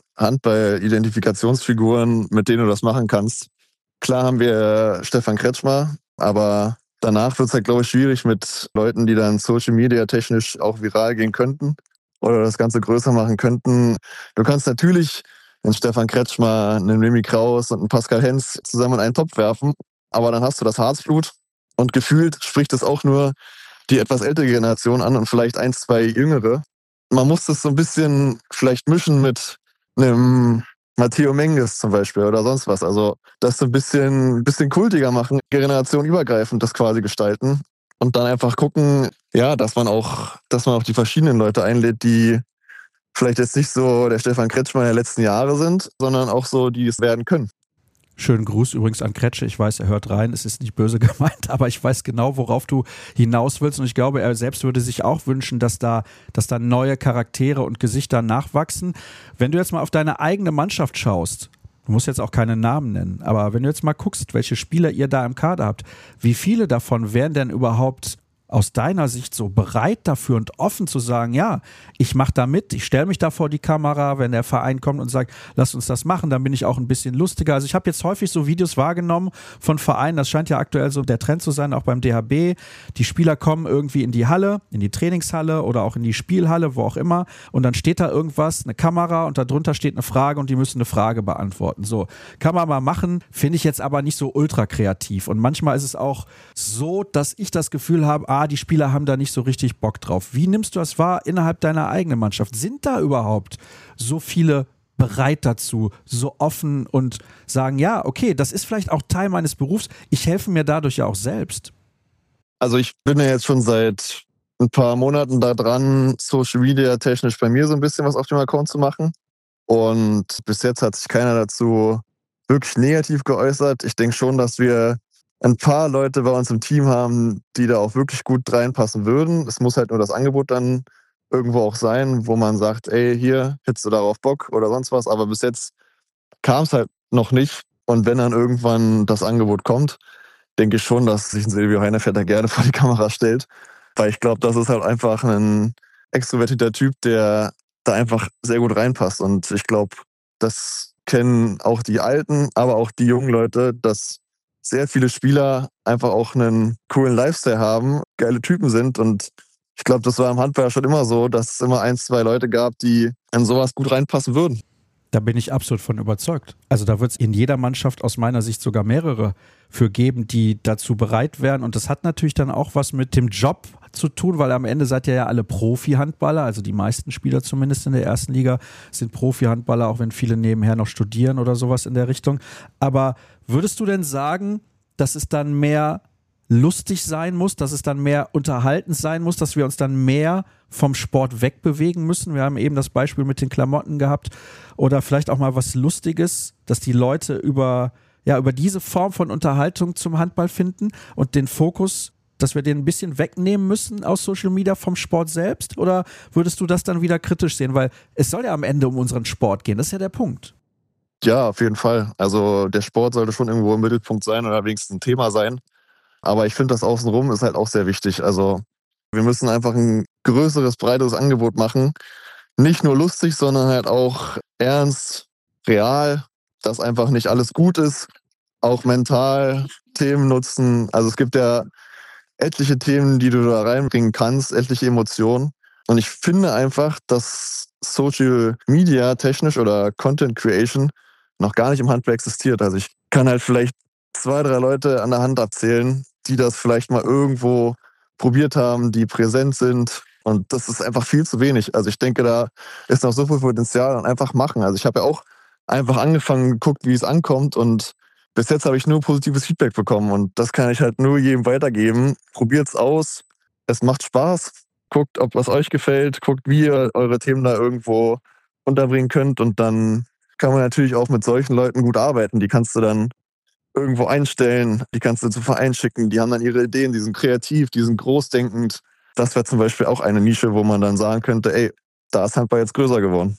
Handball-Identifikationsfiguren, mit denen du das machen kannst. Klar haben wir Stefan Kretschmer, aber danach wird es halt, glaube ich, schwierig mit Leuten, die dann Social Media technisch auch viral gehen könnten oder das Ganze größer machen könnten. Du kannst natürlich einen Stefan Kretschmer, einen Remy Kraus und einen Pascal Hens zusammen in einen Topf werfen, aber dann hast du das Harzblut und gefühlt spricht es auch nur die etwas ältere Generation an und vielleicht ein, zwei jüngere. Man muss das so ein bisschen vielleicht mischen mit einem Matteo Menges zum Beispiel oder sonst was. Also das so ein bisschen, bisschen kultiger machen, generationenübergreifend das quasi gestalten und dann einfach gucken, ja, dass man auch, dass man auch die verschiedenen Leute einlädt, die vielleicht jetzt nicht so der Stefan Kretschmer der letzten Jahre sind, sondern auch so, die es werden können. Schönen Gruß übrigens an Kretsche. Ich weiß, er hört rein. Es ist nicht böse gemeint, aber ich weiß genau, worauf du hinaus willst. Und ich glaube, er selbst würde sich auch wünschen, dass da, dass da neue Charaktere und Gesichter nachwachsen. Wenn du jetzt mal auf deine eigene Mannschaft schaust, du musst jetzt auch keine Namen nennen, aber wenn du jetzt mal guckst, welche Spieler ihr da im Kader habt, wie viele davon wären denn überhaupt aus deiner Sicht so bereit dafür und offen zu sagen, ja, ich mache da mit, ich stelle mich da vor die Kamera, wenn der Verein kommt und sagt, lass uns das machen, dann bin ich auch ein bisschen lustiger. Also ich habe jetzt häufig so Videos wahrgenommen von Vereinen, das scheint ja aktuell so der Trend zu sein, auch beim D H B. Die Spieler kommen irgendwie in die Halle, in die Trainingshalle oder auch in die Spielhalle, wo auch immer, und dann steht da irgendwas, eine Kamera und darunter steht eine Frage und die müssen eine Frage beantworten. So, kann man mal machen, finde ich jetzt aber nicht so ultra kreativ. Und manchmal ist es auch so, dass ich das Gefühl habe, ah, die Spieler haben da nicht so richtig Bock drauf. Wie nimmst du das wahr innerhalb deiner eigenen Mannschaft? Sind da überhaupt so viele bereit dazu, so offen und sagen, ja, okay, das ist vielleicht auch Teil meines Berufs, ich helfe mir dadurch ja auch selbst? Also ich bin ja jetzt schon seit ein paar Monaten da dran, Social Media technisch bei mir so ein bisschen was auf dem Account zu machen. Und bis jetzt hat sich keiner dazu wirklich negativ geäußert. Ich denke schon, dass wir ein paar Leute bei uns im Team haben, die da auch wirklich gut reinpassen würden. Es muss halt nur das Angebot dann irgendwo auch sein, wo man sagt, ey, hier, hättest du darauf Bock oder sonst was. Aber bis jetzt kam es halt noch nicht. Und wenn dann irgendwann das Angebot kommt, denke ich schon, dass sich ein Silvio Heinevetter gerne vor die Kamera stellt. Weil ich glaube, das ist halt einfach ein extrovertierter Typ, der da einfach sehr gut reinpasst. Und ich glaube, das kennen auch die Alten, aber auch die jungen Leute, dass sehr viele Spieler einfach auch einen coolen Lifestyle haben, geile Typen sind. Und ich glaube, das war im Handball schon immer so, dass es immer ein, zwei Leute gab, die in sowas gut reinpassen würden. Da bin ich absolut von überzeugt. Also da wird es in jeder Mannschaft aus meiner Sicht sogar mehrere für geben, die dazu bereit wären. Und das hat natürlich dann auch was mit dem Job zu tun, weil am Ende seid ihr ja alle Profi-Handballer, also die meisten Spieler zumindest in der ersten Liga sind Profi-Handballer, auch wenn viele nebenher noch studieren oder sowas in der Richtung. Aber würdest du denn sagen, dass es dann mehr lustig sein muss, dass es dann mehr unterhaltend sein muss, dass wir uns dann mehr vom Sport wegbewegen müssen? Wir haben eben das Beispiel mit den Klamotten gehabt oder vielleicht auch mal was Lustiges, dass die Leute über, ja, über diese Form von Unterhaltung zum Handball finden und den Fokus, dass wir den ein bisschen wegnehmen müssen aus Social Media vom Sport selbst? Oder würdest du das dann wieder kritisch sehen? Weil es soll ja am Ende um unseren Sport gehen, das ist ja der Punkt. Ja, auf jeden Fall. Also der Sport sollte schon irgendwo im Mittelpunkt sein oder wenigstens ein Thema sein. Aber ich finde, das Außenrum ist halt auch sehr wichtig. Also wir müssen einfach ein größeres, breiteres Angebot machen. Nicht nur lustig, sondern halt auch ernst, real, dass einfach nicht alles gut ist. Auch mental Themen nutzen. Also es gibt ja etliche Themen, die du da reinbringen kannst, etliche Emotionen. Und ich finde einfach, dass Social Media technisch oder Content Creation noch gar nicht im Handball existiert. Also ich kann halt vielleicht zwei, drei Leute an der Hand abzählen, die das vielleicht mal irgendwo probiert haben, die präsent sind. Und das ist einfach viel zu wenig. Also ich denke, da ist noch so viel Potenzial und einfach machen. Also ich habe ja auch einfach angefangen, geguckt, wie es ankommt. Und bis jetzt habe ich nur positives Feedback bekommen. Und das kann ich halt nur jedem weitergeben. Probiert's aus. Es macht Spaß. Guckt, ob was euch gefällt. Guckt, wie ihr eure Themen da irgendwo unterbringen könnt. Und dann kann man natürlich auch mit solchen Leuten gut arbeiten. Die kannst du dann irgendwo einstellen, die kannst du zu Verein schicken, die haben dann ihre Ideen, die sind kreativ, die sind großdenkend. Das wäre zum Beispiel auch eine Nische, wo man dann sagen könnte, ey, da ist Handball jetzt größer geworden.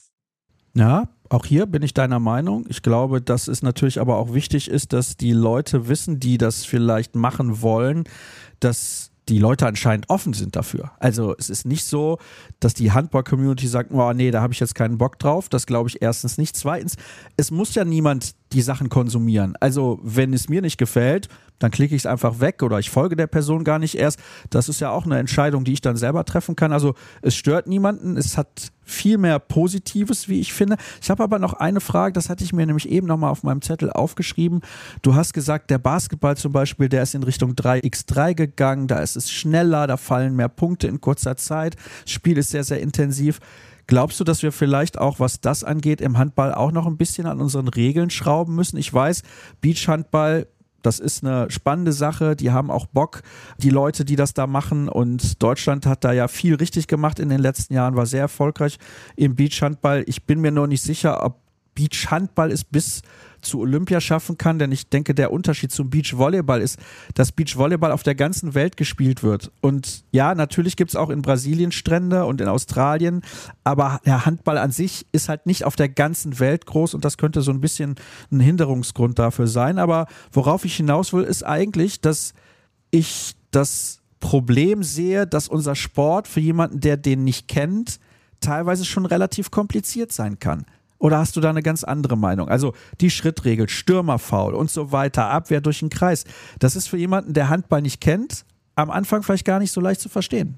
Ja, auch hier bin ich deiner Meinung. Ich glaube, dass es natürlich aber auch wichtig ist, dass die Leute wissen, die das vielleicht machen wollen, dass die Leute anscheinend offen sind dafür. Also es ist nicht so, dass die Handball-Community sagt, oh nee, da habe ich jetzt keinen Bock drauf. Das glaube ich erstens nicht. Zweitens, es muss ja niemand die Sachen konsumieren. Also wenn es mir nicht gefällt, dann klicke ich es einfach weg oder ich folge der Person gar nicht erst. Das ist ja auch eine Entscheidung, die ich dann selber treffen kann. Also es stört niemanden, es hat viel mehr Positives, wie ich finde. Ich habe aber noch eine Frage, das hatte ich mir nämlich eben nochmal auf meinem Zettel aufgeschrieben. Du hast gesagt, der Basketball zum Beispiel, der ist in Richtung drei gegen drei gegangen, da ist es schneller, da fallen mehr Punkte in kurzer Zeit. Das Spiel ist sehr, sehr intensiv. Glaubst du, dass wir vielleicht auch, was das angeht, im Handball auch noch ein bisschen an unseren Regeln schrauben müssen? Ich weiß, Beachhandball, das ist eine spannende Sache, die haben auch Bock, die Leute, die das da machen, und Deutschland hat da ja viel richtig gemacht in den letzten Jahren, war sehr erfolgreich im Beachhandball. Ich bin mir nur nicht sicher, ob Beachhandball es bis zu Olympia schaffen kann, denn ich denke, der Unterschied zum Beachvolleyball ist, dass Beachvolleyball auf der ganzen Welt gespielt wird. Und ja, natürlich gibt es auch in Brasilien Strände und in Australien, aber der Handball an sich ist halt nicht auf der ganzen Welt groß und das könnte so ein bisschen ein Hinderungsgrund dafür sein. Aber worauf ich hinaus will, ist eigentlich, dass ich das Problem sehe, dass unser Sport für jemanden, der den nicht kennt, teilweise schon relativ kompliziert sein kann. Oder hast du da eine ganz andere Meinung? Also die Schrittregel, Stürmerfoul und so weiter, Abwehr durch den Kreis. Das ist für jemanden, der Handball nicht kennt, am Anfang vielleicht gar nicht so leicht zu verstehen.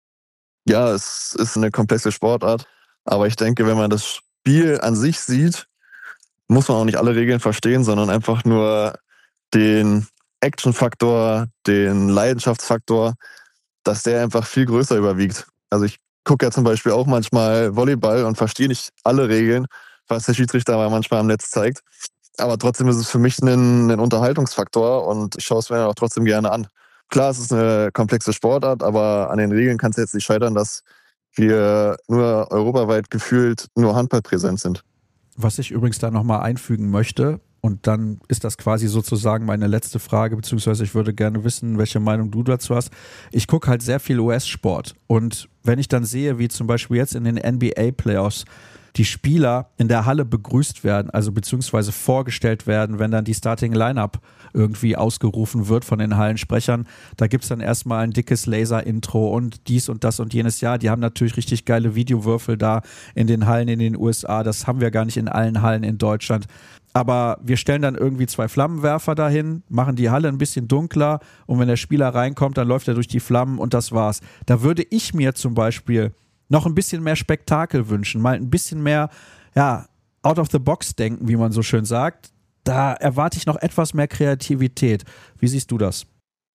Ja, es ist eine komplexe Sportart. Aber ich denke, wenn man das Spiel an sich sieht, muss man auch nicht alle Regeln verstehen, sondern einfach nur den Action-Faktor, den Leidenschaftsfaktor, dass der einfach viel größer überwiegt. Also ich gucke ja zum Beispiel auch manchmal Volleyball und verstehe nicht alle Regeln, was der Schiedsrichter aber manchmal am Netz zeigt. Aber trotzdem ist es für mich ein, ein Unterhaltungsfaktor und ich schaue es mir auch trotzdem gerne an. Klar, es ist eine komplexe Sportart, aber an den Regeln kann es jetzt nicht scheitern, dass wir nur europaweit gefühlt nur Handball präsent sind. Was ich übrigens da nochmal einfügen möchte, und dann ist das quasi sozusagen meine letzte Frage, beziehungsweise ich würde gerne wissen, welche Meinung du dazu hast. Ich gucke halt sehr viel U S-Sport und wenn ich dann sehe, wie zum Beispiel jetzt in den N B A-Playoffs die Spieler in der Halle begrüßt werden, also beziehungsweise vorgestellt werden, wenn dann die Starting Lineup irgendwie ausgerufen wird von den Hallensprechern. Da gibt es dann erstmal ein dickes Laser-Intro und dies und das und jenes Jahr. Die haben natürlich richtig geile Videowürfel da in den Hallen in den U S A. Das haben wir gar nicht in allen Hallen in Deutschland. Aber wir stellen dann irgendwie zwei Flammenwerfer dahin, machen die Halle ein bisschen dunkler und wenn der Spieler reinkommt, dann läuft er durch die Flammen und das war's. Da würde ich mir zum Beispiel noch ein bisschen mehr Spektakel wünschen, mal ein bisschen mehr, ja, out of the box denken, wie man so schön sagt. Da erwarte ich noch etwas mehr Kreativität. Wie siehst du das?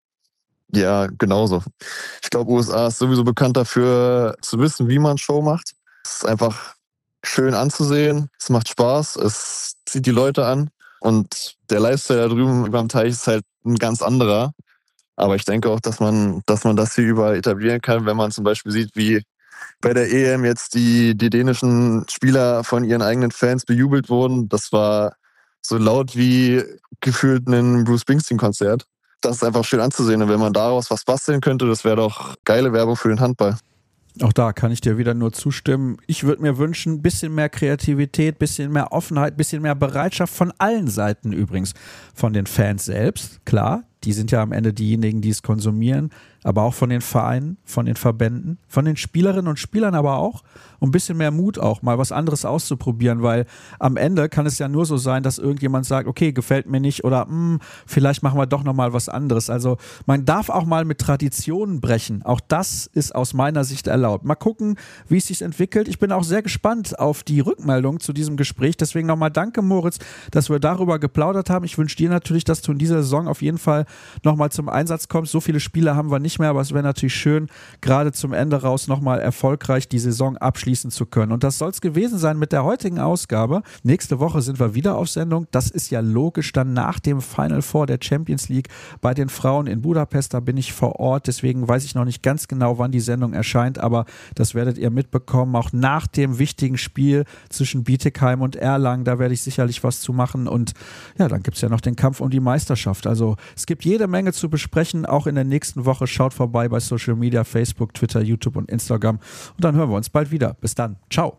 Ja, genauso. Ich glaube, U S A ist sowieso bekannt dafür, zu wissen, wie man Show macht. Es ist einfach schön anzusehen, es macht Spaß, es zieht die Leute an und der Lifestyle da drüben über dem Teich ist halt ein ganz anderer. Aber ich denke auch, dass man, dass man das hier überall etablieren kann, wenn man zum Beispiel sieht, wie bei der E M jetzt die, die dänischen Spieler von ihren eigenen Fans bejubelt wurden. Das war so laut wie gefühlt ein Bruce Springsteen-Konzert. Das ist einfach schön anzusehen. Und wenn man daraus was basteln könnte, das wäre doch geile Werbung für den Handball. Auch da kann ich dir wieder nur zustimmen. Ich würde mir wünschen, ein bisschen mehr Kreativität, ein bisschen mehr Offenheit, ein bisschen mehr Bereitschaft von allen Seiten übrigens. Von den Fans selbst, klar, die sind ja am Ende diejenigen, die es konsumieren, aber auch von den Vereinen, von den Verbänden, von den Spielerinnen und Spielern aber auch. Und ein bisschen mehr Mut auch, mal was anderes auszuprobieren, weil am Ende kann es ja nur so sein, dass irgendjemand sagt, okay, gefällt mir nicht oder mh, vielleicht machen wir doch nochmal was anderes. Also man darf auch mal mit Traditionen brechen. Auch das ist aus meiner Sicht erlaubt. Mal gucken, wie es sich entwickelt. Ich bin auch sehr gespannt auf die Rückmeldung zu diesem Gespräch. Deswegen nochmal danke, Moritz, dass wir darüber geplaudert haben. Ich wünsche dir natürlich, dass du in dieser Saison auf jeden Fall nochmal zum Einsatz kommst. So viele Spiele haben wir nicht mehr, aber es wäre natürlich schön, gerade zum Ende raus nochmal erfolgreich die Saison abschließen zu können. Und das soll es gewesen sein mit der heutigen Ausgabe. Nächste Woche sind wir wieder auf Sendung. Das ist ja logisch dann nach dem Final Four der Champions League bei den Frauen in Budapest. Da bin ich vor Ort, deswegen weiß ich noch nicht ganz genau, wann die Sendung erscheint, aber das werdet ihr mitbekommen. Auch nach dem wichtigen Spiel zwischen Bietigheim und Erlangen, da werde ich sicherlich was zu machen. Und ja, dann gibt es ja noch den Kampf um die Meisterschaft. Also es gibt jede Menge zu besprechen, auch in der nächsten Woche. Schaut vorbei bei Social Media, Facebook, Twitter, YouTube und Instagram. Und dann hören wir uns bald wieder. Bis dann. Ciao.